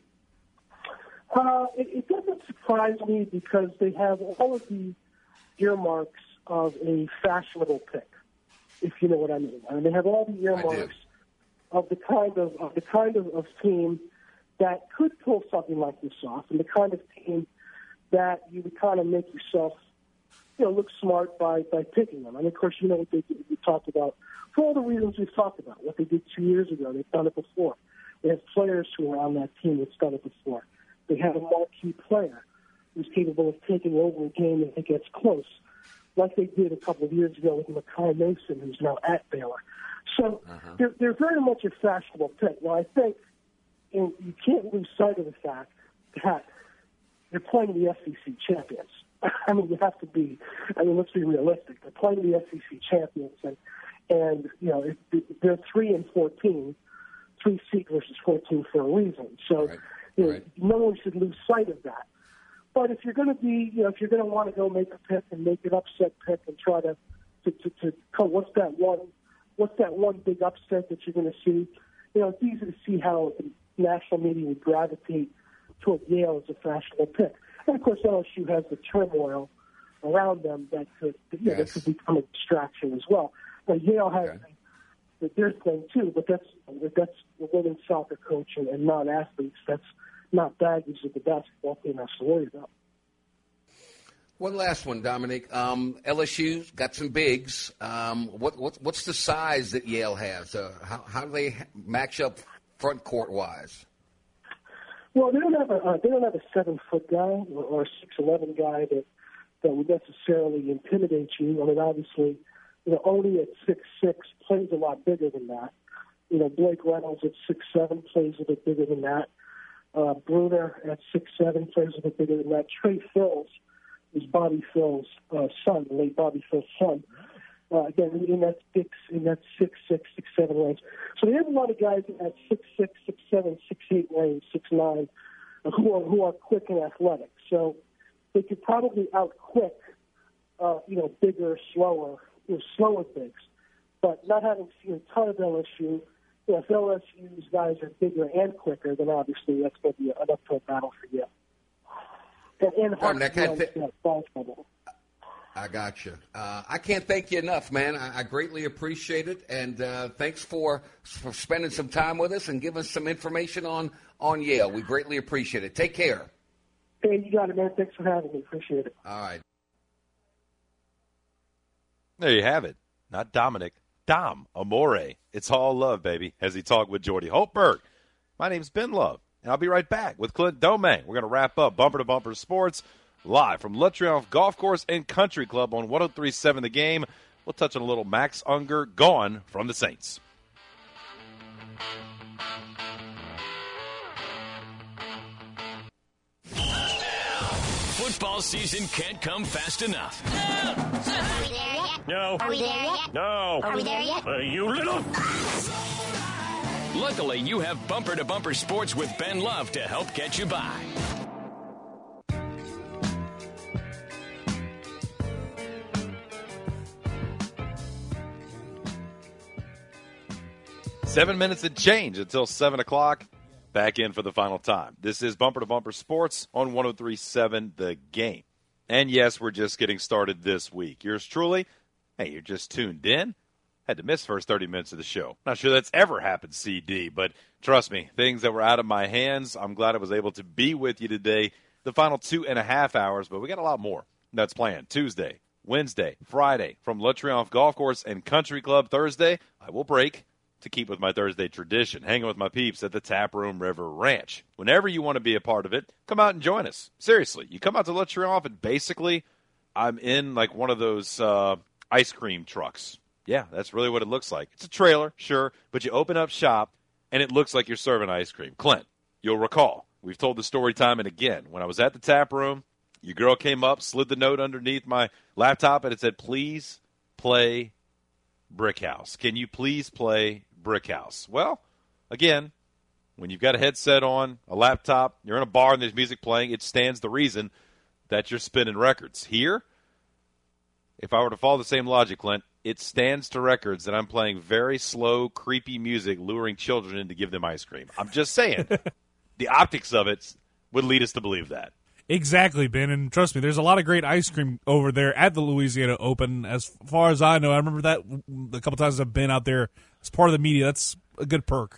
It doesn't surprise me, because they have all of the earmarks of a fashionable pick, if you know what I mean. I mean, they have all the earmarks of the kind of team that could pull something like this off, and the kind of team that you would kind of make yourself, look smart by picking them. And of course, what they did, we talked about, for all the reasons we've talked about, what they did 2 years ago. They've done it before. They have players who are on that team that's done it before. They have a marquee player who's capable of taking over a game if it gets close, like they did a couple of years ago with Makai Mason, who's now at Baylor. So they're very much a fashionable pick. Now, I think you can't lose sight of the fact that they're playing the SEC champions. I mean, you have to be. I mean, let's be realistic. They're playing the SEC champions, and you know they're 3-14, 3 seed versus 14 for a reason. So you know, no one should lose sight of that. But if you're going to be, you know, if you're going to want to go make a pick and make an upset pick and try to what's that one big upset that you're going to see? You know, it's easy to see how the national media would gravitate toward Yale as a fashionable pick. And, of course, LSU has the turmoil around them that could, that could become a distraction as well. But Yale has their thing, too, but that's the women's soccer coach and non-athletes. That's not baggage that the basketball team has to worry about. One last one, Dominic. LSU's got some bigs. What's the size that Yale has? How do they match up front court wise? Well, they don't have a 7-foot guy or a 6'11" guy that would necessarily intimidate you. I mean, obviously, you know, Odie at 6'6" plays a lot bigger than that. You know, Blake Reynolds at 6'7" plays a bit bigger than that. Bruner at 6'7" plays a bit bigger than that. Trey Phills is Bobby Phil's son, the late Bobby Phil's son. Again, in that 6'6", 6'7" range. So they have a lot of guys in that 6'6", 6'7", 6'8" range, 6'9", who are quick and athletic. So they could probably out-quick, bigger, slower bigs. But not having seen a ton of LSU, if LSU's guys are bigger and quicker, then obviously that's going to be an uphill battle for you. I got you. I can't thank you enough, man. I greatly appreciate it, and thanks for spending some time with us and giving us some information on Yale. We greatly appreciate it. Take care. Hey, you got it, man. Thanks for having me. Appreciate it. All right. There you have it. Not Dominic. Dom Amore. It's all love, baby, as he talked with Jordy Holtberg. My name's Ben Love, and I'll be right back with Clint Domingue. We're going to wrap up Bumper to Bumper Sports live from Le Triomphe Golf Course and Country Club on 103.7 The Game. We'll touch on a little Max Unger gone from the Saints. Football season can't come fast enough. Are we there yet? No. Are we there yet? No. Are we there yet? You little... Luckily, you have Bumper to Bumper Sports with Ben Love to help get you by. Seven minutes and change until 7 o'clock. Back in for the final time. This is Bumper to Bumper Sports on 103.7 The Game. And yes, we're just getting started this week. Yours truly, hey, you're just tuned in. Had to miss first 30 minutes of the show. Not sure that's ever happened, CD, but trust me, things that were out of my hands, I'm glad I was able to be with you today the final 2.5 hours, but we got a lot more that's planned. Tuesday, Wednesday, Friday from Le Triomphe Golf Course and Country Club. Thursday, I will break to keep with my Thursday tradition, hanging with my peeps at the Taproom River Ranch. Whenever you want to be a part of it, come out and join us. Seriously, you come out to Le Triomphe, and basically I'm in like one of those ice cream trucks. Yeah, that's really what it looks like. It's a trailer, sure, but you open up shop, and it looks like you're serving ice cream. Clint, you'll recall, we've told the story time and again. When I was at the tap room, your girl came up, slid the note underneath my laptop, and it said, please play Brick House. Can you please play Brick House? Well, again, when you've got a headset on, a laptop, you're in a bar and there's music playing, it stands the reason that you're spinning records. Here, if I were to follow the same logic, Clint, it stands to records that I'm playing very slow, creepy music, luring children in to give them ice cream. I'm just saying, the optics of it would lead us to believe that. Exactly, Ben, and trust me, there's a lot of great ice cream over there at the Louisiana Open. As far as I know, I remember that a couple times I've been out there as part of the media. That's a good perk.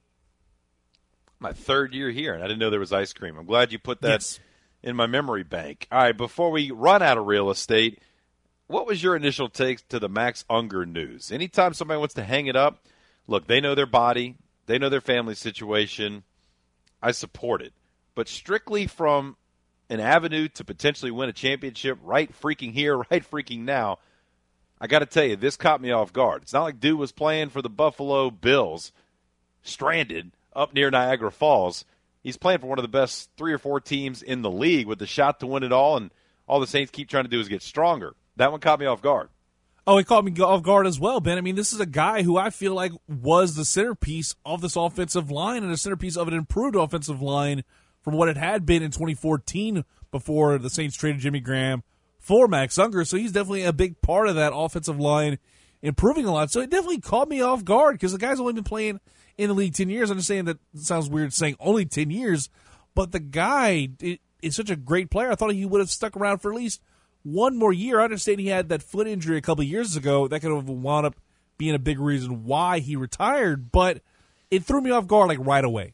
My third year here, and I didn't know there was ice cream. I'm glad you put that in my memory bank. All right, before we run out of real estate, what was your initial take to the Max Unger news? Anytime somebody wants to hang it up, look, they know their body, they know their family situation. I support it. But strictly from an avenue to potentially win a championship right freaking here, right freaking now, I got to tell you, this caught me off guard. It's not like Dew was playing for the Buffalo Bills, stranded up near Niagara Falls. He's playing for one of the best 3 or 4 teams in the league with the shot to win it all, and all the Saints keep trying to do is get stronger. That one caught me off guard. Oh, it caught me off guard as well, Ben. I mean, this is a guy who I feel like was the centerpiece of this offensive line and a centerpiece of an improved offensive line from what it had been in 2014 before the Saints traded Jimmy Graham for Max Unger. So he's definitely a big part of that offensive line improving a lot. So it definitely caught me off guard because the guy's only been playing in the league 10 years. I understand that sounds weird saying only 10 years, but the guy is such a great player. I thought he would have stuck around for at least one more year. I understand he had that foot injury a couple of years ago. That could have wound up being a big reason why he retired, but it threw me off guard like right away.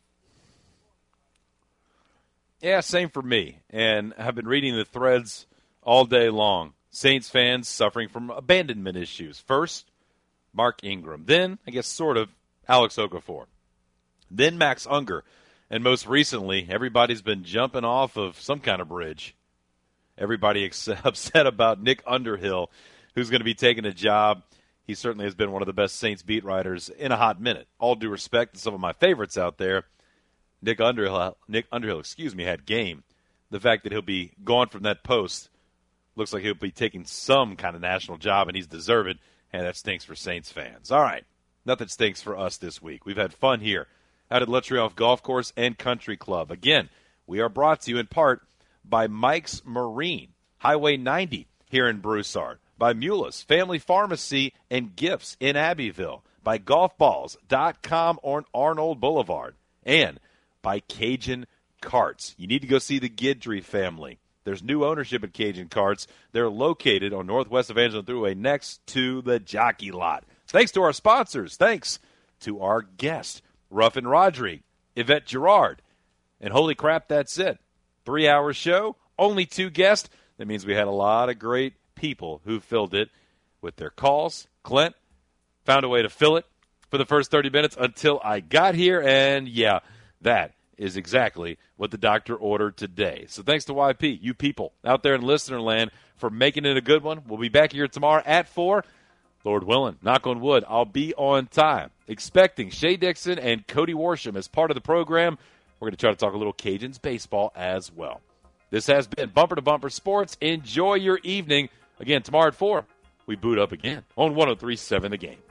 Yeah, same for me. And I've been reading the threads all day long. Saints fans suffering from abandonment issues. First, Mark Ingram. Then, I guess sort of, Alex Okafor. Then Max Unger. And most recently, everybody's been jumping off of some kind of bridge. Everybody upset about Nick Underhill, who's going to be taking a job. He certainly has been one of the best Saints beat writers in a hot minute. All due respect to some of my favorites out there. Nick Underhill, had game. The fact that he'll be gone from that post looks like he'll be taking some kind of national job, and he's deserved, and that stinks for Saints fans. All right, nothing stinks for us this week. We've had fun here out at Le Triomphe Golf Course and Country Club. Again, we are brought to you in part by Mike's Marine, Highway 90 here in Broussard, by Mulis Family Pharmacy and Gifts in Abbeville, by golfballs.com on Arnold Boulevard, and by Cajun Carts. You need to go see the Guidry family. There's new ownership at Cajun Carts. They're located on Northwest Evangeline Thruway next to the Jockey Lot. Thanks to our sponsors. Thanks to our guests, Ruffin Rodrigue, Yvette Girard. And holy crap, that's it. 3-hour show, only 2 guests. That means we had a lot of great people who filled it with their calls. Clint found a way to fill it for the first 30 minutes until I got here. And, yeah, that is exactly what the doctor ordered today. So thanks to YP, you people out there in listener land, for making it a good one. We'll be back here tomorrow at 4. Lord willing, knock on wood, I'll be on time. Expecting Shea Dixon and Cody Worsham as part of the program. We're going to try to talk a little Cajuns baseball as well. This has been Bumper to Bumper Sports. Enjoy your evening. Again, tomorrow at 4, we boot up again on 103.7 The Game.